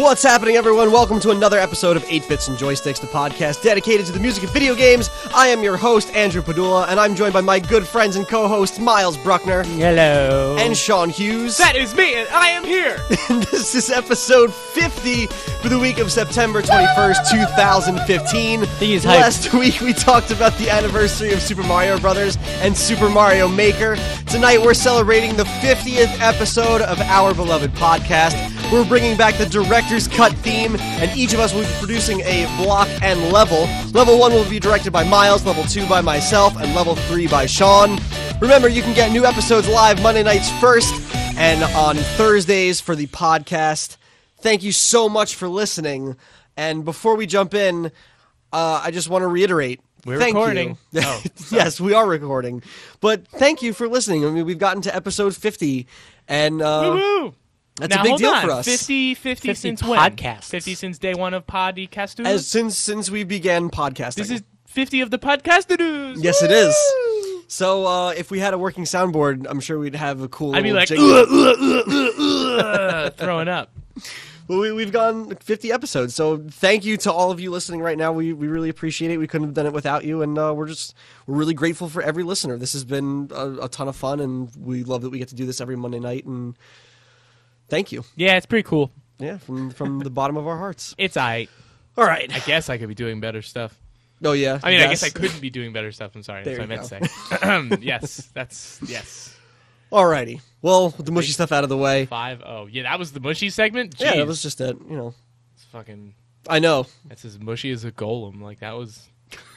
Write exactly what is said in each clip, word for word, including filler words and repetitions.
What's happening, everyone? Welcome to another episode of eight bits and Joysticks, the podcast dedicated to the music of video games. I am your host, Andrew Padula, and I'm joined by my good friends and co-hosts, Miles Bruckner. Hello. And Sean Hughes. That is me, and I am here. And this is episode fifty for the week of September twenty-first, two thousand fifteen. Last week, we talked about the anniversary of Super Mario Brothers and Super Mario Maker. Tonight, we're celebrating the fiftieth episode of our beloved podcast. We're bringing back the director's cut theme, and each of us will be producing a block and level. Level one will be directed by Miles, level two by myself, and level three by Sean. Remember, you can get new episodes live Monday nights first and on Thursdays for the podcast. Thank you so much for listening. And before we jump in, uh, I just want to reiterate. We're thank recording. You. Oh, yes, we are recording. But thank you for listening. I mean, we've gotten to episode fifty, and uh, Woo-hoo. that's now, a big hold deal on. for us. fifty, fifty, fifty since when? podcasts. fifty since day one of Podcasters? As since since we began podcasting. This is fifty of the Podcasters. Yes, it is. So uh, if we had a working soundboard, I'm sure we'd have a cool I'd be little like, jingle. uh, throwing up. Well, we, we've gone fifty episodes, so thank you to all of you listening right now. We we really appreciate it. We couldn't have done it without you, and uh, we're just we're really grateful for every listener. This has been a, a ton of fun, and we love that we get to do this every Monday night. And thank you. Yeah, it's pretty cool. Yeah, from from the bottom of our hearts. It's aight. All right. I guess I could be doing better stuff. Oh yeah. I mean, yes. I guess I couldn't be doing better stuff. I'm sorry. That's There what I you meant to say. yes, that's, yes. Alrighty. Well, with the mushy stuff out of the way. Five oh. Yeah, that was the mushy segment? Jeez. Yeah, that was just it. You know. It's fucking... I know. That's as mushy as a golem. Like, that was...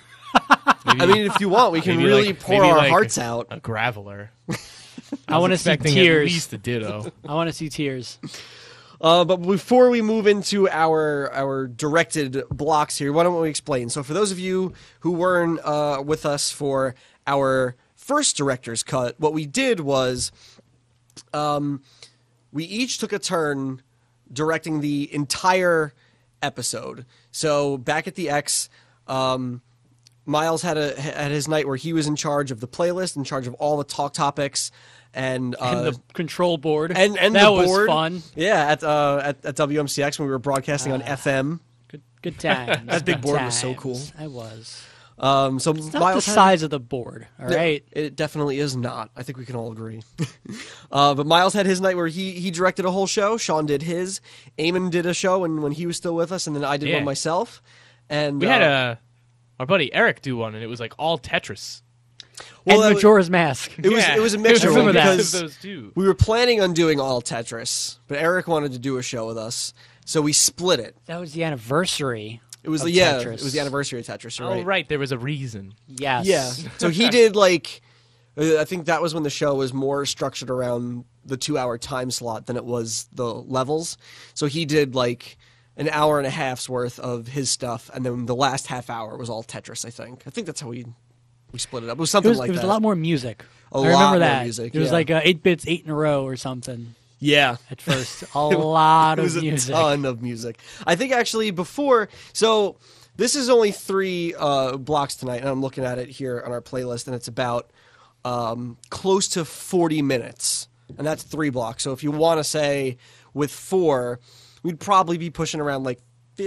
I mean, if you want, we can maybe really like- pour maybe our like hearts out. A graveler. I want to see Expecting tears. at least a ditto. I want to see tears. Uh, but before we move into our our directed blocks here, why don't we explain? So for those of you who weren't uh, with us for our first director's cut, what we did was um, we each took a turn directing the entire episode. So back at the X, um, Miles had a had his night where he was in charge of the playlist, in charge of all the talk topics, and uh, And the control board. and and that the was board. fun. Yeah, at uh at, at W M C X when we were broadcasting on Uh, F M. Good, good times. That big good board was so times. cool. I was. Um, so It's not Miles the had- size of the board, all right? It definitely is not. I think we can all agree. uh, but Miles had his night where he he directed a whole show. Sean did his. Eamon did a show when when he was still with us, and then I did Yeah. one myself. And We uh, had a our buddy Eric do one, and it was like all Tetris. well, and that- Majora's Mask. It was Yeah. it was a It mixture was remember a that. mix because of those two. we were planning on doing all Tetris, but Eric wanted to do a show with us, so we split it. That was the anniversary. It was Of the yeah, Tetris. it was the anniversary of Tetris. You're Oh right. right, there was a reason. Yes. Yeah. So he did like, uh, I think that was when the show was more structured around the two-hour time slot than it was the levels. So he did like an hour and a half's worth of his stuff, and then the last half hour was all Tetris. I think. I think that's how we we split it up. It was It something was, like it was that. a lot more music. A I lot remember more that. music, It was yeah. like uh, eight bits, eight in a row or something Yeah. at first. A lot It of was a music. ton of music. I think actually before, so this is only three uh, blocks tonight, and I'm looking at it here on our playlist, and it's about um, close to forty minutes, and that's three blocks. So if you want to say with four, we'd probably be pushing around like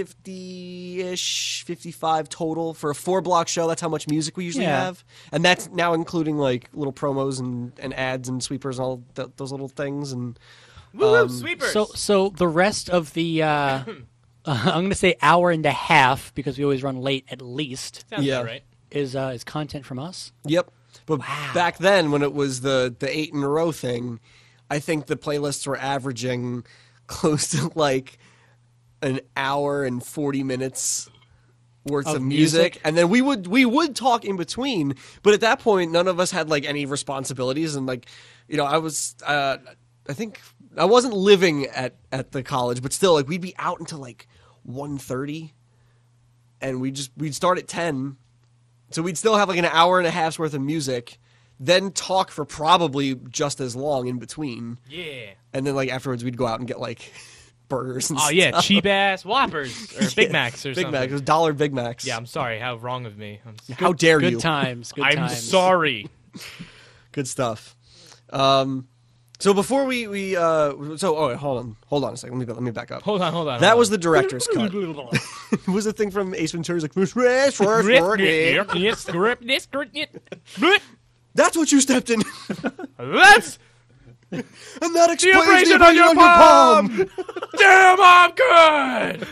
fifty-ish, fifty-five total for a four-block show. That's how much music we usually Yeah. have, and that's now including like little promos and, and ads and sweepers and all th- those little things. And Woo Um, sweepers. So, so the rest of the, uh, uh, I'm going to say hour and a half because we always run late at least, Sounds yeah. about right. is uh, is content from us. Yep. But back then, when it was the, the eight in a row thing, I think the playlists were averaging close to like an hour and forty minutes worth of, Of music. music? And then we would we would talk in between. But at that point, none of us had like any responsibilities. And like, you know, I was, uh, I think I wasn't living at, at the college, but still, like we'd be out until like one thirty, and we just we'd start at ten. So we'd still have like an hour and a half's worth of music, then talk for probably just as long in between. Yeah. And then like afterwards we'd go out and get like burgers and Oh yeah, stuff. cheap ass Whoppers or Big Yeah, Macs or Big something. Macs. It was dollar Big Macs. Yeah, I'm sorry. How wrong of me. I'm, s- How dare Good you? times. Good I'm times. sorry. Good stuff. Um, So before we we uh, so oh wait, hold on hold on a second. Let me let me back up. Hold on, hold on. That hold was on. the director's cut. It was the thing from Ace Ventura's like. That's what you stepped in. That's And that explains the abrasion the on your palm. Damn, I'm good.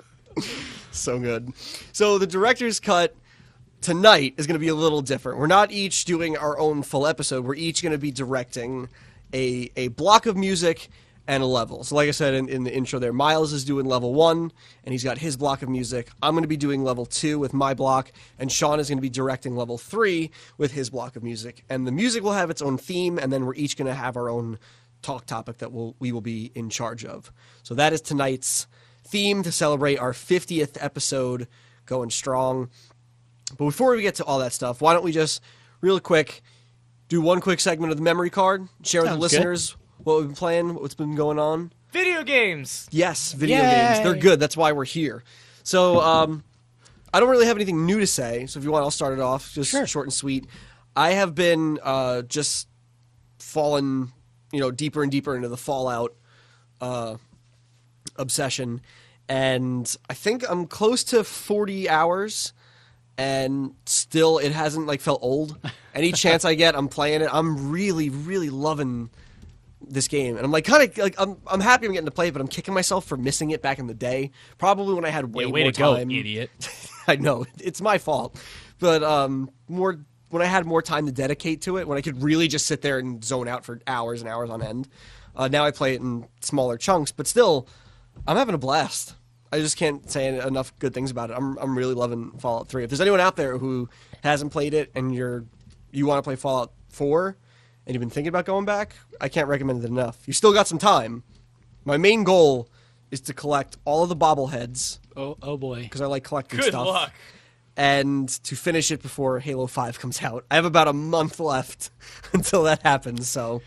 So good. So the director's cut tonight is going to be a little different. We're not each doing our own full episode. We're each going to be directing a a block of music and a level. So like I said in, in the intro there, Miles is doing level one, and he's got his block of music. I'm going to be doing level two with my block, and Sean is going to be directing level three with his block of music. And the music will have its own theme, and then we're each going to have our own talk topic that we'll, we will be in charge of. So that is tonight's theme to celebrate our fiftieth episode, going strong. But before we get to all that stuff, why don't we just, real quick, do one quick segment of the memory card, share with Sounds the listeners good. what we've been playing, what's been going on. Video games. Yes, video Yay. games. They're good. That's why we're here. So um, I don't really have anything new to say. So if you want, I'll start it off, just Sure. short and sweet. I have been uh, just falling, you know, deeper and deeper into the Fallout uh, obsession, and I think I'm close to forty hours. And still, it hasn't like felt old. Any chance I get, I'm playing it. I'm really, really loving this game, and I'm like kind of like I'm I'm happy I'm getting to play it, but I'm kicking myself for missing it back in the day. Probably when I had way Yeah, way more to go, time. idiot. I know it's my fault, but um, more when I had more time to dedicate to it, when I could really just sit there and zone out for hours and hours on end. Uh, now I play it in smaller chunks, but still, I'm having a blast. I just can't say enough good things about it. I'm I'm really loving Fallout three. If there's anyone out there who hasn't played it and you're you want to play Fallout four and you've been thinking about going back, I can't recommend it enough. You still got some time. My main goal is to collect all of the bobbleheads Oh, oh boy. because I like collecting Good stuff. luck. And to finish it before Halo five comes out. I have about a month left until that happens, so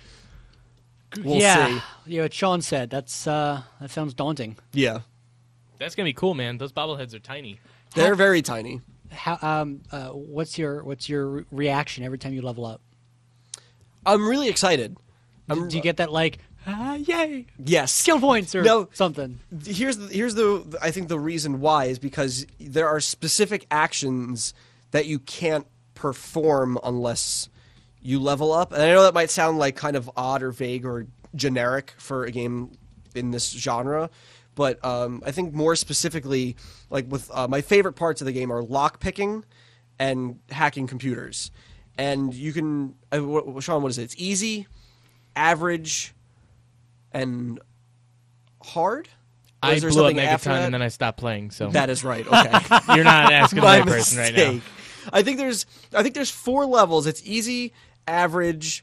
we'll yeah. see. Yeah, what Sean said. That's uh, that sounds daunting. Yeah. That's gonna be cool, man. Those bobbleheads are tiny. They're very tiny. How um uh, what's your what's your re- reaction every time you level up? I'm really excited. I'm, Do you get that like ah yay yes. skill points or No. something? Here's the, here's the I think the reason why is because there are specific actions that you can't perform unless you level up. And I know that might sound like kind of odd or vague or generic for a game in this genre, but um, I think more specifically, like with uh, my favorite parts of the game are lock picking and hacking computers. And you can, uh, what, Sean, what is it? It's easy, average, and hard. Or I is there blew up something after Megaton that? and then I stopped playing. So That is right. Okay. you're not asking the My right person right now. mistake. I think there's I think there's four levels. It's easy, average,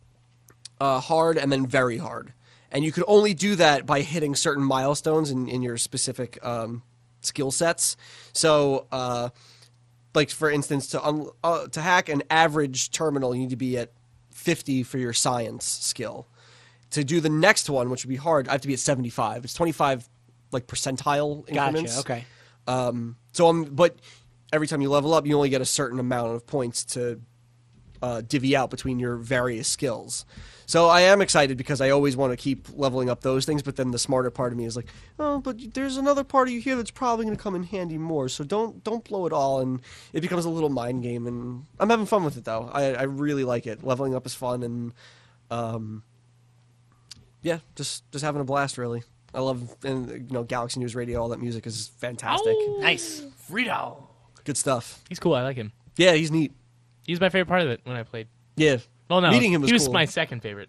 uh, hard, and then very hard. And you can only do that by hitting certain milestones in, in your specific um, skill sets. So, uh, like for instance, to un- uh, to hack an average terminal, you need to be at fifty for your science skill. To do the next one, which would be hard, I have to be at seventy-five. It's twenty-five like percentile increments. Gotcha. Okay. Um, so I'm, but every time you level up, you only get a certain amount of points to uh, divvy out between your various skills. So I am excited because I always want to keep leveling up those things, but then the smarter part of me is like, oh, but there's another part of you here that's probably going to come in handy more, so don't don't blow it all, and it becomes a little mind game, and I'm having fun with it, though. I, I really like it. Leveling up is fun, and um, yeah, just just having a blast, really. I love, and you know, Galaxy News Radio, all that music is fantastic. Ow. Nice. Frito. Good stuff. He's cool. I like him. Yeah, he's neat. He's my favorite part of it when I played. Yeah. Well, no, Meeting him was he was cool. my second favorite.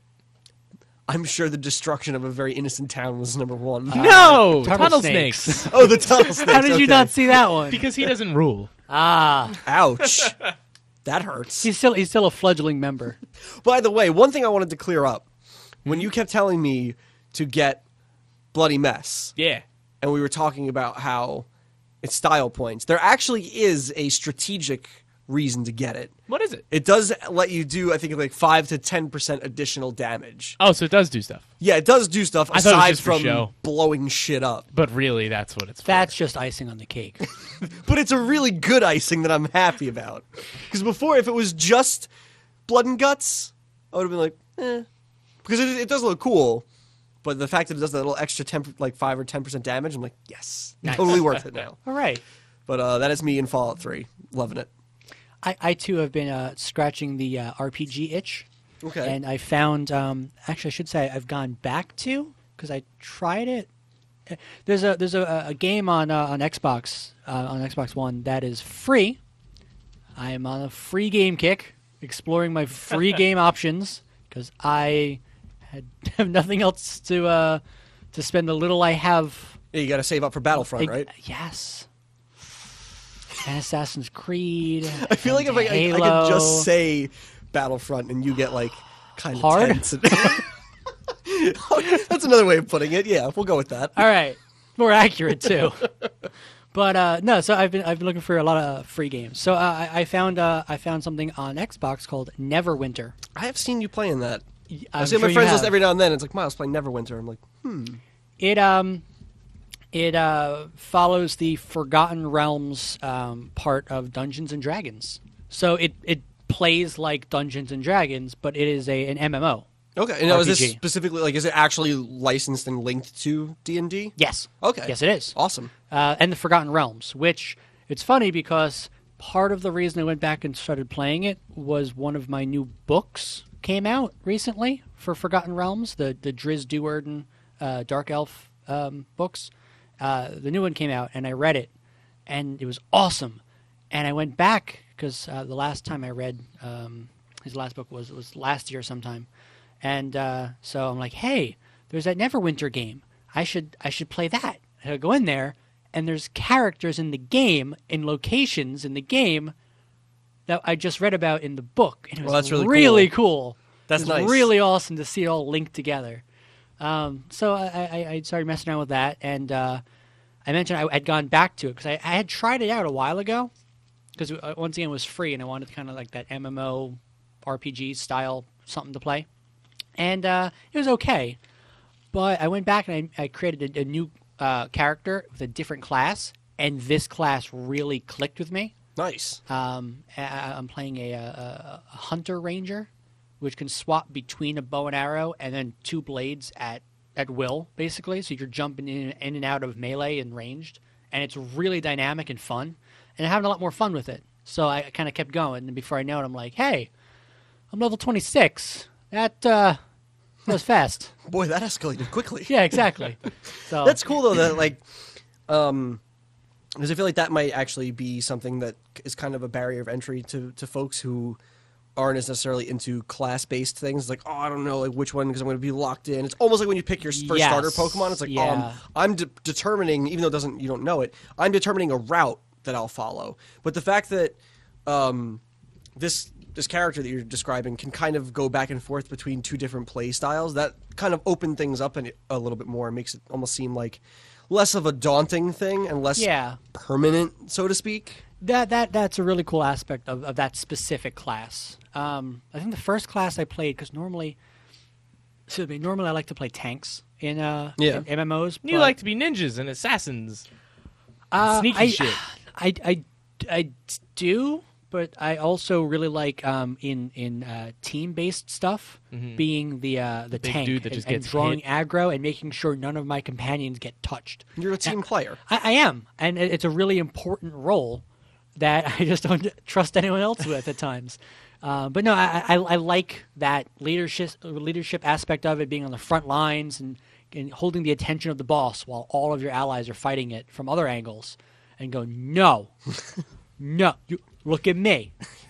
I'm sure the destruction of a very innocent town was number one. no, tunnel tunnel snakes. snakes. Oh, the tunnel snakes. How did you okay. not see that one? Because he doesn't rule. ah, Ouch. That hurts. he's still he's still a fledgling member. By the way, one thing I wanted to clear up. When you kept telling me to get Bloody Mess, Yeah. and we were talking about how it's style points, there actually is a strategic reason to get it. What is it? It does let you do, I think, like five to ten percent additional damage. Oh, so it does do stuff. Yeah, it does do stuff I thought it was aside just for from show. blowing shit up. But really, that's what it's for. That's just icing on the cake. But it's a really good icing that I'm happy about. Because before, if it was just blood and guts, I would have been like, eh. because it, it does look cool, but the fact that it does that little extra temp, like five or ten percent damage, I'm like, yes, nice. Totally worth it now. All right. But uh, that is me in Fallout three, loving it. I, I too have been uh, scratching the uh, R P G itch. Okay. And I found, um, actually, I should say, I've gone back to because I tried it. There's a there's a, a game on uh, on Xbox uh, on Xbox One that is free. I am on a free game kick, exploring my free game options because I had, have nothing else to uh, to spend the little I have. Yeah, you got to save up for Battlefront, I, right? Yes. And Assassin's Creed. I feel like if I, I, I could just say Battlefront and you get like kind of hard. tense. And that's another way of putting it. Yeah, we'll go with that. All right, more accurate too. But uh, no, so I've been I've been looking for a lot of free games. So uh, I, I found uh, I found something on Xbox called Neverwinter. I have seen you playing that. I'm I see sure my friends you list have. every now and then. It's like Miles playing Neverwinter. I'm like, hmm. It um, it uh follows the Forgotten Realms um, part of Dungeons and Dragons. So it it plays like Dungeons and Dragons, but it is a an M M O. Okay, and now is R P G. this specifically like is it actually licensed and linked to D and D? Yes. Okay. Yes, it is. Awesome. Uh, and the Forgotten Realms, which it's funny because part of the reason I went back and started playing it was one of my new books came out recently for Forgotten Realms, the the Driz Duerden uh, Dark Elf um, books. Uh, the new one came out, and I read it, and it was awesome. And I went back because uh, the last time I read um, his last book was was last year sometime, and uh, so I'm like, hey, there's that Neverwinter game. I should I should play that. And I go in there, and there's characters in the game, in locations in the game that I just read about in the book, and it was Well, that's really really cool. That's it was nice. really awesome to see it all linked together. Um, so I, I, I started messing around with that, and uh, I mentioned I had gone back to it because I, I had tried it out a while ago because once again it was free, and I wanted kind of like that M M O R P G style something to play, and uh, it was okay. But I went back and I, I created a, a new uh, character with a different class, and this class really clicked with me. Nice. Um, I, I'm playing a, a, a hunter ranger, which can swap between a bow and arrow and then two blades at, at will, basically. So you're jumping in, in and out of melee and ranged, and it's really dynamic and fun. And I'm having a lot more fun with it. So I kind of kept going, and before I know it, I'm like, hey, I'm level twenty-six. That uh, that was fast. Boy, that escalated quickly. Yeah, exactly. So That's cool though. That like, um, because I feel like that might actually be something that is kind of a barrier of entry to to folks who aren't as necessarily into class-based things. Like, oh, I don't know, like which one because I'm going to be locked in. It's almost like when you pick your first Yes. starter Pokemon. It's like, Yeah. um, I'm de- determining, even though it doesn't, you don't know it, I'm determining a route that I'll follow. But the fact that um, this this character that you're describing can kind of go back and forth between two different play styles, that kind of opened things up in, a little bit more and makes it almost seem like less of a daunting thing and less Yeah. permanent, so to speak. That that that's a really cool aspect of, of that specific class. Um, I think the first class I played, because normally, excuse me, normally I like to play tanks in, uh, Yeah. in M M Os. You but, like to be ninjas and assassins. uh, sneaky I, shit. I, I, I do, but I also really like um, in in uh, team based stuff, being the uh, the big tank dude that and, just and gets drawing hit. aggro and making sure none of my companions get touched. You're a team player. I, I am, and it- it's a really important role that I just don't trust anyone else with at times. Uh, but no, I, I, I like that leadership leadership aspect of it, being on the front lines and, and holding the attention of the boss while all of your allies are fighting it from other angles, and go, no, no, you look at me,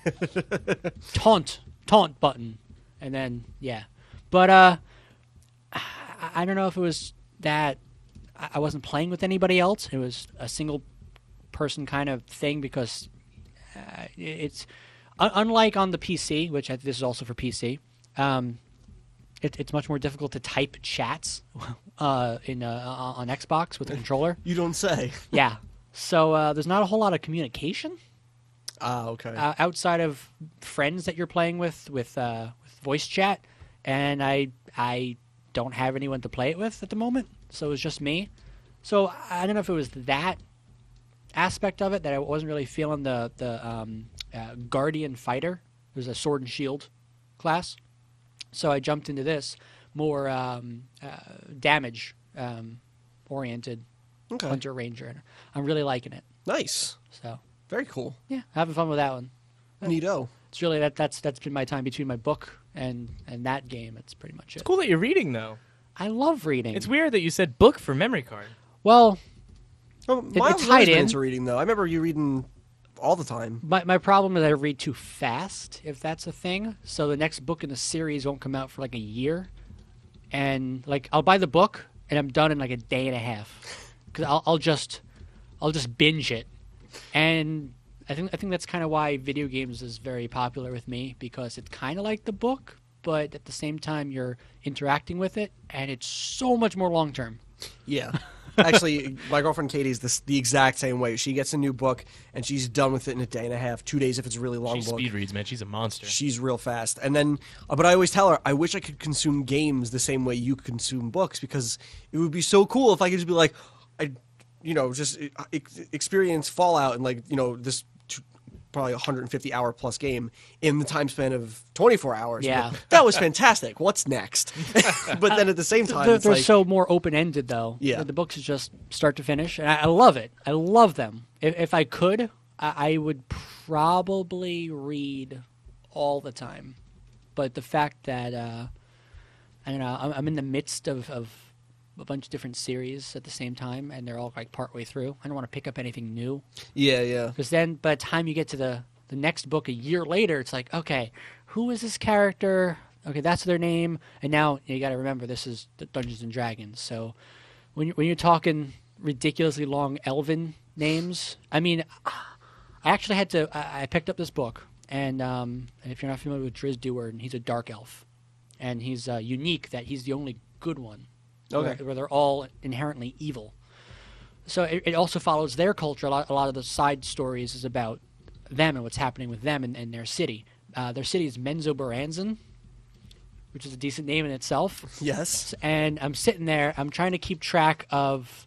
taunt, taunt button, and then yeah. But uh, I, I don't know if it was that I I wasn't playing with anybody else. It was a single person kind of thing because uh, it's un- unlike on the P C, which I, this is also for P C. Um, it, it's much more difficult to type chats uh, in uh, on Xbox with the controller. You don't say. Yeah, so uh, there's not a whole lot of communication Ah, okay. uh, outside of friends that you're playing with with, uh, with voice chat, and I I don't have anyone to play it with at the moment, so it's just me. So I don't know if it was that aspect of it that I wasn't really feeling the the um, uh, Guardian Fighter. There's a Sword and Shield class, so I jumped into this. more um, uh, damage um, oriented Okay. hunter ranger, and I'm really liking it. Nice. So Very cool. yeah, having fun with that one. Neato. It's really that that's that's been my time between my book and and that game. It's pretty much it. It's cool that you're reading, though. I love reading. It's weird that you said book for memory card. Well, Oh, it Miles tied is in. into reading, though. I remember you reading all the time. my my problem is I read too fast, if that's a thing. So the next book in the series won't come out for like a year, and like I'll buy the book and I'm done in like a day and a half because I'll I'll just I'll just binge it, and I think I think that's kind of why video games is very popular with me, because it's kind of like the book, but at the same time you're interacting with it, and it's so much more long term. Yeah. Actually, my girlfriend Katie's this, the exact same way. She gets a new book, and she's done with it in a day and a half, two days if it's a really long She book. speed reads, man. She's a monster. She's real fast. And then, uh, but I always tell her, I wish I could consume games the same way you consume books, because it would be so cool if I could just be like, I, you know, just uh, ex- experience Fallout and like, you know, this t- probably one hundred fifty hour plus game in the time span of twenty-four hours. Yeah. But that was fantastic. What's next? But then at the same time, They're, it's they're like, so more open ended, though. Yeah. the books is just start to finish, and I, I love it. I love them. If, if I could, I, I would probably read all the time. But the fact that uh, I don't know, I'm, I'm in the midst of, of a bunch of different series at the same time, and they're all like partway through. I don't want to pick up anything new, yeah, yeah. because then by the time you get to the the next book a year later, it's like, okay, who is this character? Okay, that's their name, and now you got to remember this is the Dungeons and Dragons. So when you, when you're talking ridiculously long Elven names, I mean, I actually had to. I, I picked up this book, and um, and if you're not familiar with Driz Deward, he's a dark elf, and he's uh, unique that he's the only good one. Okay. Where, where they're all inherently evil. So it, it also follows their culture. A lot, a lot of the side stories is about them and what's happening with them in, in their city. Uh, their city is Menzoberranzan, which is a decent name in itself. Yes. And I'm sitting there. I'm trying to keep track of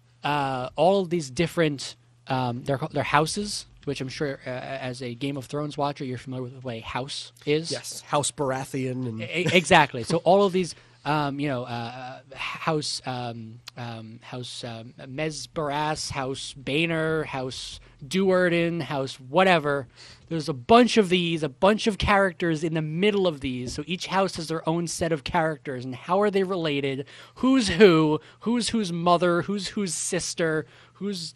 uh, all of these different um, their their houses, which I'm sure, uh, as a Game of Thrones watcher, you're familiar with the way house is. Yes. House Baratheon. And... E- exactly. So all of these. Um, you know, uh, House um, um, House um, Mesbaras, House Boehner, House Duarden, House whatever. There's a bunch of these, a bunch of characters in the middle of these. So each house has their own set of characters, and how are they related? Who's who? Who's whose mother? Who's whose sister? Who's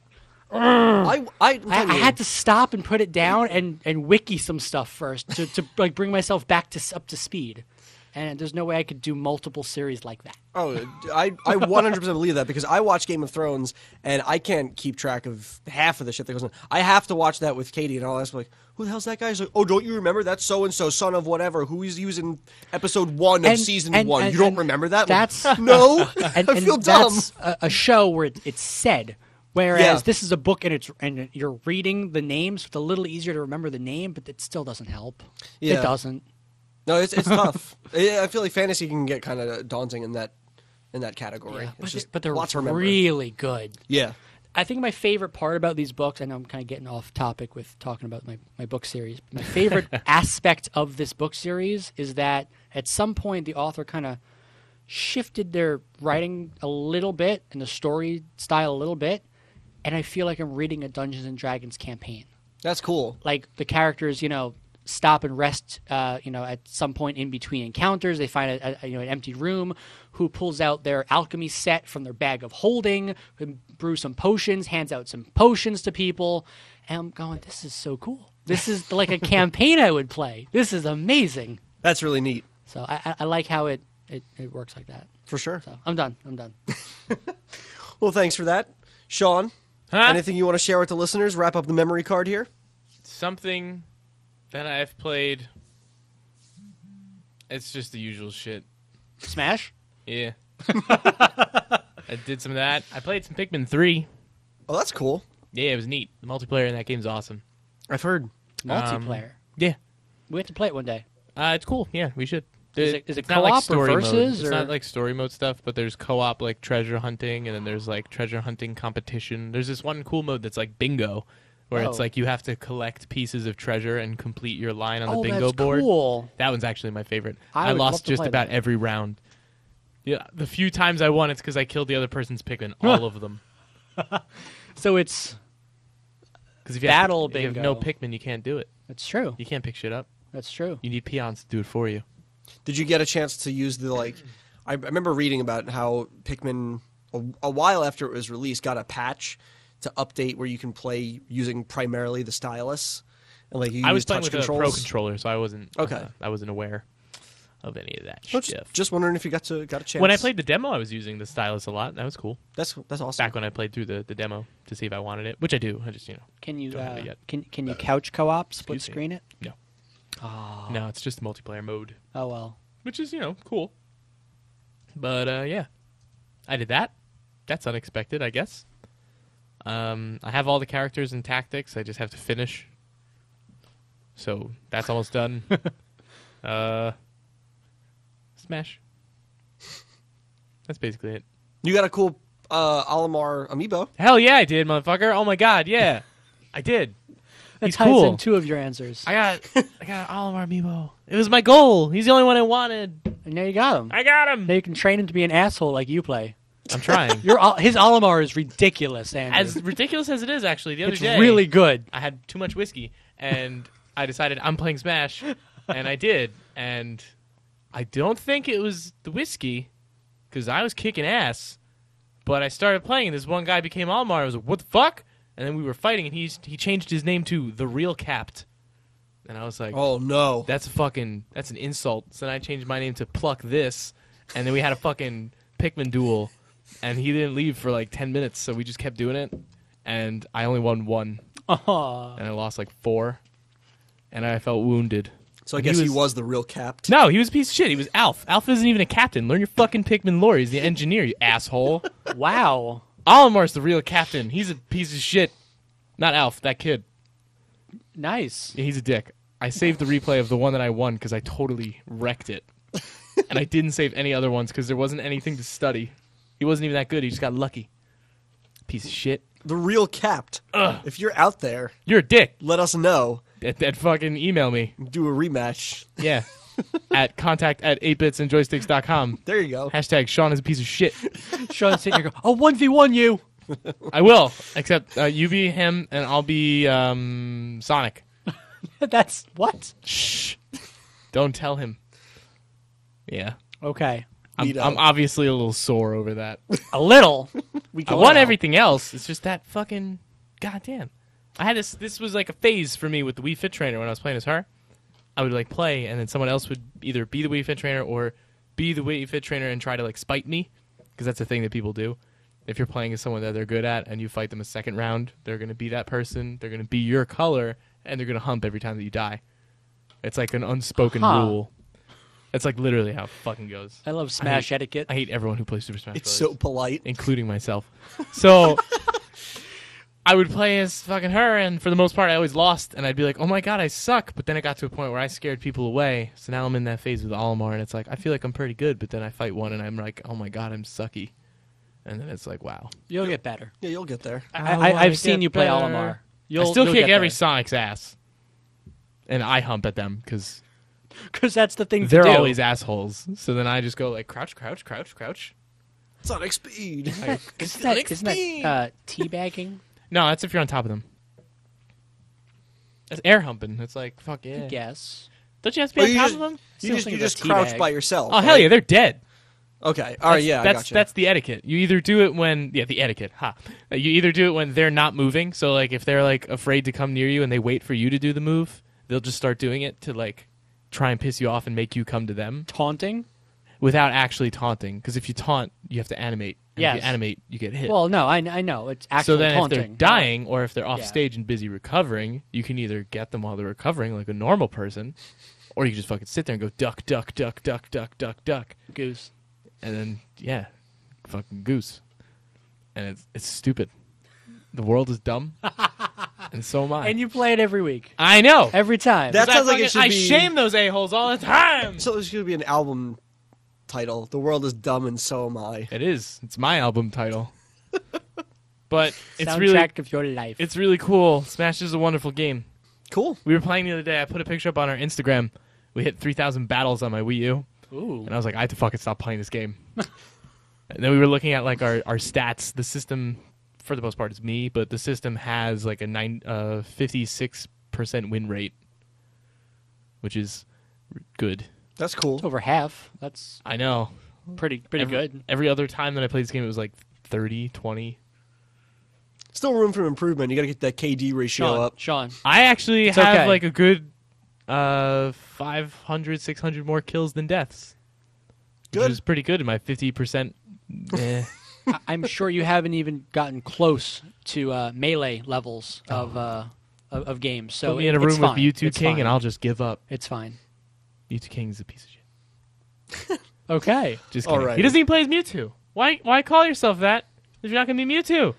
I, I, I, I had to stop and put it down and, and wiki some stuff first to, to like bring myself back to up to speed. And there's no way I could do multiple series like that. Oh, I, I one hundred percent believe that, because I watch Game of Thrones and I can't keep track of half of the shit that goes on. I have to watch that with Katie, and all that's like, who the hell's that guy? He's like, oh, don't you remember? That's so-and-so, son of whatever, who is he was in episode one of And- season and- one. and- you don't and remember that? that's- Like, no, And, I and feel dumb. that's a, a show where it, it's said. Whereas Yeah. this is a book and it's and you're reading the names. So it's a little easier to remember the name, but it still doesn't help. Yeah. It doesn't. No, it's it's tough. I I feel like fantasy can get kind of daunting in that in that category. Yeah, It's but, just they're, but they're lots to remember. really good. Yeah. I think my favorite part about these books, I know I'm kind of getting off topic with talking about my, my book series. My favorite aspect of this book series is that at some point the author kind of shifted their writing a little bit and the story style a little bit, and I feel like I'm reading a Dungeons and Dragons campaign. That's cool. Like the characters, you know, stop and rest, uh, you know, at some point in between encounters. They find a, a you know an empty room. Who pulls out their alchemy set from their bag of holding, and brews some potions, hands out some potions to people, and I'm going, this is so cool. This is like a campaign I would play. This is amazing. That's really neat. So I, I, I like how it, it, it works like that. For sure. So I'm done. I'm done. Well, thanks for that. Sean, Huh? anything you want to share with the listeners? Wrap up the memory card here. Something that I've played. It's just the usual shit. Smash. Yeah. I did some of that. I played some Pikmin three. Oh, that's cool. Yeah, it was neat. The multiplayer in that game's awesome. I've heard. Multiplayer. Yeah. We have to play it one day. Uh, it's cool. Yeah, we should. Is it- is it it's not like co-op or story mode. versus, It's or- not like story mode stuff, but there's co-op like treasure hunting, and then there's like treasure hunting competition. There's this one cool mode that's like bingo, where it's Oh. like you have to collect pieces of treasure and complete your line on Oh, the bingo that's board. cool. That one's actually my favorite. I I, would love lost to just play about that. every round. Yeah, the few times I won, it's because I killed the other person's Pikmin, all of them. So it's Because if you battle have, if you have no bingo. Pikmin, you can't do it. That's true. You can't pick shit up. That's true. You need peons to do it for you. Did you get a chance to use the like? I I remember reading about how Pikmin a, a while after it was released got a patch to update where you can play using primarily the stylus and like you I use was playing touch with controls. a pro controller, so I wasn't. Okay. uh, I wasn't aware of any of that So just, stuff. just wondering if you got to got a chance. When I played the demo, I was using the stylus a lot. That was cool. that's that's awesome. Back when I played through the, the demo to see if I wanted it, which I do. I just you know Can you Don't have uh, it yet. can can you couch co-op split Excuse me. screen it? no Oh. no it's just multiplayer mode, Oh well. which is you know cool. But uh, yeah, I did that. That's unexpected, I guess. Um, I have all the characters and tactics. I just have to finish. So that's almost done. uh, Smash. That's basically it. You got a cool uh, Olimar amiibo. Hell yeah, I did, motherfucker. Oh my god, yeah, I did. That He's ties cool. in two of your answers. I got, I got Olimar amiibo. It was my goal. He's the only one I wanted. And now you got him. I got him. Now you can train him to be an asshole like you play. I'm trying. Your Ol- his Olimar is ridiculous, Andrew. As ridiculous as it is, actually, the other it's day really good. I had too much whiskey, and I decided I'm playing Smash, and I did, and I don't think it was the whiskey, because I was kicking ass, but I started playing, and this one guy became Olimar. I was like, what the fuck? And then we were fighting, and he's, he changed his name to The Real Capt, and I was like, Oh no, that's a fucking, that's an insult. So then I changed my name to Pluck This, and then we had a fucking Pikmin duel, and he didn't leave for like ten minutes, so we just kept doing it, and I only won one, Oh. and I lost like four, and I felt wounded. so I he guess he was- was, the real capt. No, he was a piece of shit. He was Alf. Alf isn't even a captain. Learn your fucking Pikmin lore. He's the engineer, you asshole. Wow. Olimar's the real captain. He's a piece of shit. Not Alf, that kid. Nice. Yeah, he's a dick. I saved the replay of the one that I won because I totally wrecked it. And I didn't save any other ones because there wasn't anything to study. He wasn't even that good. He just got lucky. Piece of shit. The real capt. Ugh. If you're out there, You're a dick. let us know. That, that fucking email me. Do a rematch. Yeah. At contact at eight bits and joysticks dot com. There you go. Hashtag Sean is a piece of shit. Sean's sitting here going, oh, one v one you. I will. Except uh, you be him and I'll be um, Sonic. That's what? Shh. Don't tell him. Yeah. Okay. I'm, Neato. I'm obviously a little sore over that. A little. We I can won tell. everything else. It's just that fucking goddamn. I had this. This was like a phase for me with the Wii Fit Trainer when I was playing as her. I would like play, and then someone else would either be the Wii Fit Trainer or be the Wii Fit Trainer and try to like spite me, because that's a thing that people do. If you're playing as someone that they're good at and you fight them a second round, they're gonna be that person. They're gonna be your color, and they're gonna hump every time that you die. It's like an unspoken Huh. rule. It's like literally how it fucking goes. I love Smash I hate, etiquette. I hate everyone who plays Super Smash It's Bros. so polite. including myself. So I would play as fucking her, and for the most part, I always lost. And I'd be like, "Oh my god, I suck!" But then it got to a point where I scared people away. So now I'm in that phase with Olimar, and it's like I feel like I'm pretty good, but then I fight one, and I'm like, "Oh my god, I'm sucky." And then it's like, "Wow." You'll get better. Yeah, you'll get there. I, How I, do I've seen get you play better? Olimar. You'll, I still you'll kick get every there. Sonic's ass, and I hump at them because Because that's the thing they're to do. always assholes. So then I just go like crouch, crouch, crouch, crouch. Sonic speed. I, Isn't that, isn't that uh, teabagging? no, that's if you're on top of them. That's air humping. It's like fuck yeah. Yes. Don't you have to be Well, on you top just- of them? You Still just think you of a just crouch teabag. by yourself. Oh hell right? yeah, they're dead. Okay. All right. That's, Yeah, I that's gotcha. that's the etiquette. You either do it when yeah the etiquette. Ha. Uh, You either do it when they're not moving. So like if they're like afraid to come near you and they wait for you to do the move, they'll just start doing it to like try and piss you off and make you come to them Taunting? without actually taunting. Because if you taunt, you have to animate. And if Yes. you animate, you get hit. Well, no, I, I know. It's actually so then taunting. if they're dying or if they're off Yeah. stage and busy recovering, you can either get them while they're recovering like a normal person, or you can just fucking sit there and go duck, duck, duck, duck, duck, duck, duck. Goose. And then yeah, fucking goose, and it's it's stupid. The world is dumb, and so am I. And you play it every week. I know. Every time. That I sounds like it fucking- should I be- shame those a holes all the time. So there's going to be an album title. The world is dumb and so am I. It is. It's my album title. But it's Soundtrack really of your life. it's really cool. Smash is a wonderful game. Cool. We were playing the other day. I put a picture up on our Instagram. We hit three thousand battles on my Wii U. Ooh. And I was like, I have to fucking stop playing this game. And then we were looking at like our, our stats. The system, for the most part, is me, but the system has like a nine, uh, fifty-six percent win rate, which is good. That's cool. It's over half. That's I know. pretty pretty every, good. Every other time that I played this game, it was like thirty, twenty. Still room for improvement. You got to get that K D ratio Sean, up. Sean. I actually It's have okay. like a good uh, five hundred, six hundred more kills than deaths. Good. Which is pretty good in my fifty percent. Eh. I- I'm sure you haven't even gotten close to uh, melee levels of uh, of, of games. So Put me in a it's room with fine. Mewtwo It's King fine. and I'll just give up. It's fine. Mewtwo King's a piece of shit. Okay. Just kidding. Alrighty. He doesn't even play as Mewtwo. Why Why call yourself that if you're not going to be Mewtwo?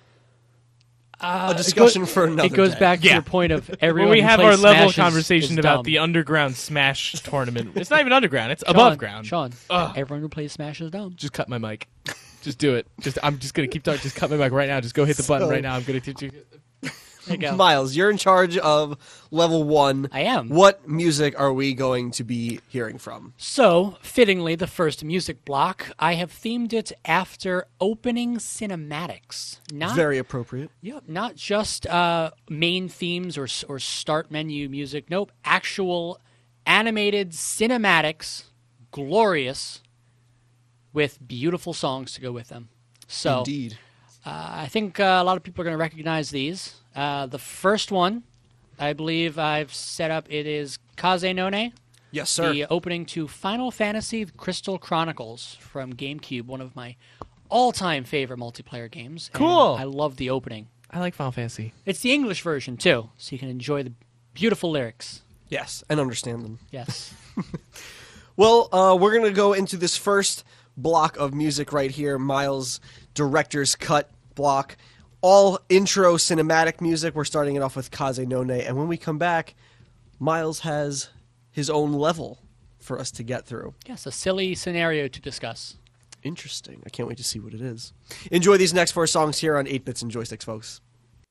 Uh, A discussion it go- for another It goes day. back to Yeah. your point of everyone. When we who have plays our level Smash is- conversation is about dumb. the underground Smash tournament. It's not even underground. It's Sean, above ground. Sean, Ugh. everyone who plays Smash is dumb. Just cut my mic. Just do it. Just I'm just gonna keep talking. Just cut my mic right now. Just go hit the button So- right now. I'm gonna teach you. There you go. Miles, you're in charge of level one. I am. What music are we going to be hearing from? So, fittingly, the first music block, I have themed it after opening cinematics. Not Very appropriate. Yep, not just uh, main themes or or start menu music. Nope, actual animated cinematics, glorious, with beautiful songs to go with them. So, Indeed. uh, I think uh, a lot of people are going to recognize these. Uh, the first one, I believe I've set up. It is Kaze None, Yes, sir. the opening to Final Fantasy Crystal Chronicles from GameCube, one of my all-time favorite multiplayer games. And Cool. I love the opening. I like Final Fantasy. It's the English version, too, so you can enjoy the beautiful lyrics. Yes, and understand them. Yes. Well, uh, we're going to go into this first block of music right here, Miles' Director's Cut block. All intro cinematic music. We're starting it off with Kaze None, and when we come back, Miles has his own level for us to get through. Yes, a silly scenario to discuss. Interesting. I can't wait to see what it is. Enjoy these next four songs here on eight bits and Joysticks, folks.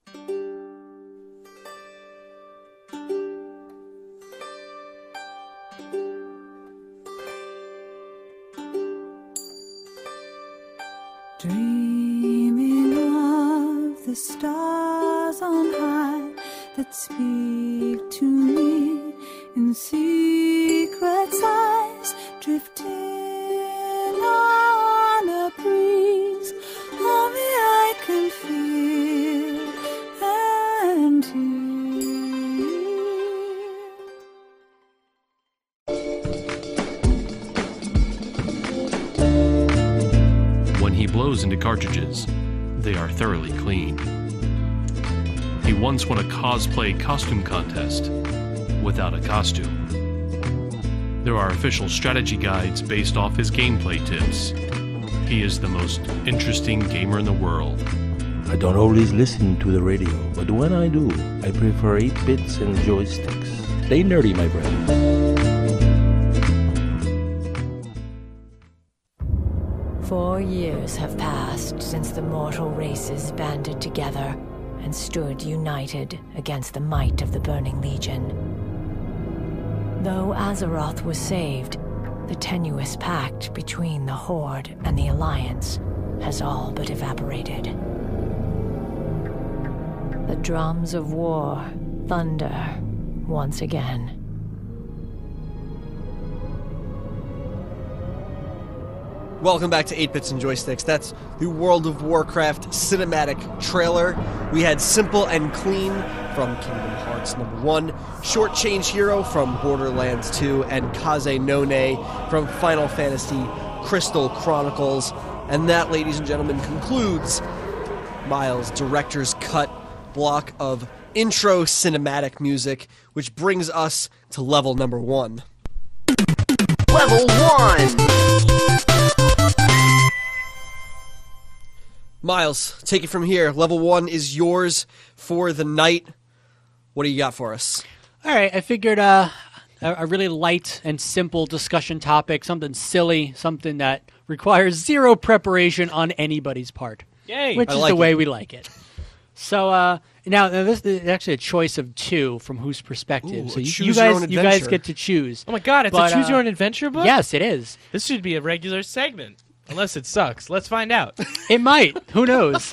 Dreaming of the stars on high that speak to me in secret sighs, drifting on a breeze. Only I can feel and hear. When he blows into cartridges, they are thoroughly clean. He once won a cosplay costume contest without a costume. There are official strategy guides based off his gameplay tips. He is the most interesting gamer in the world. I don't always listen to the radio, but when I do, I prefer eight bits and joysticks. Stay nerdy, my friend. Four years have passed since the mortal races banded together and stood united against the might of the Burning Legion. Though Azeroth was saved, the tenuous pact between the Horde and the Alliance has all but evaporated. The drums of war thunder once again. Welcome back to eight bits and Joysticks. That's the World of Warcraft cinematic trailer. We had Simple and Clean from Kingdom Hearts number one, Short Change Hero from Borderlands two, and Kaze None from Final Fantasy Crystal Chronicles. And that, ladies and gentlemen, concludes Miles' Director's Cut block of intro cinematic music, which brings us to level number one. Level one! Miles, take it from here. Level one is yours for the night. What do you got for us? All right, I figured uh, a, a really light and simple discussion topic, something silly, something that requires zero preparation on anybody's part. Yay! Which I is like the way it. we like it. So uh, Now, now this is actually a choice of two from whose perspective. Ooh, so a you, choose you your guys, own you guys adventure. get to choose. Oh my god, it's But, a choose uh, your own adventure book? Yes, it is. This should be a regular segment. Unless it sucks. Let's find out. It might. Who knows?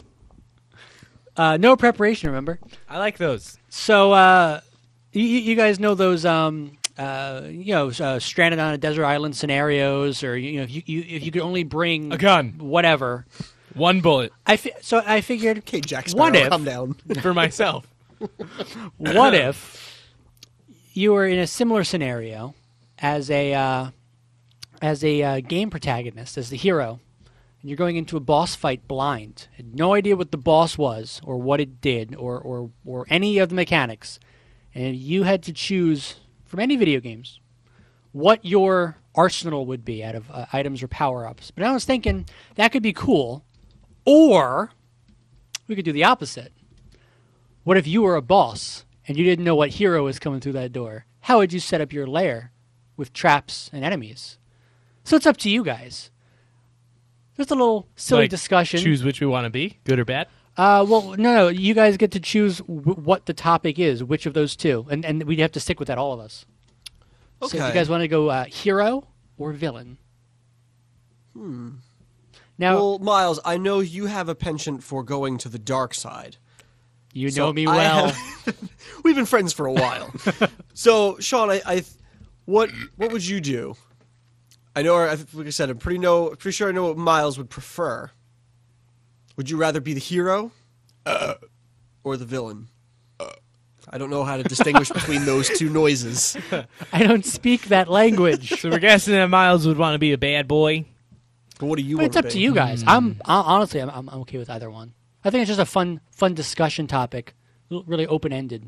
Uh, no preparation, remember? I like those. So, uh, you, you guys know those, um, uh, you know, uh, stranded on a desert island scenarios, or you know, if you, you if you could only bring A gun. whatever. One bullet I fi- so I figured, Okay, Jack Sparrow, what if? calm down. for myself. What if you were in a similar scenario as a uh, as a uh, game protagonist, as the hero, and you're going into a boss fight blind, had no idea what the boss was or what it did or or, or any of the mechanics, and you had to choose from any video games what your arsenal would be out of uh, items or power-ups. But I was thinking that could be cool, or we could do the opposite. What if you were a boss and you didn't know what hero was coming through that door? How would you set up your lair with traps and enemies? So it's up to you guys. Just a little silly Like, discussion. Choose which we want to be, good or bad. Uh, well, no, no. You guys get to choose w- what the topic is, which of those two, and and we'd have to stick with that, all of us. Okay. So if you guys want to go uh, hero or villain? Hmm. Now Well, Miles, I know you have a penchant for going to the dark side. you So know me I well. have- we've been friends for a while. So, Sean, I, I, what, what would you do? I know, I, like I said, I'm pretty know, pretty sure I know what Miles would prefer. Would you rather be the hero, uh, or the villain? Uh. I don't know how to distinguish between those two noises. I don't speak that language. So we're guessing that Miles would want to be a bad boy. But what do you But want it's up to to be? you guys. I'm I, honestly, I'm, I'm I'm okay with either one. I think it's just a fun fun discussion topic, L- really open ended.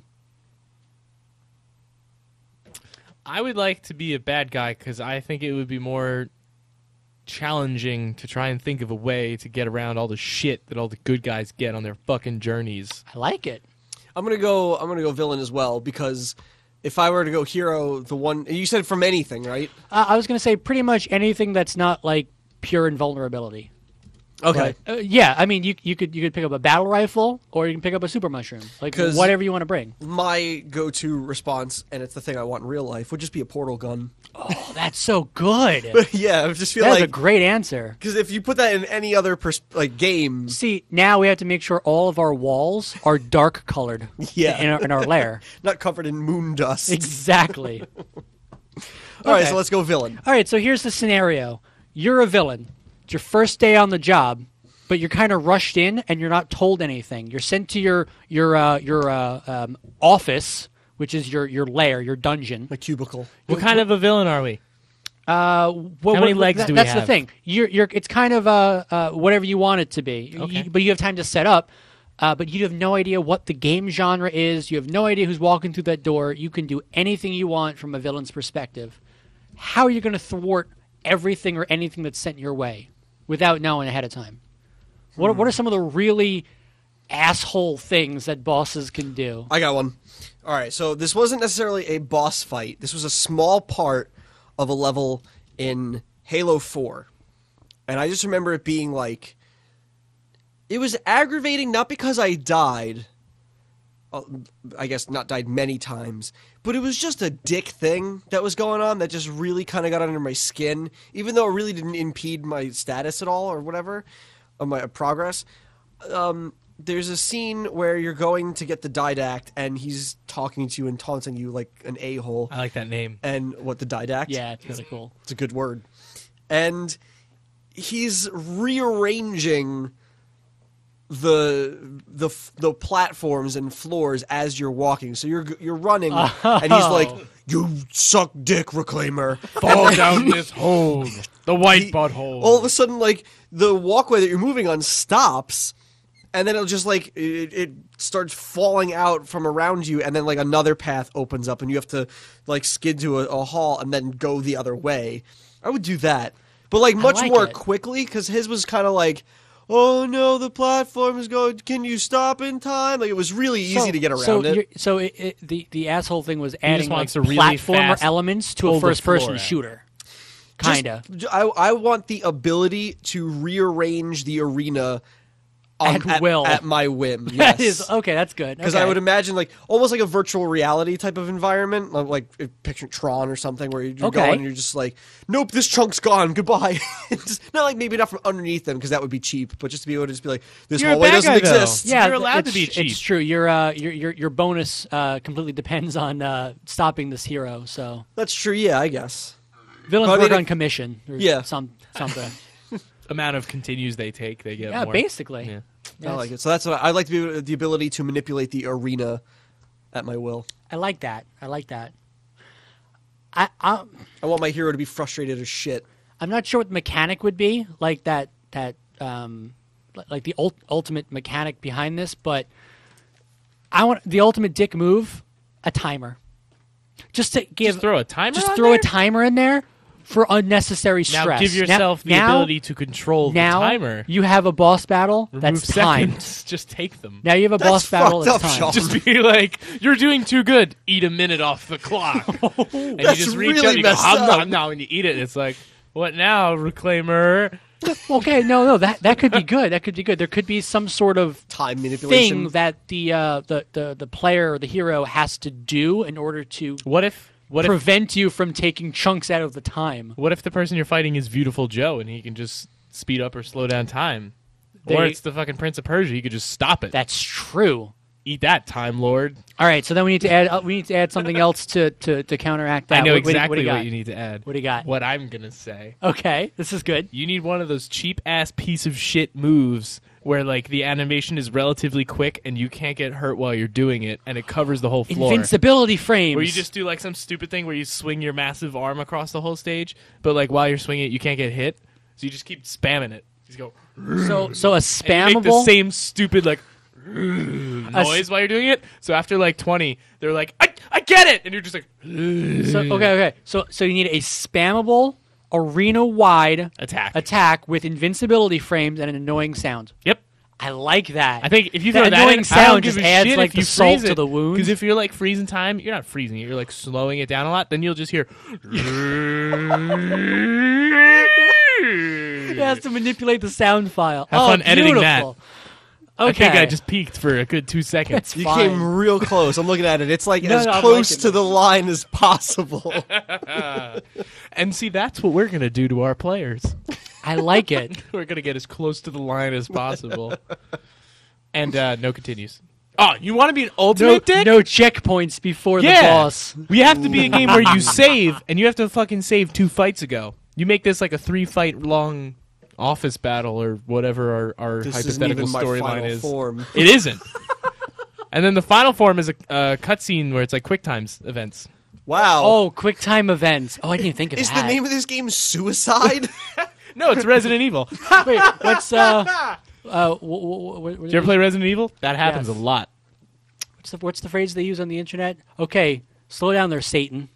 I would like to be a bad guy because I think it would be more challenging to try and think of a way to get around all the shit that all the good guys get on their fucking journeys. I like it. I'm gonna go. I'm gonna go villain as well because if I were to go hero, the one you said from anything, right? Uh, I was going to say pretty much anything that's not like pure invulnerability. Okay. But, uh, yeah, I mean, you you could you could pick up a battle rifle or you can pick up a super mushroom, like 'Cause- whatever you want to bring. My go-to response, and it's the thing I want in real life, would just be a portal gun. Oh, that's so good. But yeah, I just feel That's a like great answer. because if you put that in any other pers- like game, See, now we have to make sure all of our walls are dark colored. Yeah. in our, in our lair. not covered in moon dust. Exactly. All right, Okay. so let's go villain. All right, so here's the scenario. You're a villain. It's your first day on the job, but you're kind of rushed in and you're not told anything. You're sent to your your uh, your uh, um, office, which is your, your lair, your dungeon. My cubicle. What kind of a villain are we? Uh, what, How many what- legs that- do we That's have? the thing. You're you're. It's kind of uh, uh whatever you want it to be. Okay. You- but you have time to set up. Uh, but you have no idea what the game genre is. You have no idea who's walking through that door. You can do anything you want from a villain's perspective. How are you going to thwart everything or anything that's sent your way without knowing ahead of time? What Hmm. What are some of the really asshole things that bosses can do? I got one. All right, so this wasn't necessarily a boss fight. This was a small part of a level in Halo four. And I just remember it being like, it was aggravating not because I died, uh, I guess not died many times, but it was just a dick thing that was going on that just really kind of got under my skin, even though it really didn't impede my status at all or whatever, or my progress. Um, there's a scene where you're going to get the Didact, and he's talking to you and taunting you like an a-hole. I like that name. And what, the Didact? Yeah, it's really cool. It's a good word. And he's rearranging the the the platforms and floors as you're walking. So you're you're running, and he's like, "You suck, dick, Reclaimer." Fall down this hole. The white He- butthole. All of a sudden, like the walkway that you're moving on stops, and then it'll just like it, it starts falling out from around you, and then like another path opens up, and you have to like skid to a, a hall and then go the other way. I would do that, but like much like more it. quickly, because his was kind of like, "Oh no, the platform is going. Can you stop in time?" Like it was really easy So- to get around so it. you're- So it, it, the the asshole thing was adding like wants a really platformer fast elements to pull a the first person floor out. shooter. Just- Kinda. I I want the ability to rearrange the arena on, At at, will. at my whim. Yes. That is okay. That's good. Because okay. I would imagine like almost like a virtual reality type of environment, like, like if picture Tron or something, where you're Okay. going and you're just like, nope, this chunk's gone, goodbye. Just, not like maybe not from underneath them because that would be cheap, but just to be able to just be like, this You're a hallway bad doesn't guy, though. exist. Yeah, You're allowed it's, to be cheap. It's true. Your uh, your your your bonus uh, completely depends on uh, stopping this hero. So That's true. Yeah, I guess. villains But I mean, work it- on commission. Or Yeah. some something. Amount of continues they take, they get yeah, more. basically. Yeah. I like it. So that's what I, I like to be the ability to manipulate the arena at my will. I like that. I like that. I I'm, I want my hero to be frustrated as shit. I'm not sure what the mechanic would be like that that um li- like the ult- ultimate mechanic behind this, but I want the ultimate dick move, a timer. Just to give Just throw a timer Just on throw there? a timer in there for unnecessary stress. Now give yourself Now- the now- ability to control now the timer. you have a boss battle Remove that's timed. seconds. Just take them. Now you have a That's boss battle fucked that's up, timed. Sean. Just be like, you're doing too good. Eat a minute off the clock. and That's you just reach really up, you go, messed hum, up. nom, nom, and you eat it. It's like, what now, Reclaimer? Okay, no, no, that that could be good. That could be good. There could be some sort of Time manipulation. thing that the uh, the, the the player or the hero has to do in order to What if, what if, prevent you from taking chunks out of the time. what if the person you're fighting is Beautiful Joe and he can just speed up or slow down time? or They- it's the fucking Prince of Persia. You could just stop it. That's true. Eat that, Time Lord. All right, so then we need to add uh, we need to add something else to, to, to counteract that. I know What- what do you- exactly what, do you what got? you need to add. What do you got? What I'm gonna say. Okay, this is good. You need one of those cheap ass piece of shit moves where like the animation is relatively quick and you can't get hurt while you're doing it, and it covers the whole floor. Invincibility frames. Where you just do like some stupid thing where you swing your massive arm across the whole stage, but like while you're swinging it, you can't get hit, so you just keep spamming it. You just go so so a and you make the spammable same stupid like noise while you're doing it. So after like twenty, they're like, I I get it, and you're just like So okay, okay. So so you need a spammable arena wide attack. attack with invincibility frames and an annoying sound. Yep. I like that. I think if you That throw that annoying in, sound I don't just give a adds shit like if the you salt freeze to the wound. Because if you're like freezing time, you're not freezing it. You're like slowing it down a lot. Then you'll just hear. It has to manipulate the sound file. Have oh, fun editing that. beautiful. Okay. I think I just peaked for a good two seconds. That's You fine. came real close. I'm looking at it. It's like No, as no, I'm close liking to the this. line as possible. And see, that's what we're gonna do to our players. I like it. We're gonna get as close to the line as possible. And uh, no continues. Oh, you want to be an ultimate No, dick? no checkpoints before yeah. the boss. We have to be a game where you save, and you have to fucking save two fights ago. You make this like a three fight long office battle or whatever our, our This isn't hypothetical even my storyline final is. form. It isn't. And then the final form is a uh, cutscene where it's like quick times events. Wow. Oh, quick time events. Oh, I didn't even think of Is that. the name of this game Suicide? No, it's Resident Evil. Did Wait, what's uh, uh, wh- wh- wh- wh- you ever play Resident Evil? That happens Yes. a lot. what's the what's the phrase they use on the internet? Okay, slow down there, Satan.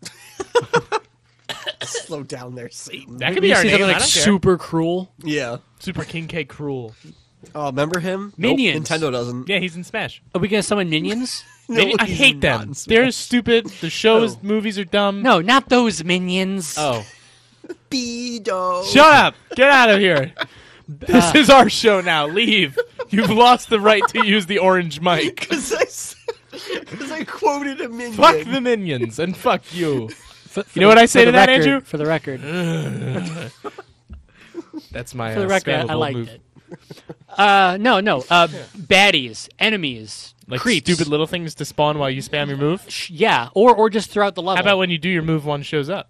Slow down there, Satan. That could We be our see name. something I like don't care. super cruel. Yeah. Super King K. Cruel. Oh, remember him? Minions. Nope, Nintendo doesn't. Yeah, he's in Smash. Are we gonna summon minions? No, Mini- I he's hate not them. in Smash. They're stupid. The shows, No. movies are dumb. No, not those minions. Oh. Speedo. Shut up! Get out of here! This is our show now. Leave. You've lost the right to use the orange mic. Because I, s- 'cause I quoted a minion. Fuck the minions and fuck you. For- for You know the- what I for say the to that, record- Andrew? For the record, That's my for the uh, record, scrambled I bold liked move. it. Uh, no, no. Uh, baddies, enemies, Like creeps. stupid little things to spawn while you spam your move. Sh- Yeah, or or just throughout the level. How about when you do your move, one shows up?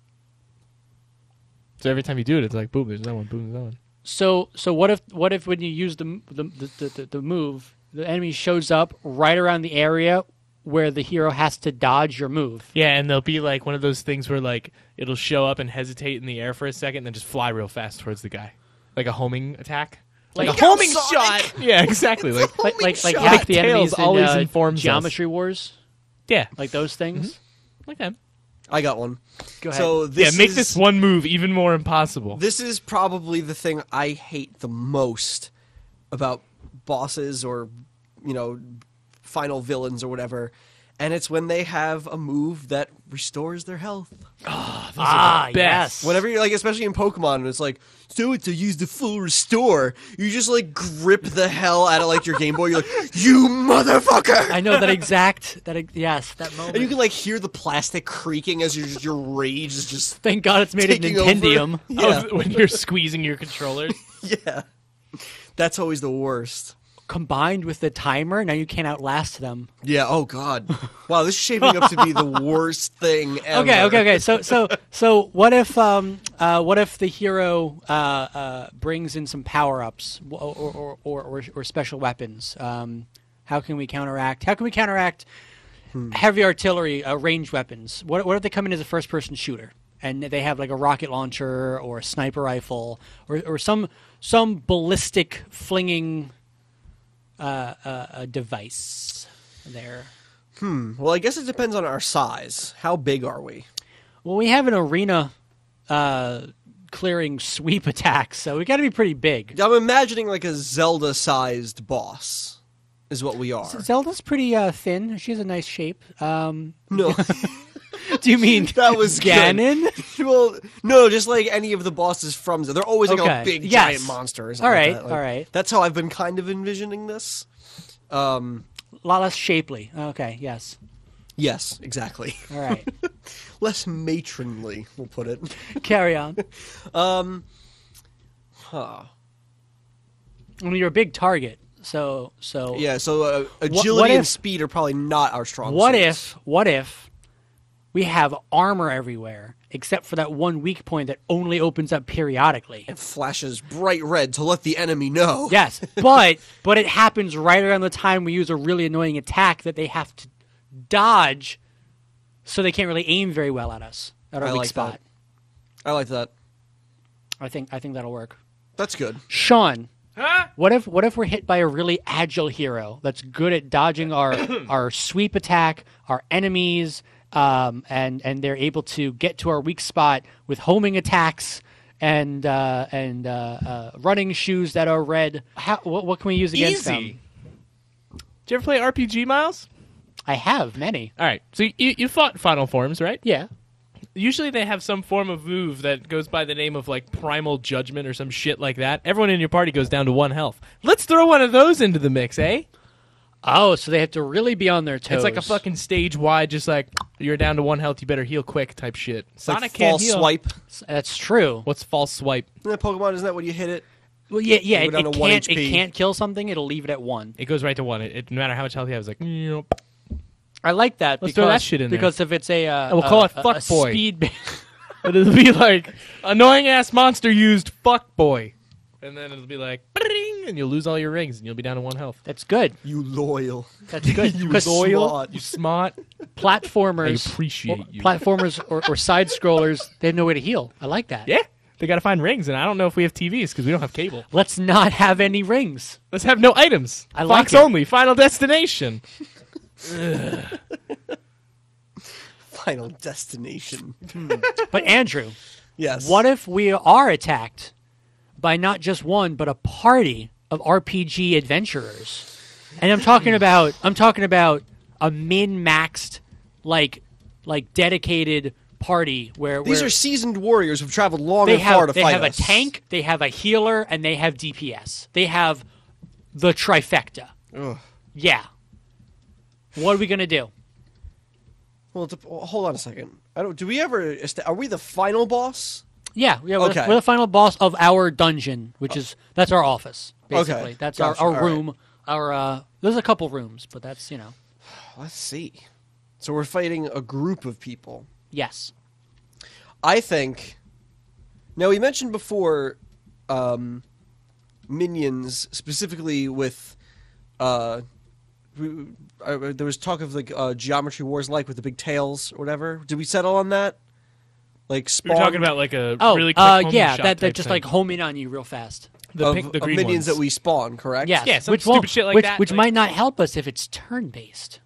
So every time you do it, it's like boom, there's that one, boom, there's that one. So so what if what if when you use the the, the, the the move, the enemy shows up right around the area where the hero has to dodge your move? Yeah, and there'll be like one of those things where like it'll show up and hesitate in the air for a second, and then just fly real fast towards the guy, like a homing attack, like, Like a homing Sonic. shot. Yeah, exactly. Like Like like like shot. hack the Tails enemies always in uh, informs us. Geometry Wars, yeah, like those things. like that. I got one. Go ahead. So this Yeah, make is, this one move even more impossible. This is probably the thing I hate the most about bosses or, you know, final villains or whatever. And it's when they have a move that restores their health. Oh, those Ah, are the best. yes. Whenever you're like, especially in Pokemon, it's like, so to use the full restore, you just like grip the hell out of like your Game Boy. You're like, you motherfucker! I know that exact. That ex- yes, that moment. And you can like hear the plastic creaking as your your rage is just Thank God it's made of taking over. Nintendium. Yeah, Oh, when you're squeezing your controllers. yeah. That's always the worst. Combined with the timer, now you can't outlast them. Yeah. Oh God. Wow. This is shaping up to be the worst thing ever. Okay, okay, okay. So, so, so, what if, um, uh, what if the hero uh, uh, brings in some power ups or or, or, or or special weapons? Um, how can we counteract? How can we counteract hmm. heavy artillery, uh, ranged weapons? What what if they come in as a first person shooter and they have like a rocket launcher or a sniper rifle or or some some ballistic flinging uh, uh, a device there? Hmm. Well, I guess it depends on our size. How big are we? Well, we have an arena uh, clearing sweep attack, so we got to be pretty big. I'm imagining like a Zelda-sized boss is what we are. Zelda's pretty uh, thin. She has a nice shape. Um, No. do you mean That was good. Ganon? Well, no, just like any of the bosses from Zelda. They're always like Okay. a big Yes. giant monster. Or something All right, like that. Like, all right. That's how I've been kind of envisioning this. Um, A lot less shapely. Okay, yes. yes, exactly. All right. Less matronly, we'll put it. Carry on. Um, huh. I mean, you're a big target, so so. Yeah, so uh, agility what and if- speed are probably not our strong What suits. if? What if we have armor everywhere, except for that one weak point that only opens up periodically? It flashes bright red to let the enemy know. Yes, but but it happens right around the time we use a really annoying attack that they have to dodge, so they can't really aim very well at us at our I weak like spot. that. I like that. I think I think that'll work. That's good. Sean, Huh? what if what if we're hit by a really agile hero that's good at dodging our our sweep attack, our enemies, um, and and they're able to get to our weak spot with homing attacks and uh, and uh, uh, running shoes that are red. How, what, what can we use against them? Easy. Did you ever play R P G, Miles? I have many. All right. So you, you fought Final Forms, right? Yeah. Usually they have some form of move that goes by the name of like Primal Judgment or some shit like that. Everyone in your party goes down to one health. Let's throw one of those into the mix, eh? Oh, so they have to really be on their toes. It's like a fucking stage wide, just like you're down to one health, you better heal quick type shit. It's Sonic like can't false heal. swipe. That's true. What's false swipe? Isn't that Pokemon? Isn't that when you hit it? Well, yeah, yeah. You It, go down it to one can't. It H P. can't kill something. It'll leave it at one. It goes right to one. It, it, no matter how much health you have, it's like. Nope. I like that. Let's because, throw that shit in there. because if it's a, uh, we'll call a- it a- Fuck a Boy. speed. It'll be like annoying ass monster used fuck boy, and then it'll be like "Bring," and you'll lose all your rings and you'll be down to one health. That's good. You loyal. That's good. You Because smart. You smart. platformers, I appreciate or- you. platformers or, or side scrollers, they have no way to heal. I like that. Yeah, they got to find rings, and I don't know if we have T Vs because we don't have cable. Let's not have any rings. Let's have no items. I like Fox it. only. Final destination. Final destination. But Andrew, Yes. what if we are attacked by not just one but a party of R P G adventurers? And I'm talking about I'm talking about a min-maxed, like like dedicated party where These where are seasoned warriors who've traveled long they and far have to they fight have us. a tank, they have a healer, and they have D P S. They have the trifecta. Ugh. Yeah. What are we gonna do? Well, it's a- well, hold on a second. I don't. Do we ever? est- Are we the final boss? Yeah, yeah. We're, Okay. we're the final boss of our dungeon, which is that's our office. Basically, Okay, that's gotcha, our, our all right. room. Our uh, there's a couple rooms, but that's you know, Let's see. So we're fighting a group of people. yes. I think. Now we mentioned before, um, minions specifically with. Uh, we, uh, there was talk of like uh, Geometry Wars, like with the big tails or whatever. Did we settle on that? Like We spawn were talking about like a Oh, really quick uh, homing yeah, shot that that type just thing. like home in on you real fast. the, of, pink, the of green minions ones. that we spawn. Correct. Yes, Yeah, some which stupid won't, shit like which, that, which like- might not help us if it's turn based.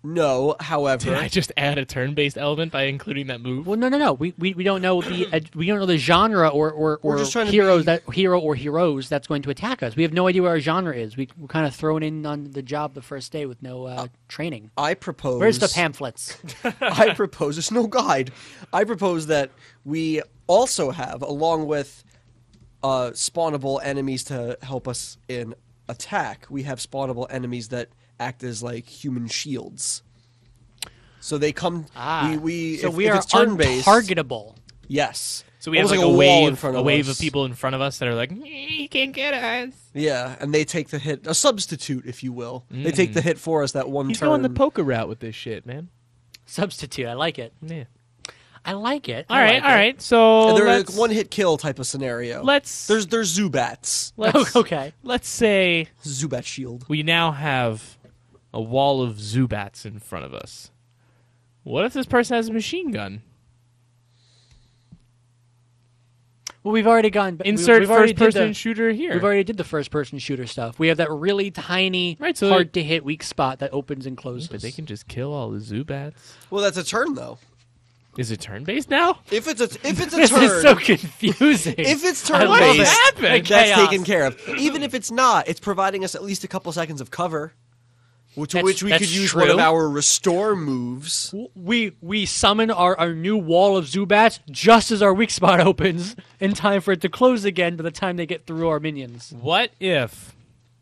No, however, Did I just add a turn-based element by including that move? Well, no, no, no. We we, we don't know the uh, we don't know the genre or or, We're or just trying to heroes be- that hero or heroes that's going to attack us. We have no idea what our genre is. We, we're kind of thrown in on the job the first day with no uh, training. I propose. Where's the pamphlets? I propose there's no guide. I propose that we also have, along with uh, spawnable enemies to help us in attack, we have spawnable enemies that act as like human shields. So they come. Ah, we, we so if, we if are it's turn-based, untargetable. Yes. So we have Almost like, like a a wave, wall in front a of wave us. of people in front of us that are like, you can't get us. Yeah, and they take the hit, a substitute, if you will. They take the hit for us that one He's turn. going the poker route with this shit, man. Substitute. I like it. Yeah. I like it. All I right, like all it. right. So And they're let's, like one hit kill type of scenario. let's There's there's Zubats. let's Oh, okay. let's say Zubat shield. we now have a wall of Zubats in front of us. What if this person has a machine gun? Well, we've already gone. we- Insert we've already did first-person the- shooter here. We've already did the first-person shooter stuff. We have that really tiny, Right, so hard to hit weak spot that opens and closes. But they can just kill all the Zubats. Well, that's a turn though. Is it turn-based now? If it's a if it's a This turn, is so confusing. if it's I turn love based, it. happened? that's Chaos. taken care of. Even if it's not, it's providing us at least a couple seconds of cover, which, That's- which we that's could use one of true. our restore moves. We we summon our, our new wall of Zubats just as our weak spot opens, in time for it to close again by the time they get through our minions. What if...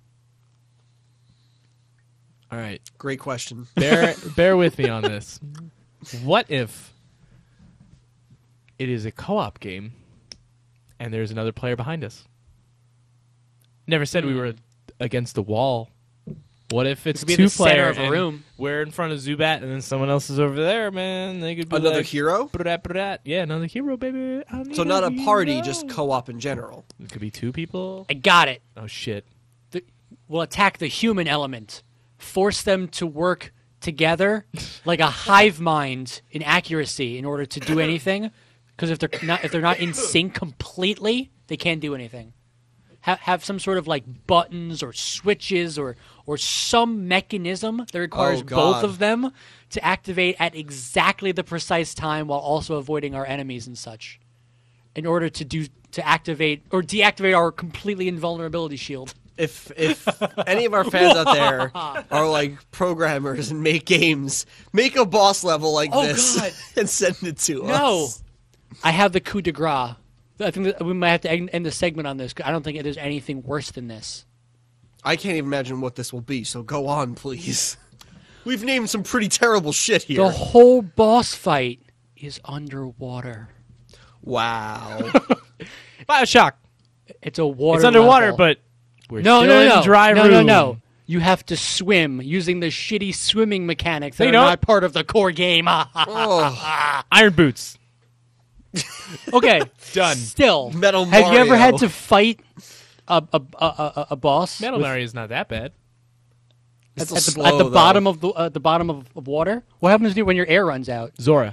All right. Great question. Bear, bear with me on this. What if it is a co-op game and there's another player behind us? Never said we were against the wall. What if it's could be in the center two-player of a and room. we're in front of Zubat and then someone else is over there, man? They could be Another like, hero? "Brat, brat." Yeah, another hero, baby. I need So not a party, hero. just co-op in general. It could be two people. I got it. Oh, shit. The, we'll attack the human element, force them to work together like a hive mind in accuracy in order to do anything. Because if they're not if they're not in sync completely, they can't do anything. Ha- have some sort of like buttons or switches or or some mechanism that requires Oh, both God. of them to activate at exactly the precise time while also avoiding our enemies and such, in order to do to activate or deactivate our completely invulnerability shield. If if any of our fans out there are like programmers and make games, make a boss level like Oh, this God. and send it to No, us. I have the coup de grace. I think that we might have to end end the segment on this. 'Cause I don't think there's anything worse than this. I can't even imagine what this will be, so go on, please. We've named some pretty terrible shit here. The whole boss fight is underwater. Wow. Bioshock. It's a water. It's underwater, level. but we're no, still no, in no, dry no, room. no, no. You have to swim using the shitty swimming mechanics that No, are you don't. not part of the core game. Oh, Iron Boots. Okay, Done. Still, Metal have you ever Mario. had to fight a a a, a, a boss Metal with- Mario is not that bad. it's at, still at the, slow, at the though. bottom of the uh, the bottom of, of water? What happens to you when your air runs out? Zora.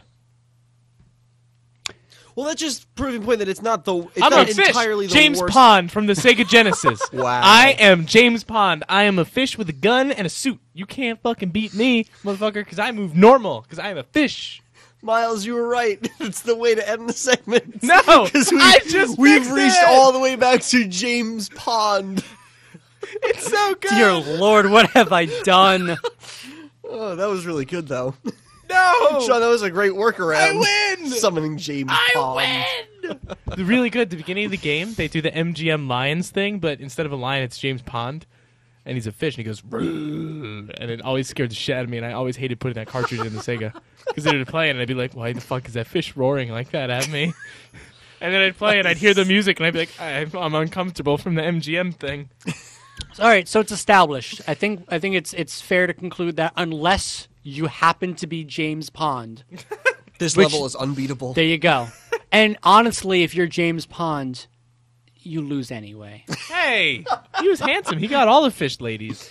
Well, that's just proving point that it's not the. It's I'm not a fish. entirely the James worst. Pond from the Sega Genesis. Wow. I am James Pond. I am a fish with a gun and a suit. You can't fucking beat me, motherfucker, because I move normal, because I am a fish. Miles, you were right. It's the way to end the segment. No, 'Cause we, I just we've fixed reached it. all the way back to James Pond. It's so good. Dear Lord, what have I done? Oh, that was really good, though. No. Sean, that was a great workaround. I win. Summoning James I Pond. win. Really good. At the beginning of the game, they do the M G M Lions thing, but instead of a lion, it's James Pond, and he's a fish, and he goes, "Rrrr," and it always scared the shit out of me, and I always hated putting that cartridge in the Sega because they would play it, and I'd be like, "Why the fuck is that fish roaring like that at me?" And then I'd play, and I'd hear the music, and I'd be like, I'm, "I'm uncomfortable from the M G M thing." All right, so it's established. I think I think it's it's fair to conclude that unless you happen to be James Pond, This Which- level is unbeatable. there you go. And honestly, if you're James Pond, you lose anyway. Hey, he was handsome. He got all the fish ladies.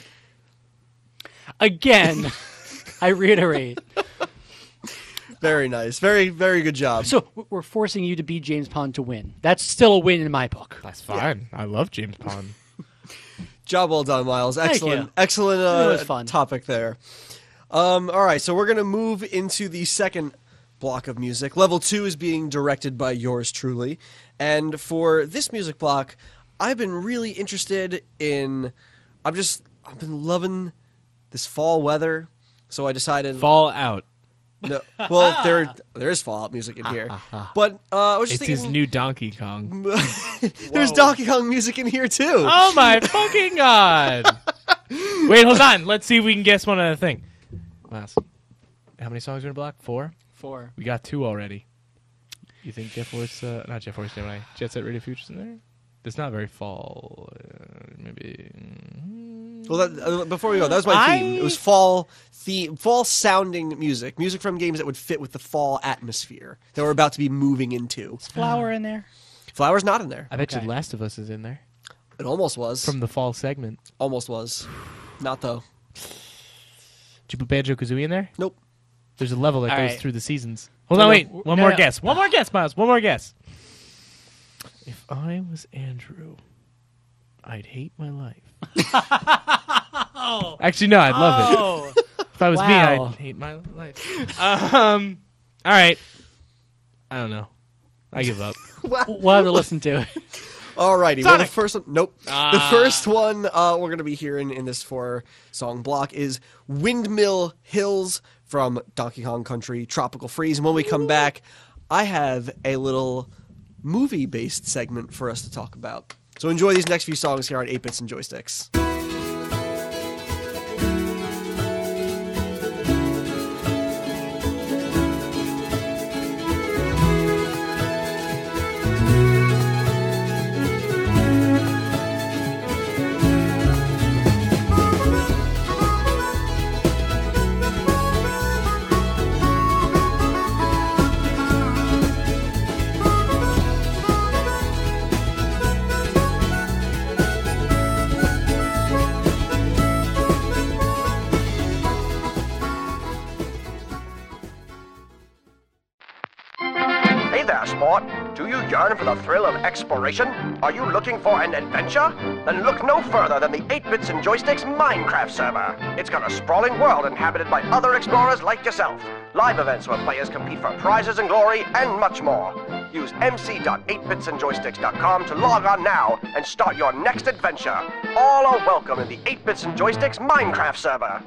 Again, I reiterate. Very nice. Very, very good job. So we're forcing you to be James Pond to win. That's still a win in my book. That's fine. I love James Pond. Job well done, Miles. Thank Excellent, you. excellent It uh, was fun. topic there. Um, all right, so we're going to move into the second block of music. Level two is being directed by yours truly. And for this music block, I've been really interested in... I'm just... I've been loving this fall weather, so I decided... Fall out. No, well, there there is Fallout music in here. But uh, I was just It's thinking... his new Donkey Kong. There's Donkey Kong music in here, too. Oh, my fucking God. Wait, hold on. Let's see if we can guess one other thing. Miles, how many songs are in a block? Four? Four. We got two already. You think Jet Force, uh, not Jet Force Gemini, Jet Set Radio Future's in there? It's not very fall. Uh, maybe. Mm, Well, that, uh, before we go, that was my I- theme. It was fall theme, fall-sounding music. Music from games that would fit with the fall atmosphere that we're about to be moving into. Is Flower in there? Flower's not in there. I bet Okay. you Last of Us is in there. It almost was. From the fall segment. Almost was. Not, though. Did you put Banjo-Kazooie in there? Nope. There's a level that All goes right. through the seasons. Hold No, on, no, wait. w- One no, more no. guess. One more guess, Miles. One more guess. If I was Andrew, I'd hate my life. Actually, no, I'd love it. Oh. If I was me, Wow. I'd hate my life. um, all right. I don't know. I give up. We'll have to listen to it. Alrighty, well, the Sonic. first one, nope. Ah. The first one uh, we're going to be hearing in this four-song block is Windmill Hills from Donkey Kong Country Tropical Freeze. And when we come back, I have a little movie-based segment for us to talk about. So enjoy these next few songs here on eight bits and Joysticks. Hey there, sport. Do you yearn for the thrill of exploration? Are you looking for an adventure? Then look no further than the eight bits and Joysticks Minecraft server. It's got a sprawling world inhabited by other explorers like yourself. Live events where players compete for prizes and glory, and much more. Use m c dot eight bits and joysticks dot com to log on now and start your next adventure. All are welcome in the eight bits and Joysticks Minecraft server.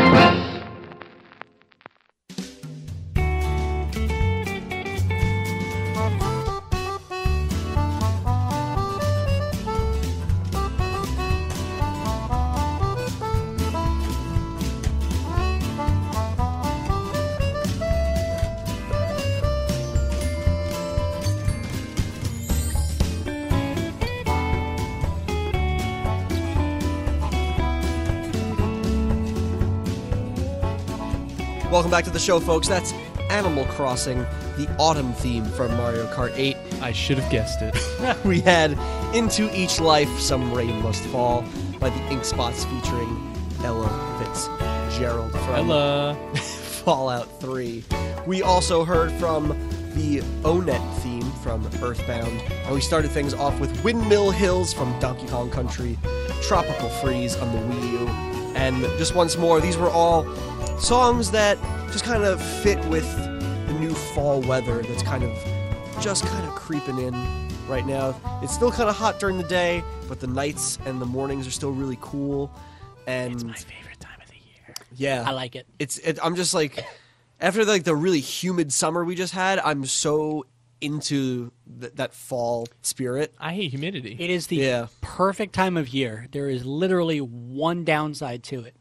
Welcome back to the show, folks. That's Animal Crossing, the autumn theme from Mario Kart eight. I should have guessed it. We had Into Each Life, Some Rain Must Fall by the Ink Spots featuring Ella Fitzgerald from Ella. Fallout three. We also heard from the O N E T theme from Earthbound, and we started things off with Windmill Hills from Donkey Kong Country, Tropical Freeze on the Wii U, and just once more, these were all songs that just kind of fit with the new fall weather that's kind of just kind of creeping in right now. It's still kind of hot during the day, but the nights and the mornings are still really cool. And It's my favorite time of the year. yeah, I like it. It's it, I'm just like after like the really humid summer we just had, I'm so into th- that fall spirit. I hate humidity. It is the Yeah. perfect time of year. There is literally one downside to it.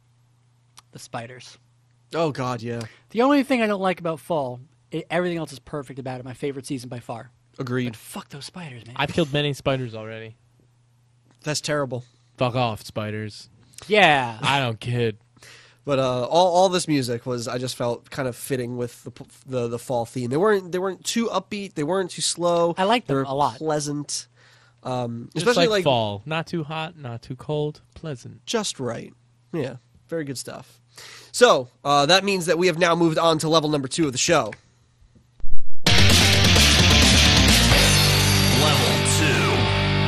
The spiders. Oh God, yeah, The only thing I don't like about fall, it, everything else is perfect about it. My favorite season by far. agreed. But fuck those spiders, man. I've killed many spiders already. That's terrible. Fuck off, spiders. yeah. I don't kid. But uh, all all this music was I just felt kind of fitting with the p- the, the fall theme. They weren't they weren't too upbeat. They weren't too slow. I liked They them were a lot. Pleasant, um, Just especially like, like fall. Not too hot, not too cold. Pleasant. just right. Yeah, very good stuff. So uh, that means that we have now moved on to level number two of the show. Level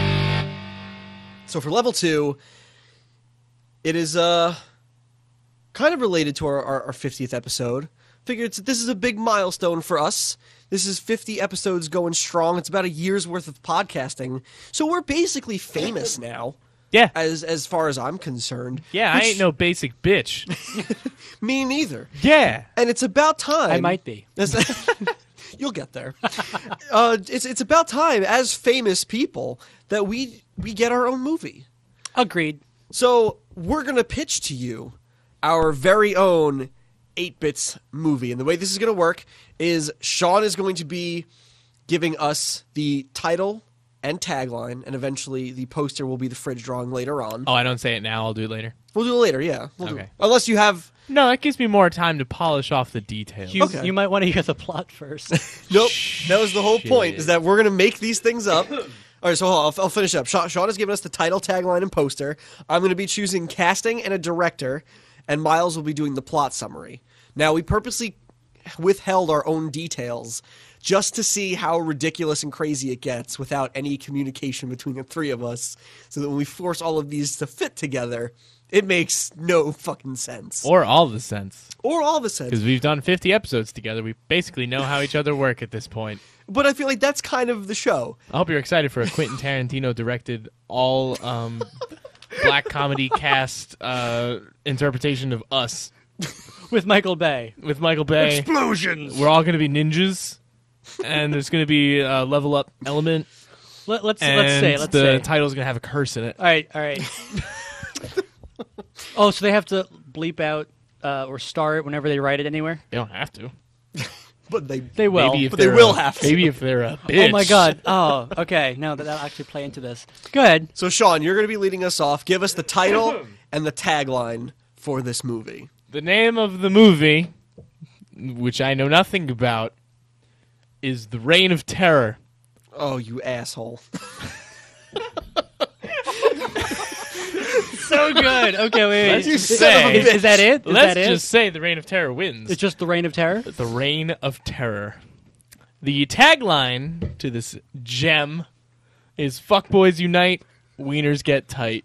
two. So for level two, it is uh, kind of related to our, our, our fiftieth episode. Figured it's, this is a big milestone for us. This is fifty episodes going strong. It's about a year's worth of podcasting. So we're basically famous now. Yeah. As as far as I'm concerned. Yeah, Which, I ain't no basic bitch. Me neither. Yeah. And it's about time. I might be. You'll get there. uh, it's it's about time, as famous people, that we we get our own movie. Agreed. So we're gonna pitch to you our very own eight bits movie, and the way this is gonna work is Sean is going to be giving us the title and tagline, and eventually the poster will be the fridge drawing later on. Oh, I don't say it now. I'll do it later. We'll do it later, yeah. We'll do Okay. it. Unless you have... No, that gives me more time to polish off the details. You, Okay. you might want to hear the plot first. Nope. That was the whole point, Shit. is that we're going to make these things up. All right, so hold on, I'll, I'll finish up. Sean, Sean has given us the title, tagline, and poster. I'm going to be choosing casting and a director, and Miles will be doing the plot summary. Now, we purposely withheld our own details just to see how ridiculous and crazy it gets without any communication between the three of us, so that when we force all of these to fit together, it makes no fucking sense. Or all the sense. Or all the sense. Because we've done fifty episodes together. We basically know how each other work at this point. But I feel like that's kind of the show. I hope you're excited for a Quentin Tarantino directed all um, black comedy cast uh, interpretation of Us. With Michael Bay. With Michael Bay. Explosions! We're all going to be ninjas. And there's going to be a level up element. Let, let's and let's say let's the say. title's going to have a curse in it. All right, all right. Oh, so they have to bleep out uh, or star it whenever they write it anywhere? They don't have to. But they They will. Maybe if But they they're will a- have to. Maybe if they're a bitch. Oh my god. Oh, okay. No, that, that'll actually play into this. Go ahead. So, Sean, you're going to be leading us off. Give us the title and the tagline for this movie. The name of the movie, which I know nothing about, is The Reign of Terror. Oh, you asshole. So good. Okay, wait, wait. Let's just is, say- is, is that it? Is Let's that it? just say The Reign of Terror wins. It's just the Reign of Terror? The Reign of Terror. The tagline to this gem is Fuckboys Unite, Wieners Get Tight.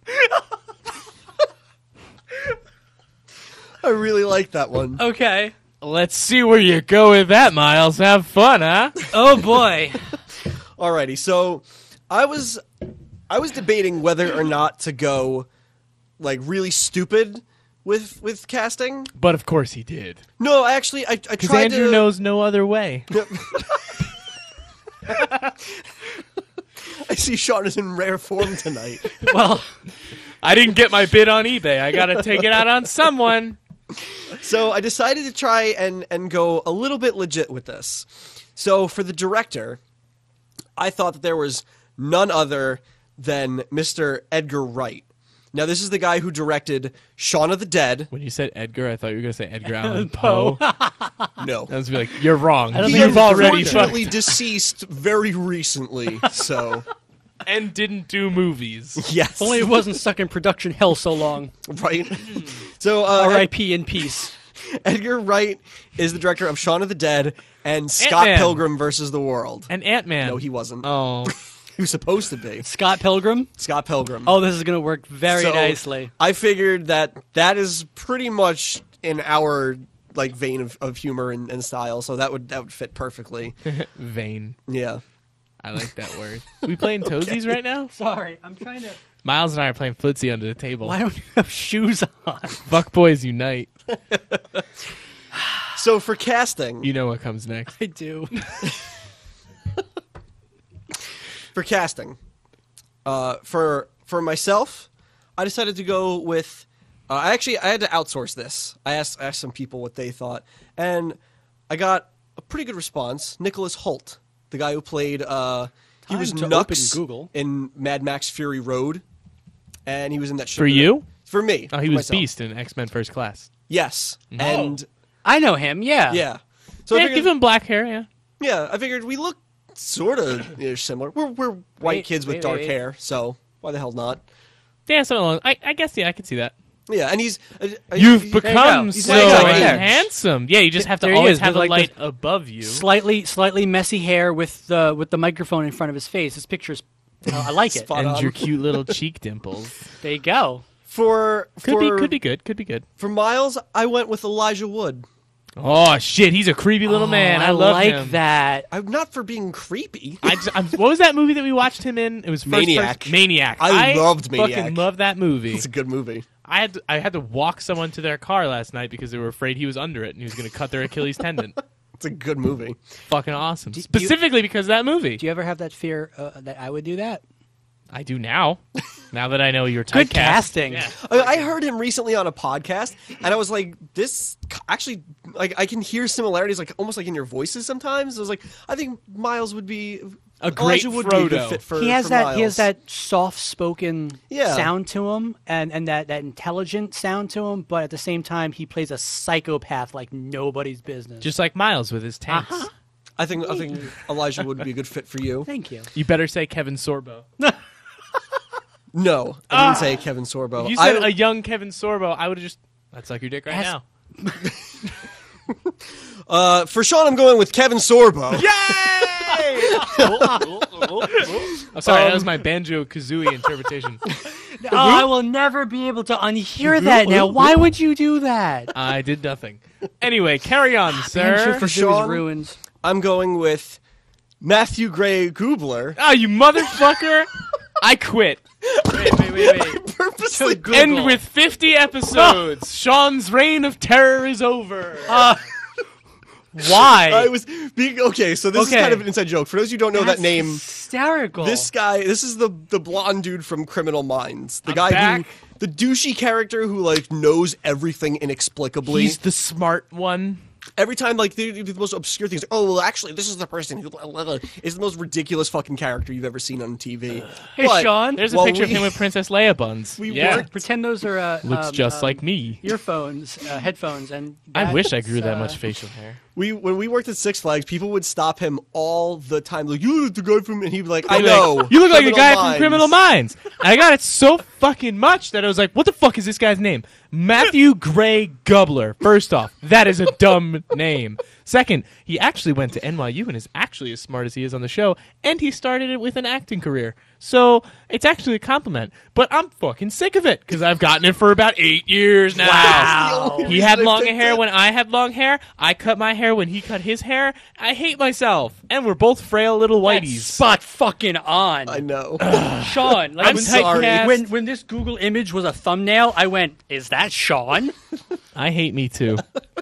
I really like that one. Okay. Let's see where you go with that, Miles. Have fun, huh? Oh boy. Alrighty, so I was I was debating whether or not to go like really stupid with with casting. But of course he did. No, actually, I, I Because tried Andrew to. knows no other way. I see Sean is in rare form tonight. Well, I didn't get my bid on eBay. I gotta take it out on someone. So I decided to try and, and go a little bit legit with this. So for the director, I thought that there was none other than Mister Edgar Wright. Now, this is the guy who directed Shaun of the Dead. When you said Edgar, I thought you were gonna say Edgar Allan Poe. No. I was be like, you're wrong. don't He think You've he's already unfortunately fucked deceased very recently, so and didn't do movies. yes. if only it wasn't stuck in production hell so long. Right? So, uh, R I P in peace. Edgar Wright is the director of Shaun of the Dead and Scott Ant-Man. Pilgrim versus the World. And Ant-Man. No, he wasn't. Oh. He was supposed to be. Scott Pilgrim? Scott Pilgrim. Oh, this is going to work very So, nicely. I figured that that is pretty much in our like vein of, of humor and, and style, so that would that would fit perfectly. Vain. Yeah. I like that word. We playing Toesies right now? Sorry, I'm trying to... Miles and I are playing footsie under the table. Why don't you have shoes on? Fuck boys unite. So for casting, You know what comes next. I do. for casting, uh, for for myself, I decided to go with. Uh, I actually I had to outsource this. I asked asked some people what they thought, and I got a pretty good response. Nicholas Hoult, the guy who played, uh, he Time was to Nux open Google. in Mad Max Fury Road, and he was in that. For shit- you? For me. Oh, he for was myself. Beast in X-Men First Class. Yes, and I know him, yeah. yeah. So I Yeah, figured, give him black hair, yeah. yeah, I figured we look sort of you know, similar. We're we're white Wait, kids with wait, dark wait. hair, so why the hell not? Yeah, something along. I, I guess, yeah, I can see that. Yeah, and he's uh, uh, You've he- become He's so like right there. handsome. Yeah, you just have to There he always is, have with a like light the above you. Slightly, slightly messy hair with the with the microphone in front of his face. His picture's, uh, I like it. Spot and on. your cute little cheek dimples. There you go. For Could for, be, could be good. Could be good. For Miles, I went with Elijah Wood. Oh shit, he's a creepy little Oh, man. I, I love like him. that. I'm not for being creepy. I just, I'm, what was that movie that we watched him in? It was first Maniac. Person, Maniac. I loved Maniac. Fucking loved that movie. It's a good movie. I had to, I had to walk someone to their car last night because they were afraid he was under it and he was going to cut their Achilles tendon. It's a good movie. Fucking awesome. Do- do you- Specifically because of that movie. Do you ever have that fear uh, that I would do that? I do now. Now that I know you're Good typecast. casting. Yeah. I, I heard him recently on a podcast, and I was like, "This actually, like, I can hear similarities, like almost like in your voices sometimes." I was like, "I think Miles would be A great Elijah would be a good Frodo. fit for." He has for that. Miles. He has that soft-spoken Yeah. sound to him, and, and that, that intelligent sound to him. But at the same time, he plays a psychopath like nobody's business. Just like Miles with his tanks. Uh-huh. I think I think Elijah would be a good fit for you. Thank you. You better say Kevin Sorbo. No, I didn't say Kevin Sorbo. If you said I, a young Kevin Sorbo, I would have just. I'd suck your dick right As- now. uh, for Sean, I'm going with Kevin Sorbo. I'm sorry, that was my banjo kazooie interpretation. Oh, I will never be able to unhear that now. Why would you do that? I did nothing. Anyway, carry on, sir. For Sean, ruins. I'm going with Matthew Gray Goobler. Oh, you motherfucker! I quit. Wait, wait, wait, wait. Purposely End with fifty episodes. Sean's reign of terror is over. Uh, why? I was being okay. So this Okay. is kind of an inside joke. For those who don't know That's that name, hysterical. this guy, this is the the blonde dude from Criminal Minds, the I'm guy back. who, the douchey character who like knows everything inexplicably. He's the smart one. Every time, like, they do the most obscure things. Oh, well, actually, this is the person who is the most ridiculous fucking character you've ever seen on T V. Hey, But Sean. There's a while picture of we- him with Princess Leia buns. We yeah, worked- Pretend those are uh, looks um, just um, like me. earphones, uh, headphones, and I wish I that's, grew that uh, much facial hair. We when we worked at Six Flags, people would stop him all the time, like, "You look the guy from," and he'd be like, "I I'd be know, like, you look like the Criminal guy Minds." from Criminal Minds. And I got it so fucking much that I was like, what the fuck is this guy's name? Matthew Gray Gubler. First off, that is a dumb name. Second, he actually went to N Y U and is actually as smart as he is on the show, and he started it with an acting career. So it's actually a compliment. But I'm fucking sick of it because I've gotten it for about eight years now. Wow. He had I long picked hair it. when I had long hair. I cut my hair when he cut his hair. I hate myself. And we're both frail little whiteys. Spot fucking on. I know. Sean, like I'm when, sorry. typecast- when when this Google image was a thumbnail, I went, "Is that Sean?" I hate me too.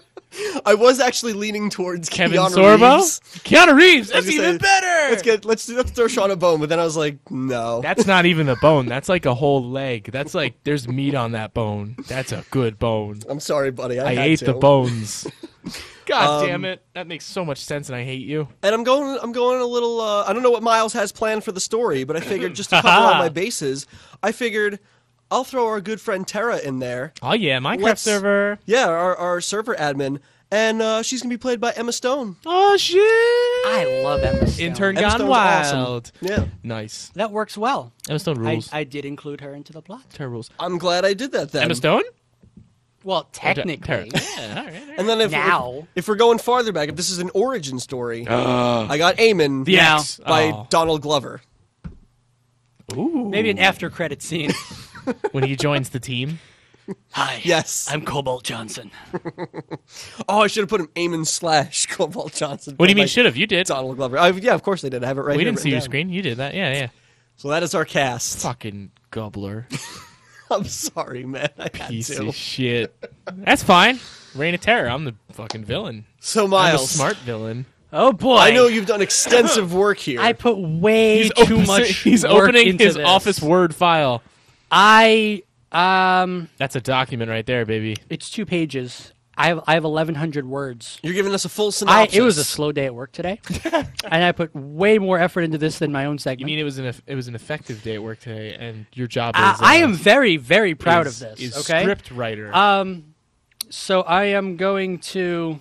I was actually leaning towards Kevin Keanu Sorbo? Reeves. Keanu Reeves, I was that's gonna even say, better. Let's get let's let's throw Sean a bone, but then I was like, no. That's not even a bone. That's like a whole leg. That's like there's meat on that bone. That's a good bone. I'm sorry, buddy. I, I had ate to. the bones. God Um, damn it. That makes so much sense and I hate you. And I'm going. I'm going a little. Uh, I don't know what Miles has planned for the story, but I figured just to cover all my bases, I figured I'll throw our good friend Tara in there. Oh yeah, Minecraft Let's- server. Yeah, our our server admin, and uh, she's gonna be played by Emma Stone. Oh shit. I love Emma Stone. Intern Emma gone Stone's wild. awesome. Yeah, Nice. That works well. Emma Stone I, rules. I did include her into the plot. Tara rules. I'm glad I did that then. Emma Stone? Well, Tara. technically, Yeah, all right, all right. And then if, Now. if if we're going farther back, if this is an origin story, I got Eamon The Now. X. by Oh. Donald Glover. Ooh. maybe an after credit scene. when he joins the team. Hi. Yes. I'm Cobalt Johnson. Oh, I should have put him Eamon slash Cobalt Johnson. What do you by mean should have? You did. Donald Glover. I, yeah, of course they did. I have it right We here didn't see written your down. screen. You did that. Yeah, yeah. So that is our cast. Fucking gobbler. I'm sorry, man. I had Piece to. of shit. That's fine. Reign of Terror. I'm the fucking villain. So I'm Miles, the smart villain. Oh boy. I know you've done extensive work here. I put way He's, too open- much. he's work opening into his this. Office Word file. I um, That's a document right there, baby. it's two pages. I have I have eleven hundred words. You're giving us a full I synopsis. it was a slow day at work today, and I put way more effort into this than my own segment. You mean it was an eff- it was an effective day at work today, and your job I, is uh, I am very very proud is- of this. Is okay. script writer. Um, so I am going to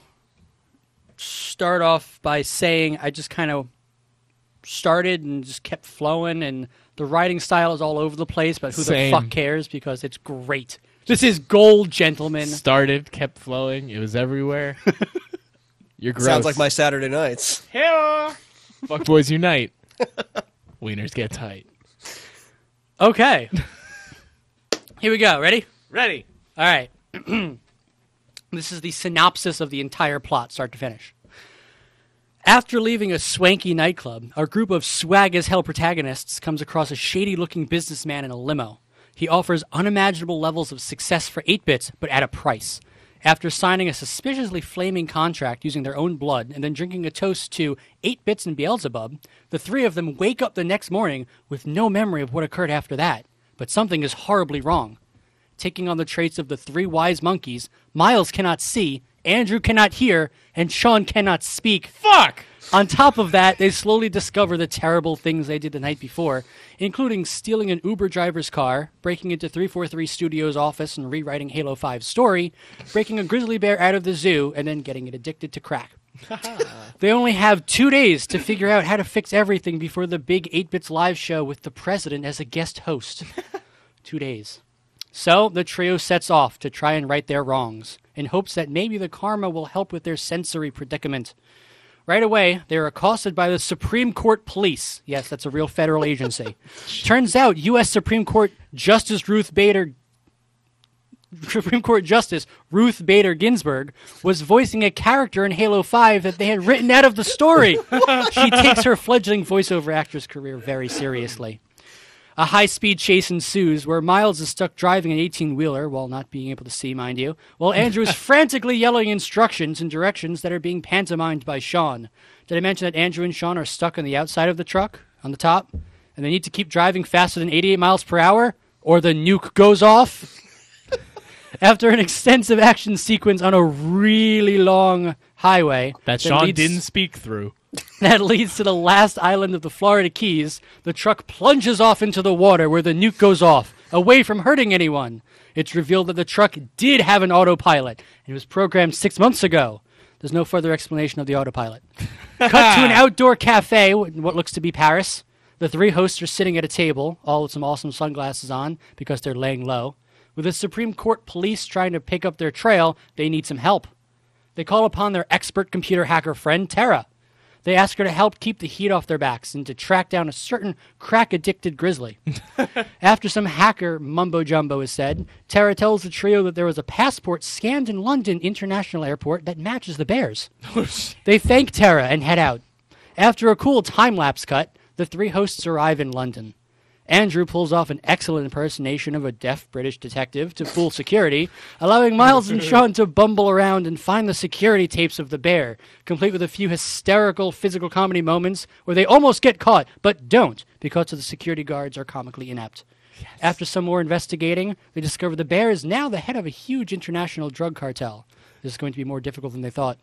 start off by saying I just kind of started and just kept flowing, and the writing style is all over the place, but who Same. the fuck cares because it's great. This is gold, gentlemen. Started, kept flowing. It was everywhere. You're gross. Sounds like my Saturday nights. Hey, fuck boys unite. Wieners get tight. Okay. Here we go. Ready? Ready. All right. This is the synopsis of the entire plot, start to finish. After leaving a swanky nightclub, our group of swag-as-hell protagonists comes across a shady-looking businessman in a limo. He offers unimaginable levels of success for eight bits, but at a price. After signing a suspiciously flaming contract using their own blood and then drinking a toast to eight bits and Beelzebub, the three of them wake up the next morning with no memory of what occurred after that. But something is horribly wrong. Taking on the traits of the three wise monkeys, Miles cannot see, Andrew cannot hear, and Sean cannot speak. Fuck! On top of that, they slowly discover the terrible things they did the night before, including stealing an Uber driver's car, breaking into three forty-three Studios' office and rewriting Halo five's story, breaking a grizzly bear out of the zoo, and then getting it addicted to crack. They only have two days to figure out how to fix everything before the big eight bits live show with the president as a guest host. Two days. So, the trio sets off to try and right their wrongs, in hopes that maybe the karma will help with their sensory predicament. Right away, they are accosted by the Supreme Court Police. Yes, that's a real federal agency. Turns out, U S Supreme Court Justice Ruth Bader... Supreme Court Justice Ruth Bader Ginsburg was voicing a character in Halo five that they had written out of the story. She takes her fledgling voiceover actress career very seriously. A high-speed chase ensues where Miles is stuck driving an eighteen-wheeler while not being able to see, mind you, while Andrew is frantically yelling instructions in directions that are being pantomimed by Sean. Did I mention that Andrew and Sean are stuck on the outside of the truck, on the top, and they need to keep driving faster than eighty-eight miles per hour, or the nuke goes off? After an extensive action sequence on a really long highway... That, that Sean leads... didn't speak through. That leads to the last island of the Florida Keys, the truck plunges off into the water where the nuke goes off, away from hurting anyone. It's revealed that the truck did have an autopilot, and it was programmed six months ago. There's no further explanation of the autopilot. Cut to an outdoor cafe in what looks to be Paris. The three hosts are sitting at a table, all with some awesome sunglasses on, because they're laying low. With the Supreme Court Police trying to pick up their trail, they need some help. They call upon their expert computer hacker friend, Tara. They ask her to help keep the heat off their backs and to track down a certain crack-addicted grizzly. After some hacker mumbo-jumbo is said, Tara tells the trio that there was a passport scanned in London International Airport that matches the bears. They thank Tara and head out. After a cool time-lapse cut, the three hosts arrive in London. Andrew pulls off an excellent impersonation of a deaf British detective to fool security, allowing Miles and Sean to bumble around and find the security tapes of the bear, complete with a few hysterical physical comedy moments where they almost get caught, but don't, because the security guards are comically inept. Yes. After some more investigating, they discover the bear is now the head of a huge international drug cartel. This is going to be more difficult than they thought.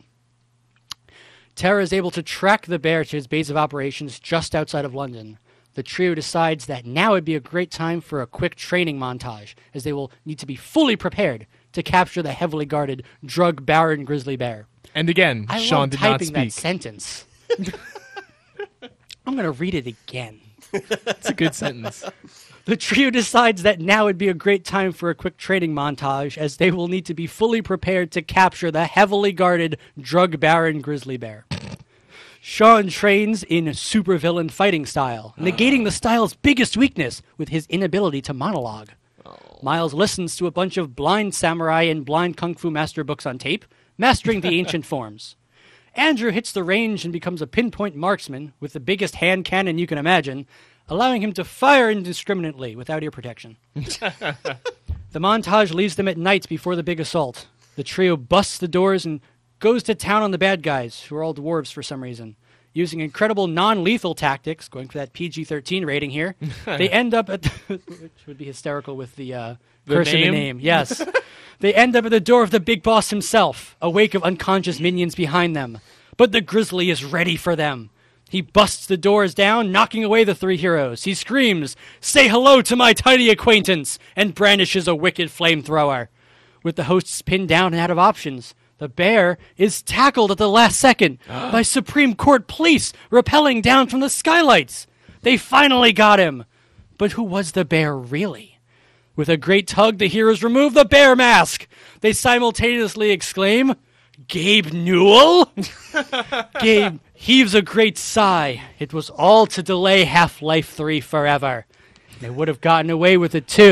Tara is able to track the bear to his base of operations just outside of London. The trio decides that now would be a great time for a quick training montage, as they will need to be fully prepared to capture the heavily guarded drug baron grizzly bear. And again, I Sean love did not typing speak. that sentence. I'm going to read it again. It's a good sentence. The trio decides that now would be a great time for a quick training montage, as they will need to be fully prepared to capture the heavily guarded drug baron grizzly bear. Sean trains in supervillain fighting style, negating the style's biggest weakness with his inability to monologue. Oh. Miles listens to a bunch of blind samurai and blind kung fu master books on tape, mastering the ancient forms. Andrew hits the range and becomes a pinpoint marksman with the biggest hand cannon you can imagine, allowing him to fire indiscriminately without ear protection. The montage leaves them at night before the big assault. The trio busts the doors and goes to town on the bad guys, who are all dwarves for some reason. Using incredible non-lethal tactics, going for that P G thirteen rating here, they end up at, the, which would be hysterical with the, uh, the curse name? in the name, yes. They end up at the door of the big boss himself, a wake of unconscious minions behind them. But the grizzly is ready for them. He busts the doors down, knocking away the three heroes. He screams, "Say hello to my tiny acquaintance," and brandishes a wicked flamethrower. With the hosts pinned down and out of options, the bear is tackled at the last second by Supreme Court police rappelling down from the skylights. They finally got him. But who was the bear really? With a great tug, the heroes remove the bear mask. They simultaneously exclaim, "Gabe Newell?" Gabe heaves a great sigh. It was all to delay Half-Life three forever. They would have gotten away with it too.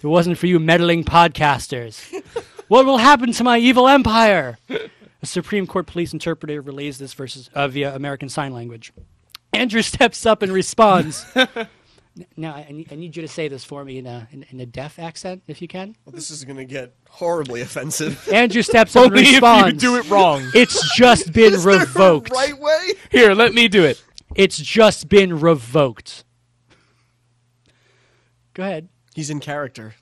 If it wasn't for you meddling podcasters, what will happen to my evil empire? A Supreme Court police interpreter relays this versus, uh, via American Sign Language. Andrew steps up and responds. Now, I need, I need you to say this for me in a, in, in a deaf accent, if you can. Well, this is going to get horribly offensive. Andrew steps up and Only responds. if you do it wrong. It's just been Is there a revoked. right way? Here, let me do it. It's just been revoked. Go ahead. He's in character.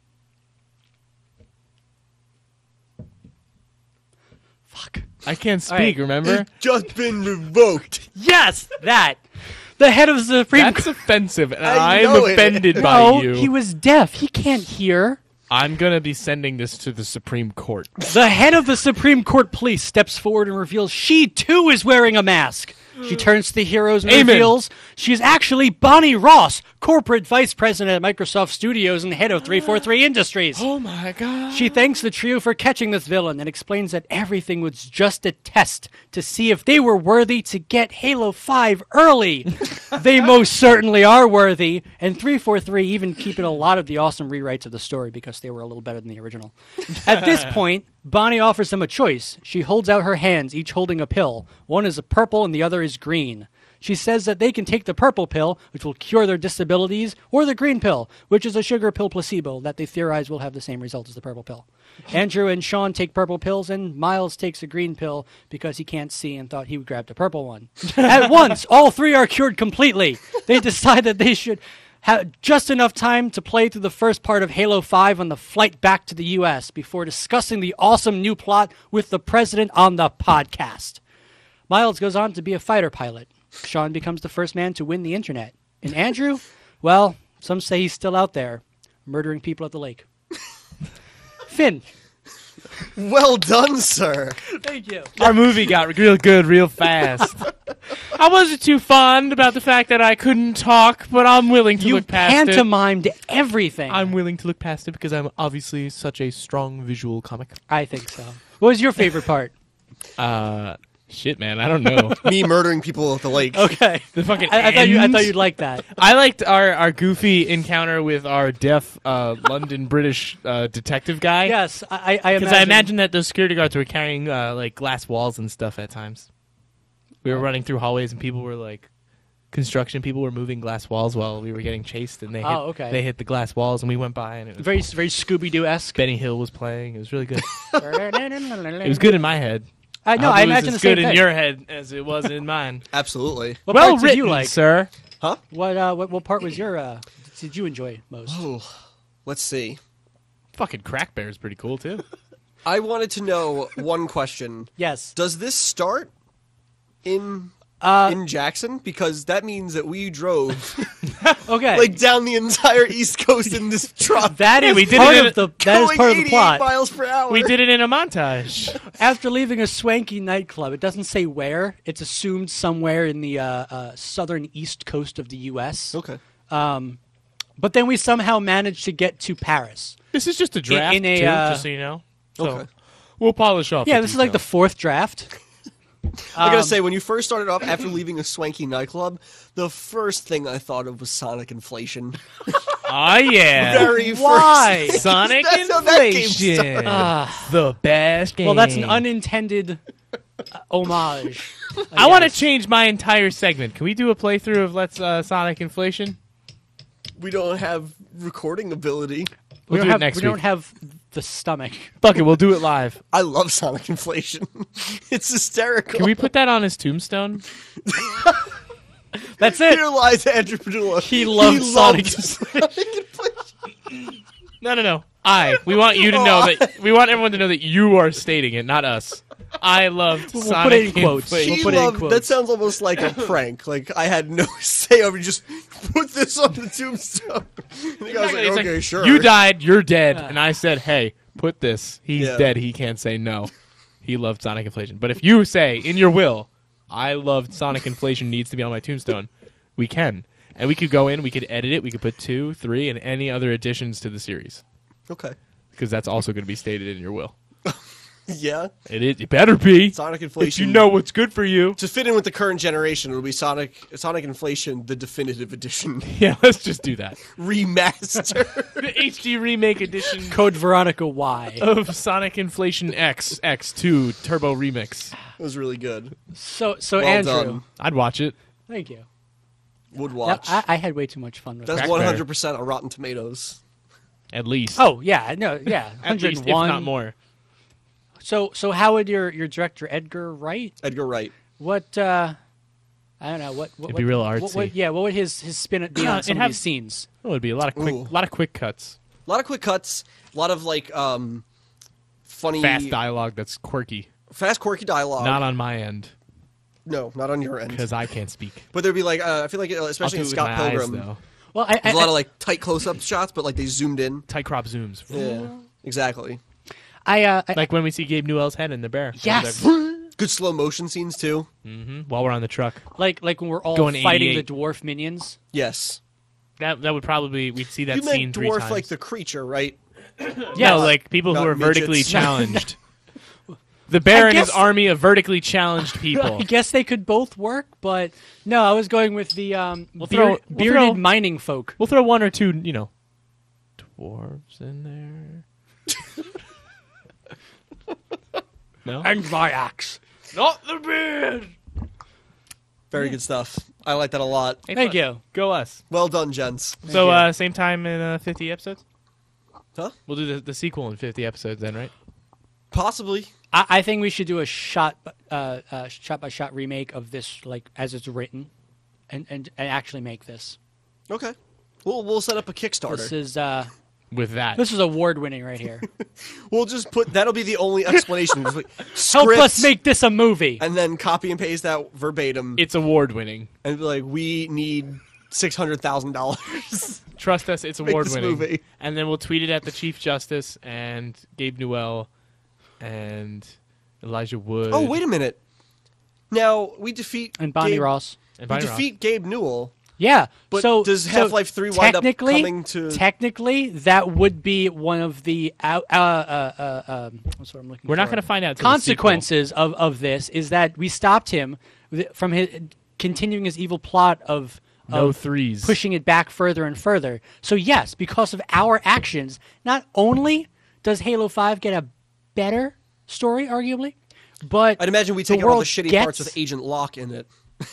Fuck. I can't All right. speak, remember? It's just been revoked. Yes, that. The head of the Supreme That's Court. offensive, and I I'm know it. offended by No, you. he was deaf. He can't hear. I'm going to be sending this to the Supreme Court. The head of the Supreme Court police steps forward and reveals she too is wearing a mask. She turns to the heroes and Amen. reveals she's actually Bonnie Ross, corporate vice president at Microsoft Studios and head of three forty-three Industries. Oh my god. She thanks the trio for catching this villain and explains that everything was just a test to see if they were worthy to get Halo five early. They most certainly are worthy, and three forty-three even keeping a lot of the awesome rewrites of the story because they were a little better than the original. At this point, Bonnie offers them a choice. She holds out her hands, each holding a pill. One is a purple and the other is green. She says that they can take the purple pill, which will cure their disabilities, or the green pill, which is a sugar pill placebo that they theorize will have the same result as the purple pill. Andrew and Sean take purple pills, and Miles takes a green pill because he can't see and thought he would grab the purple one. At once, all three are cured completely. They decide that they should have just enough time to play through the first part of Halo five on the flight back to the U S before discussing the awesome new plot with the president on the podcast. Miles goes on to be a fighter pilot. Sean becomes the first man to win the internet. And Andrew, well, some say he's still out there, murdering people at the lake. Finn. Well done, sir. Thank you. Our movie got real good real fast. I wasn't too fond about the fact that I couldn't talk, but I'm willing to You look past it. pantomimed everything. I'm willing to look past it because I'm obviously such a strong visual comic. I think so. What was your favorite part? Uh, shit, man, I don't know. Me murdering people at the lake. Okay. The fucking I, I thought you I end? thought you'd like that. I liked our, our goofy encounter with our deaf uh, London British uh, detective guy. Yes, I I Because imagine, I imagine that those security guards were carrying uh, like glass walls and stuff at times. We were running through hallways and people were like, construction people were moving glass walls while we were getting chased, and they hit, Oh, okay. they hit the glass walls, and we went by, and it was very very Scooby Doo esque. Benny Hill was playing. It was really good. it It was good in my head. I know. hope I it was imagine as the same good in thing. your head as it was in mine. Absolutely. What well parts written, did you like, sir. Huh? What uh what, what part was your uh did you enjoy most? Oh, let's see. Fucking Crack Bear is pretty cool too. I wanted to know one question. Yes. Does this start in Uh, in Jackson? Because that means that we drove okay. like down the entire East Coast in this truck. that is we did part it in of a- the that is going part of the eighty-eight plot. miles per hour. We did it in a montage. After leaving a swanky nightclub, it doesn't say where. It's assumed somewhere in the uh, uh, southern east coast of the U S Okay. Um, but then we somehow managed to get to Paris. This is just a draft, in a, too, uh, just so you know. So Okay. we'll polish off. Yeah, the this is like the details. fourth draft. I gotta Um, say, when you first started off after leaving a swanky nightclub, the first thing I thought of was Sonic Inflation. Oh yeah. Very Why? first. Sonic That's how that game Inflation. Ah. the best game. Well, that's an unintended uh, homage. I want to guess. change my entire segment. Can we do a playthrough of Let's uh, Sonic Inflation? We don't have recording ability. We We'll don't do it have, next we week. don't have the stomach. Fuck it, we'll do it live. I love Sonic Inflation. It's hysterical. Can we put that on his tombstone? That's it. Here lies Andrew Padula. He loved Sonic Sonic Inflation. No, no, no. I. We want you to know that. We want everyone to know that you are stating it, not us. I loved We'll Sonic put it in quotes. Inflation. We'll He put it in loved- quotes. that sounds almost like a prank. Like I had no say over. Just put this on the tombstone. And the guy was like, It's "Okay, like, sure." You died. You're dead. And I said, "Hey, put this. He's Yeah. dead. He can't say no. He loved Sonic Inflation." But if you say in your will, "I loved Sonic Inflation needs to be on my tombstone," we can, and we could go in. We could edit it. We could put two, three, and any other additions to the series Okay. because that's also going to be stated in your will. Yeah. It is. It better be. Sonic Inflation. If you know what's good for you. To fit in with the current generation, it'll be Sonic Sonic Inflation, the definitive edition. Yeah, let's just do that. Remaster. The H D remake edition Code Veronica Y. of Sonic Inflation X X two Turbo Remix. It was really good. So, so Well Andrew, done. I'd watch it. thank you. Would Now, watch. I, I had way too much fun with That's that. one hundred percent on Rotten Tomatoes. At least. Oh yeah, no, yeah, At hundred least, and if one. not more. So, so how would your your director Edgar Wright? Edgar Wright. What? uh I don't know. What? what It'd what, be real what- artsy. what- yeah. What would his his spin be Uh, on some it'd of have- these scenes? Oh, it'd be a lot of quick, Ooh. lot of quick cuts, A lot of quick cuts. A lot of like um, funny, fast dialogue that's quirky. fast, quirky dialogue. Not on my end no, not on your end. because I can't speak. But there'd be like, uh, I feel like, uh, I'll especially do in it with Scott my Pilgrim, eyes, though. Well, I, I, there's a lot I- of like tight close-up shots, but like they zoomed in. Tight crop zooms. Yeah, exactly. I, uh, I Like when we see Gabe Newell's head in the bear. yes, Good slow motion scenes too. hmm While we're on the truck. like like when we're all Going fighting the eighty-eight. dwarf minions. Yes. That that would probably we'd see that You scene meant three dwarf times. like the creature, right? yeah, like people not who are vertically midgets. challenged. The bear I and his guess- army of vertically challenged people. I guess they could both work, but no, I was going with the um, We'll beard- throw- we'll bearded throw- mining folk. We'll throw one or two, you know, dwarves in there. No, And my axe. not the beard. Very good stuff. I like that a lot. Hey, Thank fun. you. Go us. Well done, gents. So you. uh, same time in uh, fifty episodes. Huh? We'll do the, the sequel in fifty episodes then, right? Possibly. I, I think we should do a shot, uh, uh, shot by shot remake of this, like as it's written, and and, and actually make this. Okay. We'll we'll set up a Kickstarter. This is uh, With that, this is award winning right here. We'll just put that'll be the only explanation. Just like, Help scripts, us make this a movie. and then copy and paste that verbatim, it's award winning. and be like, we need six hundred thousand dollars. Trust us, it's Make award this winning. movie. And then we'll tweet it at the Chief Justice and Gabe Newell and Elijah Wood. Oh, wait a minute. Now we defeat And Bonnie Gabe, Ross. And We Bonnie Ross. defeat Gabe Newell. Yeah, But so does so Half-Life three wind up technically- coming to- Technically, that would be one of the out, uh, uh, uh, um, what's what I'm looking We're not for. going to find out till the consequences of, of this is that we stopped him th- from his, continuing his evil plot of, No of threes. pushing it back further and further. So yes, because of our actions, not only does Halo five get a better story, arguably, but I'd imagine we the take out all the world shitty gets, parts with Agent Locke in it.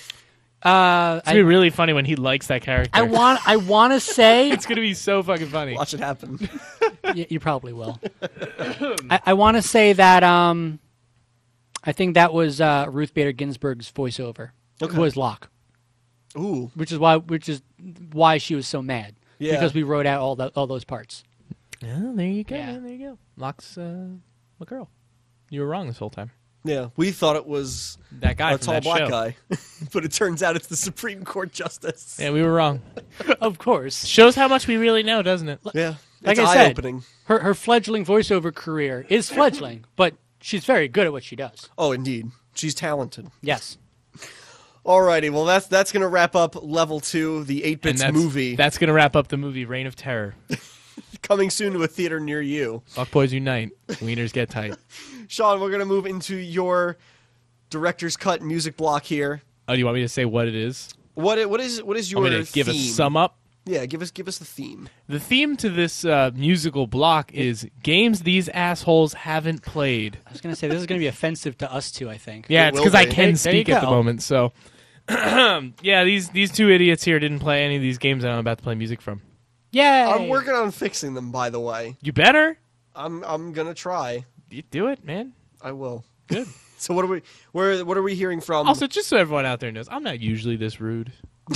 Uh, It's going to be really funny when he likes that character. I want. I want to say It's going to be so fucking funny. Watch it happen. Y- you probably will. I, I want to say that um, I think that was uh, Ruth Bader Ginsburg's voiceover. Okay. Was Locke, Ooh. which is why, which is why she was so mad. Yeah. Because we wrote out all the, all those parts. Oh, there you go. Yeah. man, There you go. Locke's uh, a girl. You were wrong this whole time. Yeah, we thought it was That guy a from tall that black show. guy, but it turns out it's the Supreme Court justice. Yeah, we were wrong. Of course, Shows how much we really know, doesn't it? Yeah, like it's I said, eye-opening. her her fledgling voiceover career is fledgling, but she's very good at what she does. Oh, indeed, she's talented. Yes. Alrighty, well that's that's gonna wrap up level two, the eight And bits that's, movie, That's going to wrap up the movie Reign of Terror. coming soon to a theater near you. Fuck boys unite. Wieners get tight. Sean, we're gonna move into your director's cut music block here. Oh, do you want me to say what it is? What i- what is what is your I'm going to give a theme? sum up. Yeah, give us give us the theme. The theme to this uh, musical block is games these assholes haven't played. I was gonna say this is gonna be offensive to us too. I think. Yeah, It it's will because I be. can There- there speak you at the go. moment. So, yeah, these these two idiots here didn't play any of these games that I'm about to play music from. Yay! I'm working on fixing them, by the way. You better I'm I'm gonna try. you do it, man. I will. Good. So what are we where what are we hearing from? Also, just so everyone out there knows, I'm not usually this rude.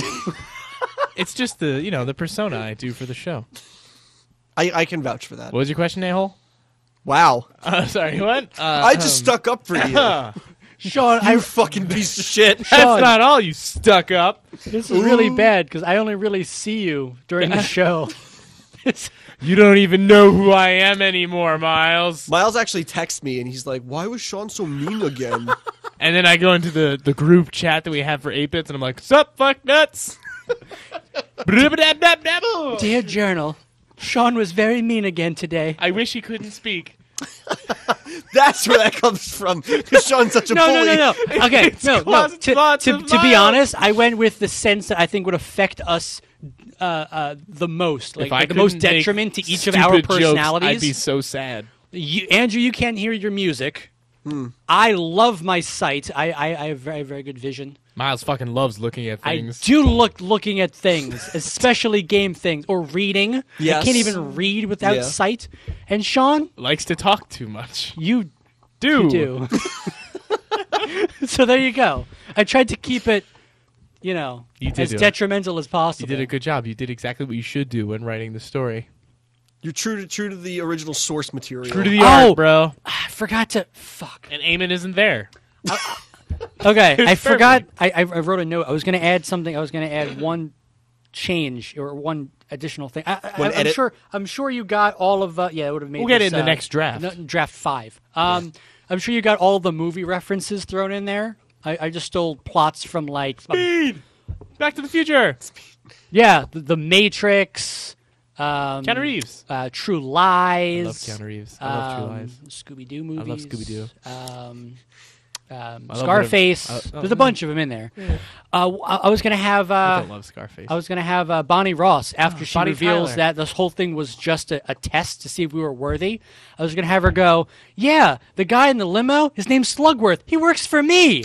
It's just the you know the persona I do for the show. I, I can vouch for that. What was your question, a-hole? Wow. Uh, sorry, what? Uh, I just stuck up for you. Sean, You I, fucking piece of shit. That's Sean. not all, you stuck up. this is really bad because I only really see you during the show. You don't even know who I am anymore, Miles. Miles actually texted me and he's like, "Why was Sean so mean again?" And then I go into the, the group chat that we have for eight bits, and I'm like, sup, fuck nuts? Dear Journal, Sean was very mean again today. I wish he couldn't speak. That's where that comes from. Because Sean's such a no, bully. no, no, no. Okay, It's no, no. caused To, lots to, of to be miles. honest, I went with the sense that I think would affect us uh, uh, the most, like, If I like the most couldn't make detriment to each of our stupid jokes, personalities. I'd be so sad. You, Andrew, you can't hear your music. Hmm. I love my sight. I, I, I have very, very good vision. Miles fucking loves looking at things. I do look looking at things, especially game things or reading. Yes. I can't even read without Yeah. sight. And Sean, Likes to talk too much. you Do. do. So there you go. I tried to keep it, you know, You did as do it. detrimental as You possible. did a good job. You did exactly what you should do when writing the story. You're true to true to the original source material. True to the Oh. art, bro. I forgot to fuck. And Eamon isn't there. Okay, I It's forgot. I, I I wrote a note. I was going to add something. I was going to add one change or one additional thing. I, I, One I'm edit? sure. I'm sure you got all of. Uh, yeah, it would have made. We'll get this, it in the uh, next draft. no- draft five. Um, I'm sure you got all the movie references thrown in there. I, I just stole plots from like. um, Speed! Back to the Future! yeah, the, the Matrix. Um, Keanu Reeves. Uh, True Lies. I love Keanu Reeves. I love True um, Lies. Scooby Doo movies. love Scooby-Doo. Um, um, I love Scarface. what it- uh, oh, There's a bunch of them in there. Uh, w- I I was gonna have. I Uh, don't love Scarface. I was gonna have uh, Bonnie Ross after Oh, she Bonnie reveals Tyler. that this whole thing was just a, a test to see if we were worthy. I was gonna have her go, "Yeah, the guy in the limo, his name's Slugworth. He works for me."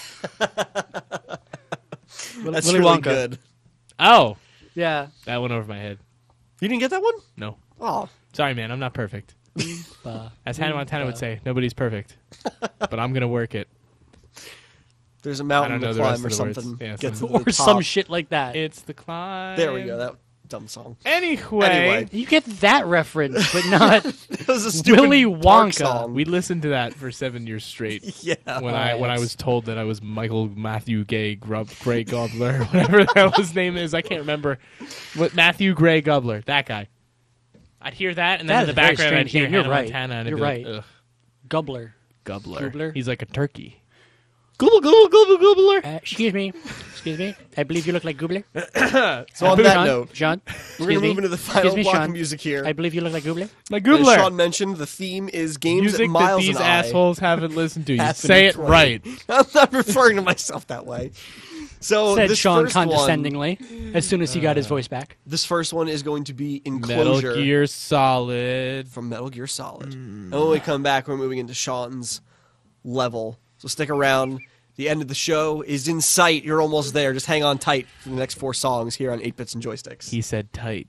That's Willy really Wonka. good. Oh! Yeah. That went over my head. You didn't get that one? No. Oh. Sorry, man. I'm not perfect. Uh, As Hannah Montana would say, nobody's perfect. But I'm going to work it. There's a I mountain don't know to the rest climb or of the words. something. Yeah, Gets something. to the or some top. shit like that. It's the climb. There we go. That dumb song. Anyway. Anyway. You get that reference, but not It was a stupid Willy Park Wonka. song. We listened to that for seven years straight. Yeah. When I when I Alright. was told that I was Michael Matthew Gay Grub Gray Gobbler, whatever the hell his name is, I can't remember. What Matthew Gray Gobbler, that guy. I'd hear that, and then That in is the a very background I'd strange hear name. You're Hannah right. Montana, and I'd You're be right. like, ugh, Gubbler. Gobbler. Gobbler? He's like a turkey. Gobble, gobble, gobble, gobbler. Uh, excuse me. Excuse me. I believe you look like Goobler. So on Uh, that Sean, note, Sean, we're excuse going to me. move into the Excuse final me, block Sean. of music here. I believe you look like Goobler. My As Goobler. Sean mentioned, the theme is games Music that Miles that these and I assholes haven't listened to. You happen say to it play. right. I'm not referring to myself that way. So Said this Sean first one, condescendingly as soon as he got his voice back. this first one is going to be Metal Enclosure Gear Solid. from Metal Gear Solid. And when we come back, we're moving into Sean's level. So stick around. The end of the show is in sight. You're almost there. Just hang on tight for the next four songs here on eight bits and Joysticks. He said tight.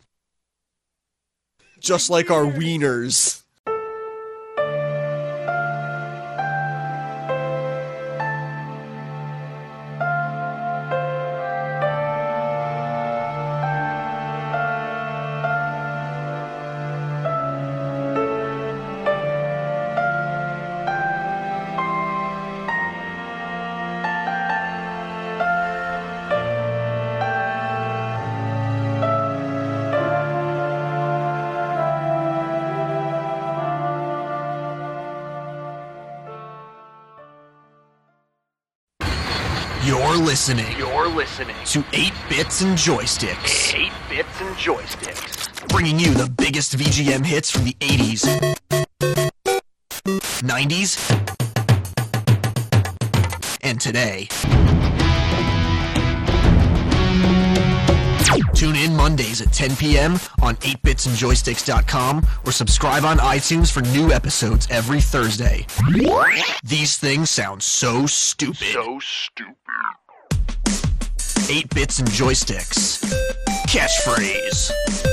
Just like our wieners. You're listening. You're listening to eight bits and Joysticks. eight bits and Joysticks. Bringing you the biggest V G M hits from the eighties, nineties, and today. Tune in Mondays at ten p.m. on eight bits and joysticks dot com or subscribe on iTunes for new episodes every Thursday. These things sound so stupid. So stupid. eight bits and Joysticks. Catchphrase.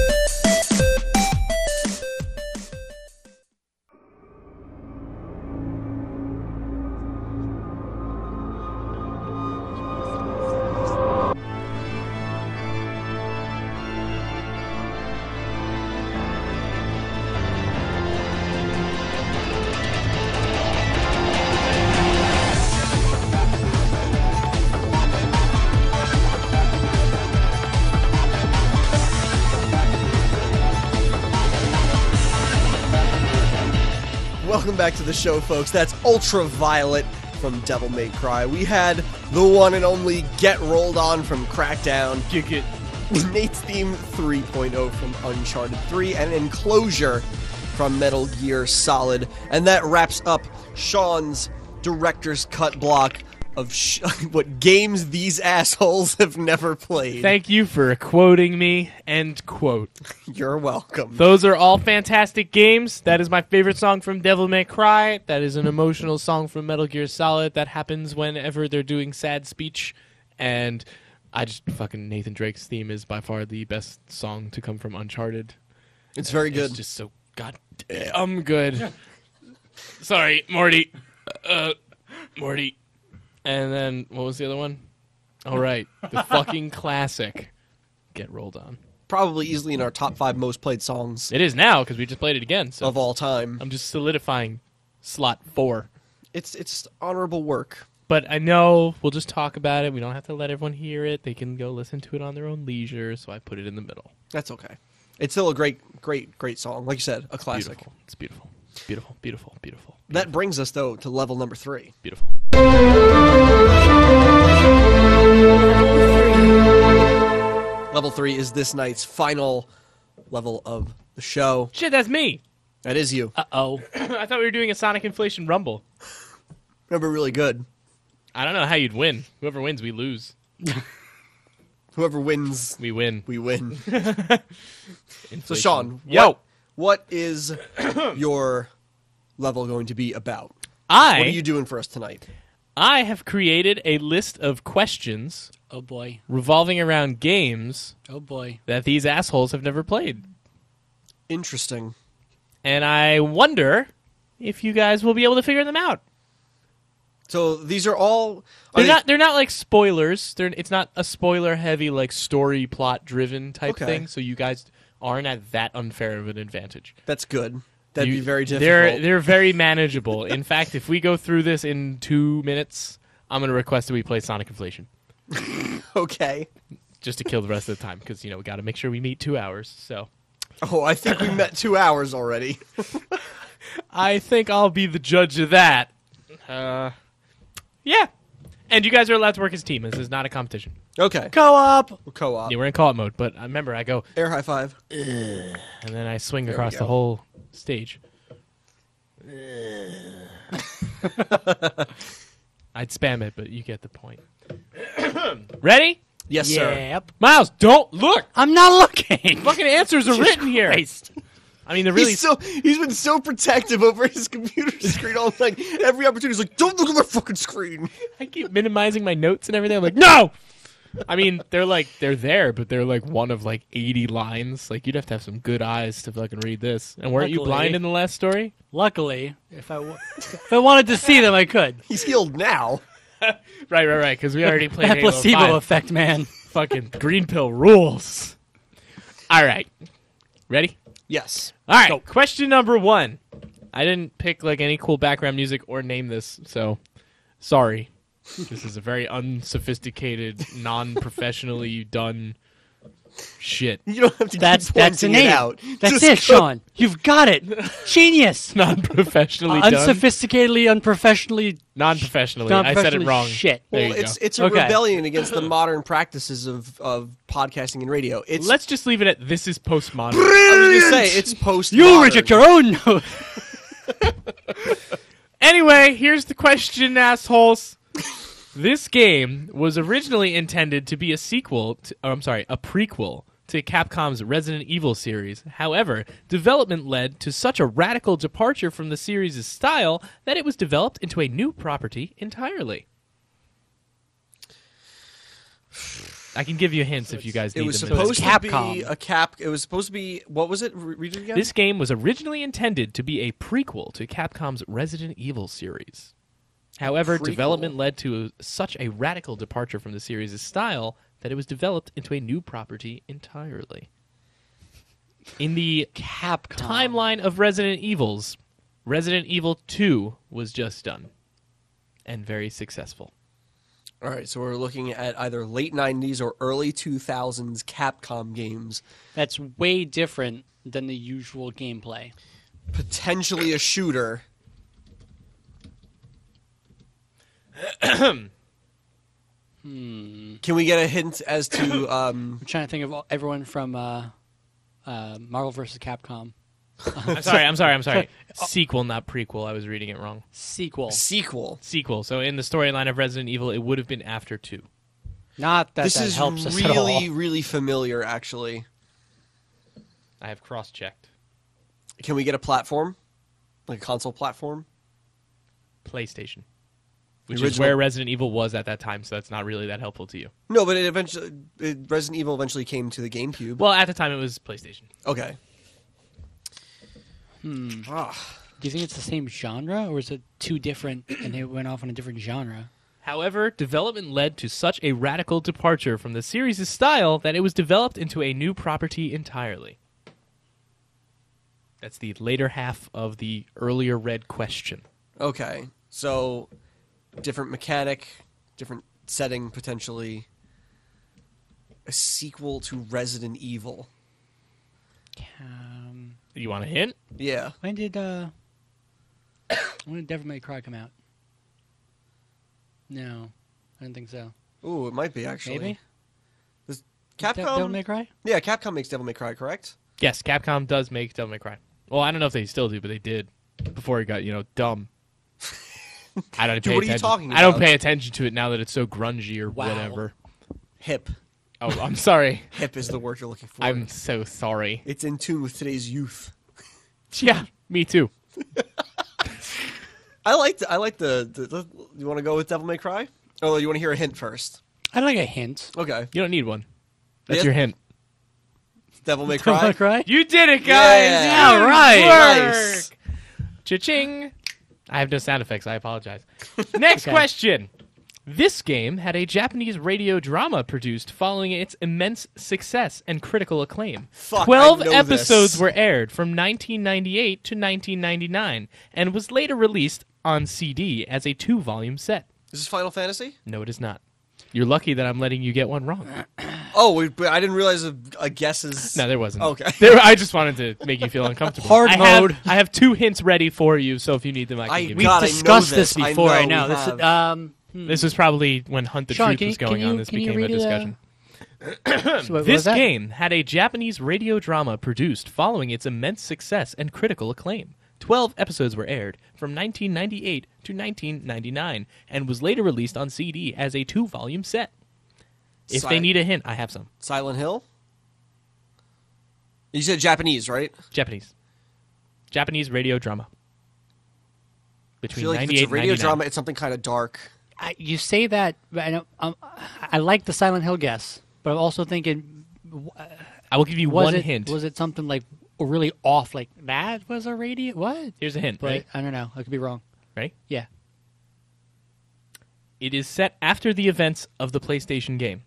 Welcome back to the show, folks. That's Ultraviolet from Devil May Cry. We had the one and only Get Rolled On from Crackdown. Kick it. Nate's Theme three point oh from Uncharted three, and Enclosure from Metal Gear Solid. And that wraps up Sean's director's cut block of sh- what games these assholes have never played. Thank you for quoting me. End quote. You're welcome. Those are all fantastic games. That is my favorite song from Devil May Cry. That is an emotional song from Metal Gear Solid. That happens whenever they're doing sad speech. And I just fucking Nathan Drake's theme is by far the best song to come from Uncharted. It's very good. It's just so goddamn good. Sorry, Morty. Uh, Morty. And then, what was the other one? All right, the fucking classic, Get Rolled On. Probably easily in our top five most played songs. It is now, because we just played it again. So of all time. I'm just solidifying slot four. It's it's honorable work. But I know we'll just talk about it. We don't have to let everyone hear it. They can go listen to it on their own leisure, so I put it in the middle. That's okay. It's still a great, great, great song. Like you said, a classic. Beautiful. It's beautiful. Beautiful, beautiful, beautiful. That brings us, though, to level number three. Beautiful. Level three is this night's final level of the show. Shit, that's me. That is you. Uh-oh. I thought we were doing a Sonic Inflation Rumble. Remember, really good. I don't know how you'd win. Whoever wins, we lose. Whoever wins, we win. We win. Inflation. So, Sean, Yo. What, what is your level going to be about? I. What are you doing for us tonight? I have created a list of questions. Oh, boy. Revolving around games. Oh, boy. That these assholes have never played. Interesting. And I wonder if you guys will be able to figure them out. So these are all. Are They're they... not. They're not like spoilers. They're. It's not a spoiler-heavy, like story plot-driven type Okay. thing. So you guys aren't at that unfair of an advantage. That's good. That'd You- be very difficult. They're they're very manageable. In fact, if we go through this in two minutes, I'm going to request that we play Sonic Inflation. Okay. Just to kill the rest of the time, because you know we got to make sure we meet two hours. So. Oh, I think we met two hours already. I think I'll be the judge of that. Uh, yeah. And you guys are allowed to work as a team. This is not a competition. Okay. Co-op. Co-op. Yeah, we're in co-op mode, but remember, I go... Air high five. Ugh, and then I swing There across we the go. whole stage. I'd spam it, but you get the point. Ready? Yes, sir. Yep. Miles, don't look! I'm not looking. Fucking answers are written here. Christ. I mean, they're really... He's so he's been so protective over his computer screen all night. Every opportunity, he's like, "Don't look at my fucking screen." I keep minimizing my notes and everything. I'm like, no! I mean, they're like, they're there, but they're like one of like eighty lines. Like, you'd have to have some good eyes to fucking read this. And weren't you Luckily- blind in the last story? Luckily, if I, w- if I wanted to see them, I could. He's healed now. Right, right, right, because we already played That Halo placebo five. effect, man. Fucking green pill rules. All right. Ready? Yes. All right. Question number one. I didn't pick like any cool background music or name this, so sorry. This is a very unsophisticated, non-professionally done shit. You don't have to That's keep that's pointing innate. it out. That's Just it, go- Sean. You've got it. Genius. Non-professionally done. Unsophisticatedly, unprofessionally. Non-professionally. I said it non-professionally wrong. Shit. There Well, you it's go. it's a Okay. rebellion against the modern practices of, of podcasting and radio. It's Let's just leave it at this is postmodern. I was gonna say it's post. You reject your own note. Anyway, here's the question, assholes. This game was originally intended to be a sequel, to, oh, I'm sorry, a prequel to Capcom's Resident Evil series. However, development led to such a radical departure from the series' style that it was developed into a new property entirely. I can give you hints if you guys need It was them. supposed to Capcom. be a cap. It was supposed to be what was it? Re- Read it again. This game was originally intended to be a prequel to Capcom's Resident Evil series. However, Prequel. development led to such a radical departure from the series' style that it was developed into a new property entirely. In the Capcom. timeline of Resident Evils, Resident Evil two was just done and very successful. All right, so we're looking at either late nineties or early two thousands Capcom games. That's way different than the usual gameplay. Potentially a shooter. Hmm. Can we get a hint as to? Um, I'm trying to think of all- everyone from uh, uh, Marvel versus Capcom. I'm sorry, I'm sorry, I'm sorry. Sequel, not prequel. I was reading it wrong. Sequel. Sequel. Sequel. So in the storyline of Resident Evil, it would have been after two. Not that This that is helps us at all. really, really familiar, actually. I have cross-checked. Can we get a platform? Like a console platform? PlayStation. Which The is original- where Resident Evil was at that time, so that's not really that helpful to you. No, but it eventually, it, Resident Evil eventually came to the GameCube. Well, at the time, it was PlayStation. Okay. Hmm. Ah. Do you think it's the same genre, or is it two different and they went off on a different genre? However, development led to such a radical departure from the series' style that it was developed into a new property entirely. That's the later half of the earlier read question. Okay. So, different mechanic, different setting, potentially. A sequel to Resident Evil. Um, You want a hint? Yeah. when did uh, when did Devil May Cry come out? No, I don't think so. Ooh, it might be, actually. Maybe. Does De- Capcom... Devil May Cry? Yeah, Capcom makes Devil May Cry, correct? Yes, Capcom does make Devil May Cry. Well, I don't know if they still do, but they did before it got, you know, dumb. I don't Dude, pay what are you attention. talking I don't about? pay attention to it now that it's so grungy or Wow. whatever. Hip. Oh, I'm sorry. Hip is the word you're looking for. I'm so sorry. It's in tune with today's youth. Yeah, me too. I like the, I like the, the, the you want to go with Devil May Cry? Oh, you want to hear a hint first? I'd like a hint. Okay. You don't need one. That's Yeah. your hint. Devil May Devil Cry? May Cry? You did it, guys! Yeah. Good All right. work! Nice. Cha-ching! I have no sound effects. I apologize. Next Okay. question. This game had a Japanese radio drama produced following its immense success and critical acclaim. Fuck, Twelve I know episodes this. were aired from nineteen ninety-eight to nineteen ninety-nine and was later released on C D as a two-volume set. Is this Final Fantasy? No, it is not. You're lucky that I'm letting you get one wrong. Oh, wait, but I didn't realize a, a guess is... No, there wasn't. Okay. There, I just wanted to make you feel uncomfortable. Hard I mode. Have, I have two hints ready for you, so if you need them, I can I- give We've you. God, I know discussed this, this. I before. I know know. we This have. is, um, hmm. This was probably when Hunt the Sean, Truth can was you- can going on. you- This can you became a read it, uh, discussion. So what was This that? game had a Japanese radio drama produced following its immense success and critical acclaim. Twelve episodes were aired from nineteen ninety-eight to nineteen ninety-nine and was later released on C D as a two-volume set. If they Si- need a hint, I have some. Silent Hill? You said Japanese, right? Japanese. Japanese radio drama. I Between feel like if ninety-eight it's a radio and ninety-nine. drama, it's something kind of dark. I, you say that, but I, know, um, I like the Silent Hill guess, but I'm also thinking, I will give you was one it hint. was it something like really off? Like that was a radio? What? Here's a hint, But right? I don't know. I could be wrong. Right? Yeah. It is set after the events of the PlayStation game.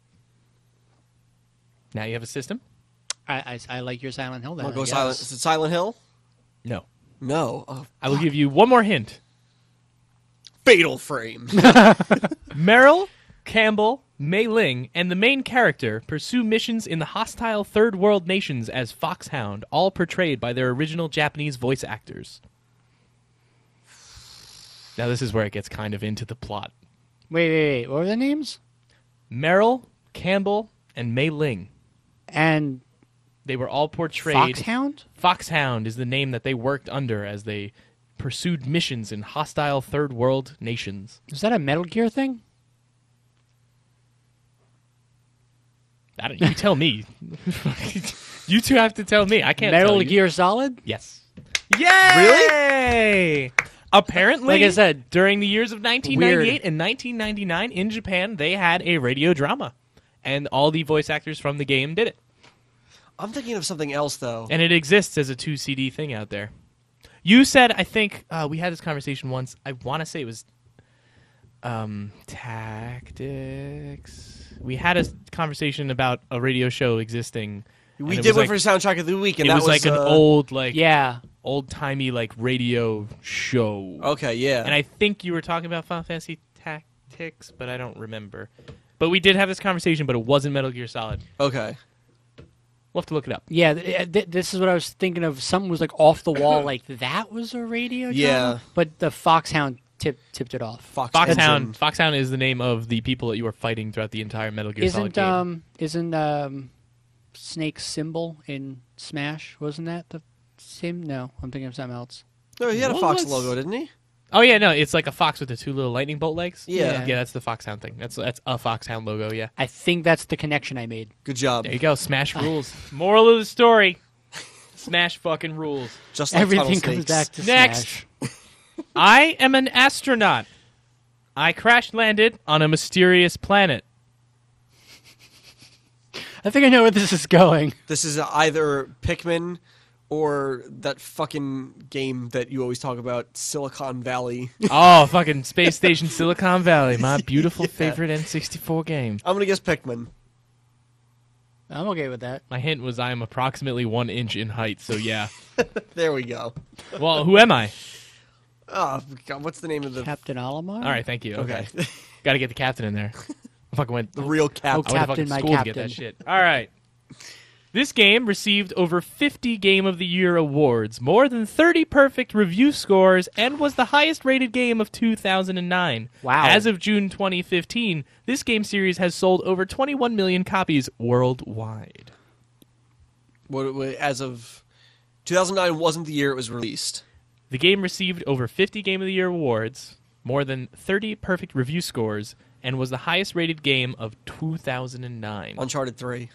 Now you have a system? I, I, I like your Silent Hill. Then I'll I go guess. Silent. Is it Silent Hill? No. No. Oh, I will give you one more hint. Fatal Frame. Meryl, Campbell, Mei Ling, and the main character pursue missions in the hostile Third World nations as Foxhound, all portrayed by their original Japanese voice actors. Now this is where it gets kind of into the plot. Wait, wait, wait. What were the names? Meryl, Campbell, and Mei Ling. And They were all portrayed... Foxhound? Foxhound is the name that they worked under as they pursued missions in hostile Third World nations. Is that a Metal Gear thing? I don't, you tell me. You two have to tell me. I can't Metal tell you. Gear Solid? Yes. Yay! Apparently, Like I said, during the years of nineteen ninety-eight weird. and nineteen ninety-nine in Japan, they had a radio drama. And all the voice actors from the game did it. I'm thinking of something else, though. And it exists as a two C D thing out there. You said, I think, uh, we had this conversation once. I want to say it was um, Tactics. We had a conversation about a radio show existing. and we it did was one like, for soundtrack of the week, and it that was, like an uh, old, like, yeah. old-timey, like, radio show. Okay, yeah. And I think you were talking about Final Fantasy Tactics, but I don't remember. But we did have this conversation, but it wasn't Metal Gear Solid. Okay. We'll have to look it up. Yeah, th- th- this is what I was thinking of. Something was like off the wall, like that was a radio drama? Yeah. But the Foxhound tip, tipped it off. Fox Foxhound. Engine. Foxhound is the name of the people that you are fighting throughout the entire Metal Gear Solid Isn't game. um isn't um Snake's symbol in Smash? Wasn't that the same? No, I'm thinking of something else. No, he had a What Fox was- logo, didn't he? Oh yeah, no, it's like a fox with the two little lightning bolt legs. Yeah. yeah, that's the Foxhound thing. That's that's a Foxhound logo. Yeah, I think that's the connection I made. Good job. there you go. Smash rules. Moral of the story: Smash fucking rules. Just like Everything Tunnel comes Snakes. back to Next. Smash. I am an astronaut. I crash landed on a mysterious planet. I think I know where this is going. This is either Pikmin or that fucking game that you always talk about, Silicon Valley. Oh, fucking Space Station Silicon Valley, my beautiful favorite N sixty-four game. I'm gonna guess Pikmin. I'm okay with that. My hint was I am approximately one inch in height, so yeah. There we go. Well, who am I? Oh, God, what's the name of the Captain Olimar? All right, thank you. Okay, Okay. got to get the captain in there. I fucking went. the real Oh, Captain? I went to Captain, fucking my school to get captain. that shit. All right. This game received over fifty Game of the Year awards, more than thirty perfect review scores, and was the highest rated game of two thousand nine. Wow. As of June twenty fifteen, this game series has sold over twenty-one million copies worldwide. What, what, as of two thousand nine wasn't the year it was released. The game received over fifty Game of the Year awards, more than thirty perfect review scores, and was the highest rated game of two thousand nine. Uncharted three.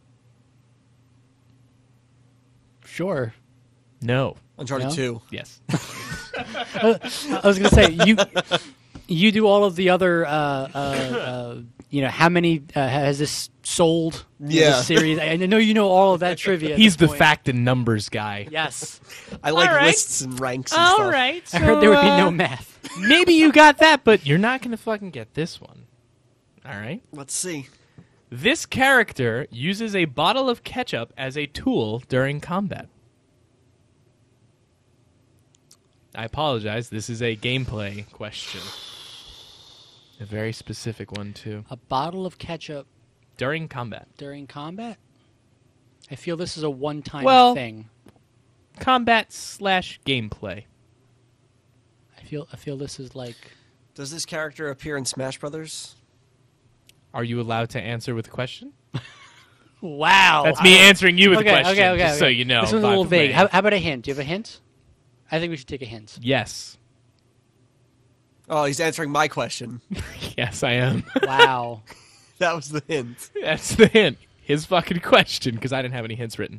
Sure. No. Uncharted No? two. Yes. I was going to say, you you do all of the other, uh, uh, uh, you know, how many uh, has this sold in Yeah. this series? I I know you know all of that trivia. at He's this the point. fact and numbers guy. Yes. I like All right. lists and ranks and All stuff. right. I heard there would be so, no uh, math. Maybe you got that, but you're not going to fucking get this one. All right. Let's see. This character uses a bottle of ketchup as a tool during combat. I apologize. This is a gameplay question. A very specific one, too. A bottle of ketchup During combat. during combat? I feel this is a one-time Well- thing. Combat slash gameplay. I feel I feel this is like Does this character appear in Smash Brothers? Are you allowed to answer with a question? wow. That's me answering you with okay, a question, okay, okay, just okay. so you know. This one's a by little the vague. way. How, how about a hint? Do you have a hint? I think we should take a hint. Yes. Oh, he's answering my question. Yes, I am. Wow. That was the hint. That's the hint. His fucking question, because I didn't have any hints written.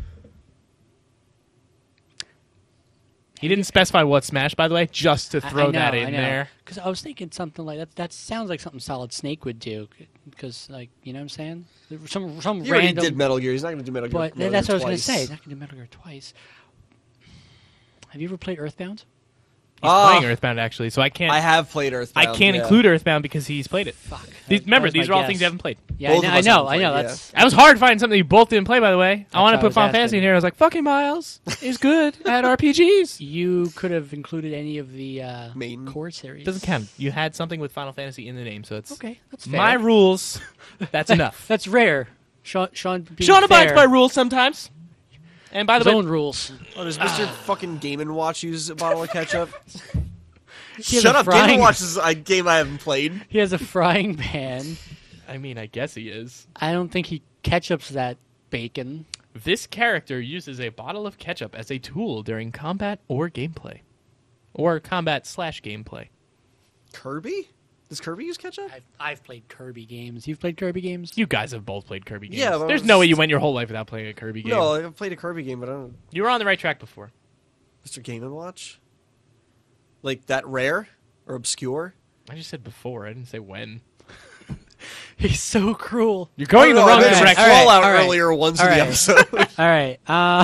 He didn't specify what Smash, by the way, just to throw I, I know, that I in know. there. Because I was thinking something like that. That sounds like something Solid Snake would do. Because, like, you know what I'm saying? Some some He already random. did Metal Gear. He's not going to do Metal Gear. But Metal that's Gear what I was twice. going to say. He's not going to do Metal Gear twice. Have you ever played Earthbound? He's Ah. playing Earthbound, actually, so I can't I have played Earthbound. I can't yeah. include Earthbound because he's played it. Fuck. These, That- remember, that was these my are all guess. things you haven't played. Yeah, Both I of know. I us know. haven't I know. played, That's That was hard to find something you both didn't play, by the way. I want why I to put was Final asking. Fantasy in here. I was like, fucking Miles is good at R P Gs. you could have included any of the uh, Main. core series. Doesn't count. You had something with Final Fantasy in the name, so it's Okay, that's fair. my rules. That's enough. That's rare. Sean, Sean, being Sean abides fair. by rules sometimes. And by His the way, own rules. Oh, does Mister fucking Game and Watch use a bottle of ketchup? He has Shut a up! Game frying- and Watch is a game I haven't played. He has a frying pan. I mean, I guess he is. I don't think he ketchups that bacon. This character uses a bottle of ketchup as a tool during combat or gameplay. Or combat slash gameplay. Kirby? Does Kirby use ketchup? I've, I've played Kirby games. You've played Kirby games? You guys have both played Kirby games. Yeah, but There's it's- no way you went your whole life without playing a Kirby game. No, I've played a Kirby game, but I don't. You were on the right track before. Mister Game and Watch? Like that rare or obscure? I just said before. I didn't say when. He's so cruel. You're going Oh, the no, wrong I meant All right, direction. all right, Fallout all right. earlier once All in the right. episode. All right. Uh,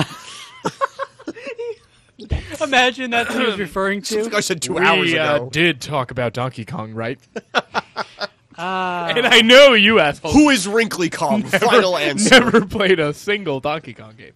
imagine that's what he was referring I think to. I said two we, hours uh, ago. did talk about Donkey Kong, right? Uh, And I know you assholes Who is Wrinkly Kong? Final answer. never played a single Donkey Kong game.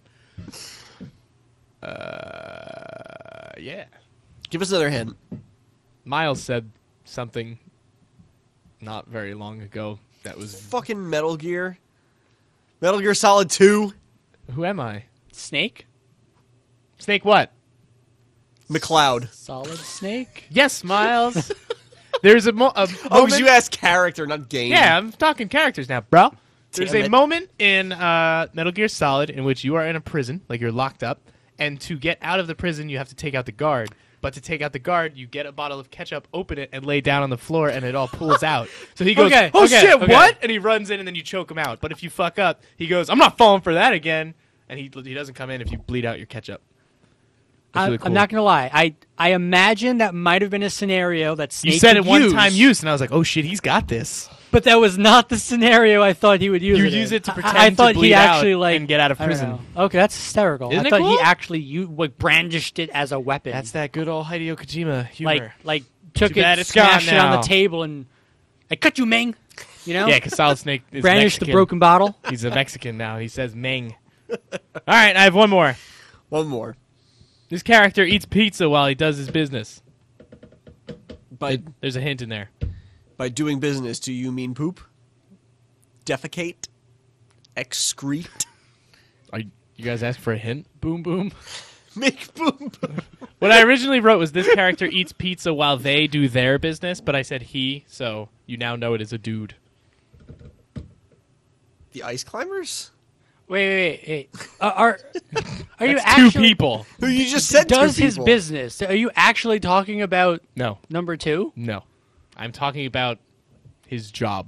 Uh, yeah. Give us another hint. Miles said something not very long ago that was... Fucking Metal Gear. Metal Gear Solid two. Who am I? Snake? Snake what? McCloud. Solid Snake? Yes, Miles. There's a, mo- a moment... Oh, because you asked character, not game. Yeah, I'm talking characters now, bro. There's Damn a it. moment in uh, Metal Gear Solid in which you are in a prison, like you're locked up, and to get out of the prison, you have to take out the guard. But to take out the guard, you get a bottle of ketchup, open it, and lay down on the floor, and it all pulls out. So he goes, Okay, oh, okay, shit, okay. what? And he runs in, and then you choke him out. But if you fuck up, he goes, I'm not falling for that again. And he he doesn't come in if you bleed out your ketchup. I, really cool. I'm not going to lie. I, I imagine that might have been a scenario that Snake You said would it one use, time use, and I was like, oh, shit, he's got this. but that was not the scenario I thought he would use You it use in. it to I- pretend I, to thought bleed he out actually, like, and get out of I don't prison. know. Okay, that's hysterical. Isn't I it thought cool? he actually you like brandished it as a weapon. That's that good old Hideo Kojima humor. like like took Too bad it, it's gone smashed it on now. the table, and I cut you, Ming. You know, Yeah, because Solid Snake is brandish the Mexican. broken bottle. He's a Mexican now. He says Meng. All right, I have one more. One more. This character eats pizza while he does his business. By There's a hint in there. by doing business, do you mean poop? Defecate? Excrete? Are you, you guys asked for a hint? Boom, boom. Make boom boom. What I originally wrote was this character eats pizza while they do their business, but I said he, so you now know it is a dude. The ice climbers? Wait, wait, wait. wait. Uh, are are you That's actually two people. Who you just said two does his people. business? Are you actually talking about No, number two? no. I'm talking about his job.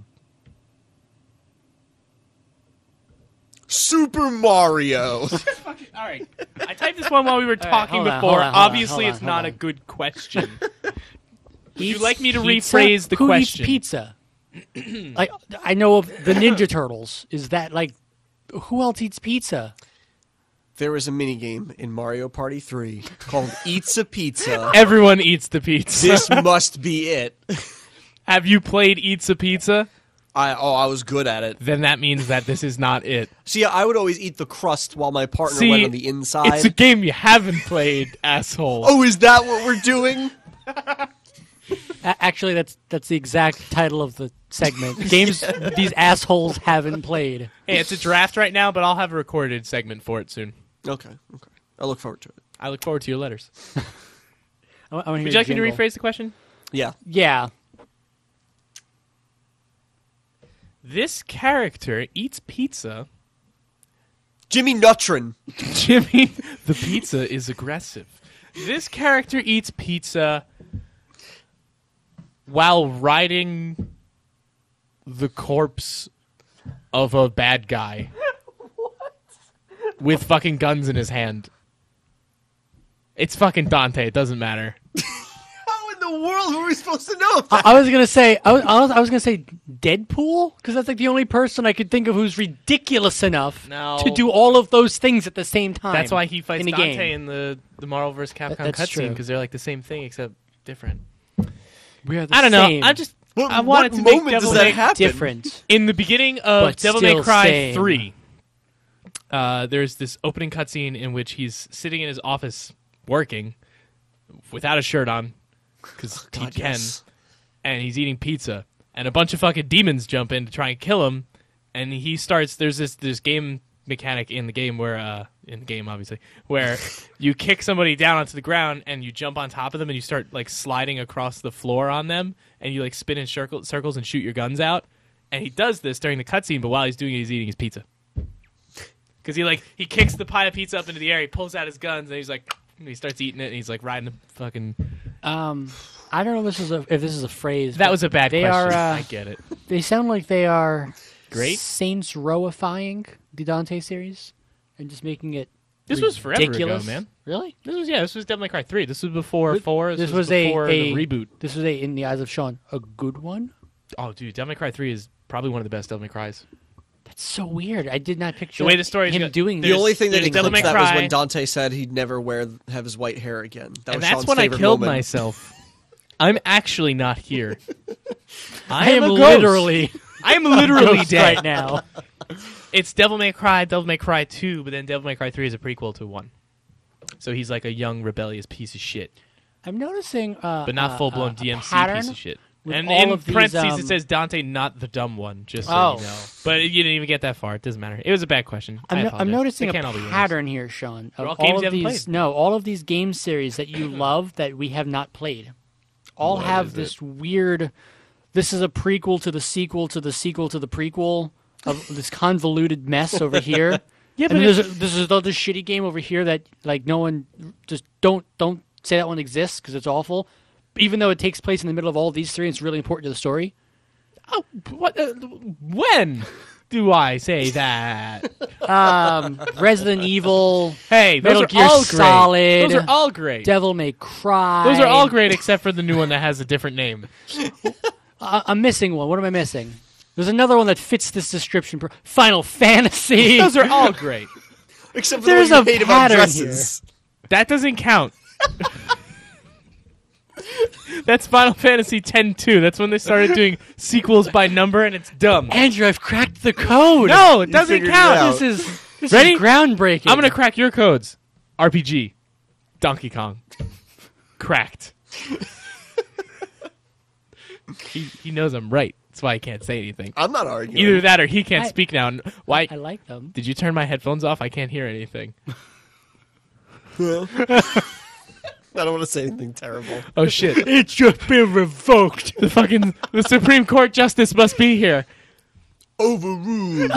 Super Mario. All right. I typed this one while we were right, talking hold on, before. hold on, hold on, Obviously, hold on, it's hold not on. a good question. Would you Eats like me to pizza? rephrase the Who question? eats pizza? Like I know of the Ninja Turtles. Is that like who else eats pizza? There was a minigame in Mario Party three called Eats a Pizza. Everyone eats the pizza. This must be it. Have you played Eats a Pizza? I oh, I was good at it. Then that means that this is not it. See, I would always eat the crust while my partner See, went on the inside. It's a game you haven't played, asshole. Oh, is that what we're doing? A- actually, that's that's the exact title of the segment. Games these assholes haven't played. Hey, it's a draft right now, but I'll have a recorded segment for it soon. Okay, okay. I look forward to it. I look forward to your letters. I, I wanna hear Would you like the me to jingle. rephrase the question? Yeah. Yeah. This character eats pizza. Jimmy Neutron. Jimmy, the pizza is aggressive. This character eats pizza while riding the corpse of a bad guy. What? With fucking guns in his hand. It's fucking Dante. It doesn't matter. How in the world were we supposed to know I, that? I was gonna say I was, I was I was gonna say Deadpool because that's like the only person I could think of who's ridiculous enough No. to do all of those things at the same time. That's why he fights in the Dante game. in the, the Marvel vs. Capcom That's cutscene, true. because they're like the same thing except different. We are the I don't know. same, I just What- I wanted what to make moment does Devil that May happen? different. In the beginning of But Devil May still Cry same. three, uh, there's this opening cutscene in which he's sitting in his office working without a shirt on because he God, can, yes. and he's eating pizza, and a bunch of fucking demons jump in to try and kill him, and he starts. There's this this game mechanic in the game where uh, in the game obviously where you kick somebody down onto the ground and you jump on top of them and you start like sliding across the floor on them and you like spin in circle, circles and shoot your guns out. And he does this during the cutscene, but while he's doing it, he's eating his pizza. Because he like he kicks the pie of pizza up into the air, he pulls out his guns, and he's like, and he starts eating it, and he's like riding the fucking. Um, I don't know if this is a if this is a phrase. That but was a bad they question. Are, uh, I get it. They sound like they are Great? Saints Row-ifying the Dante series and just making it. This was forever ago, ridiculous. man. Really? This was yeah. This was Devil May Cry three. This was before four. This, This was, was a- before a- the reboot. This was a, in the eyes of Sean, a good one. Oh, dude, Devil May Cry three is probably one of the best Devil May Cries. That's so weird. I did not picture The way the story is him go- doing The this. only thing that there's Devil eclipsed May that was Cry. when Dante said he'd never wear have his white hair again. That And was that's Sean's when I favorite killed moment. myself. I'm actually not here. I am a ghost. literally I am literally ghost dead right now. It's Devil May Cry, Devil May Cry two, but then Devil May Cry three is a prequel to one. So he's like a young, rebellious piece of shit. I'm noticing, uh, But not uh, full-blown uh, a D M C pattern piece of shit. with And all in of these, parentheses, um, it says Dante, not the dumb one, just so Oh. you know. But you didn't even get that far. It doesn't matter. It was a bad question. I I'm, no- I'm apologize. noticing They a can't all be winners. pattern here, Sean. Of They're all all, games of you haven't these, played. no, all of these game series that you love that we have not played, all What have is this it? weird. This is a prequel to the sequel to the sequel to the prequel of this convoluted mess over here. Yeah, and but there's, it- a, there's another shitty game over here that like no one just don't don't say that one exists because it's awful. Even though it takes place in the middle of all these three, it's really important to the story. Oh, what? Uh, when do I say that? Um, Resident Evil. Hey, those Metal are Gear all Solid. great. Those are all great. Devil May Cry. Those are all great except for the new one that has a different name. Uh, I'm missing one. What am I missing? There's another one that fits this description. Final Fantasy. Those are all great. Except for There's the a one you hate about pattern dresses. That doesn't count. That's Final Fantasy X two. That's when they started doing sequels by number, and it's dumb. Andrew, I've cracked the code. No, it doesn't figured it count. out. This is this Ready? is groundbreaking. I'm gonna crack your codes. R P G, Donkey Kong, cracked. he he knows I'm right. That's why I can't say anything. I'm not arguing. Either that or he can't I- speak now. And why? I like them. Did you turn my headphones off? I can't hear anything. I don't want to say anything terrible. Oh shit! It's just been revoked. The fucking the Supreme Court justice must be here. Overruled.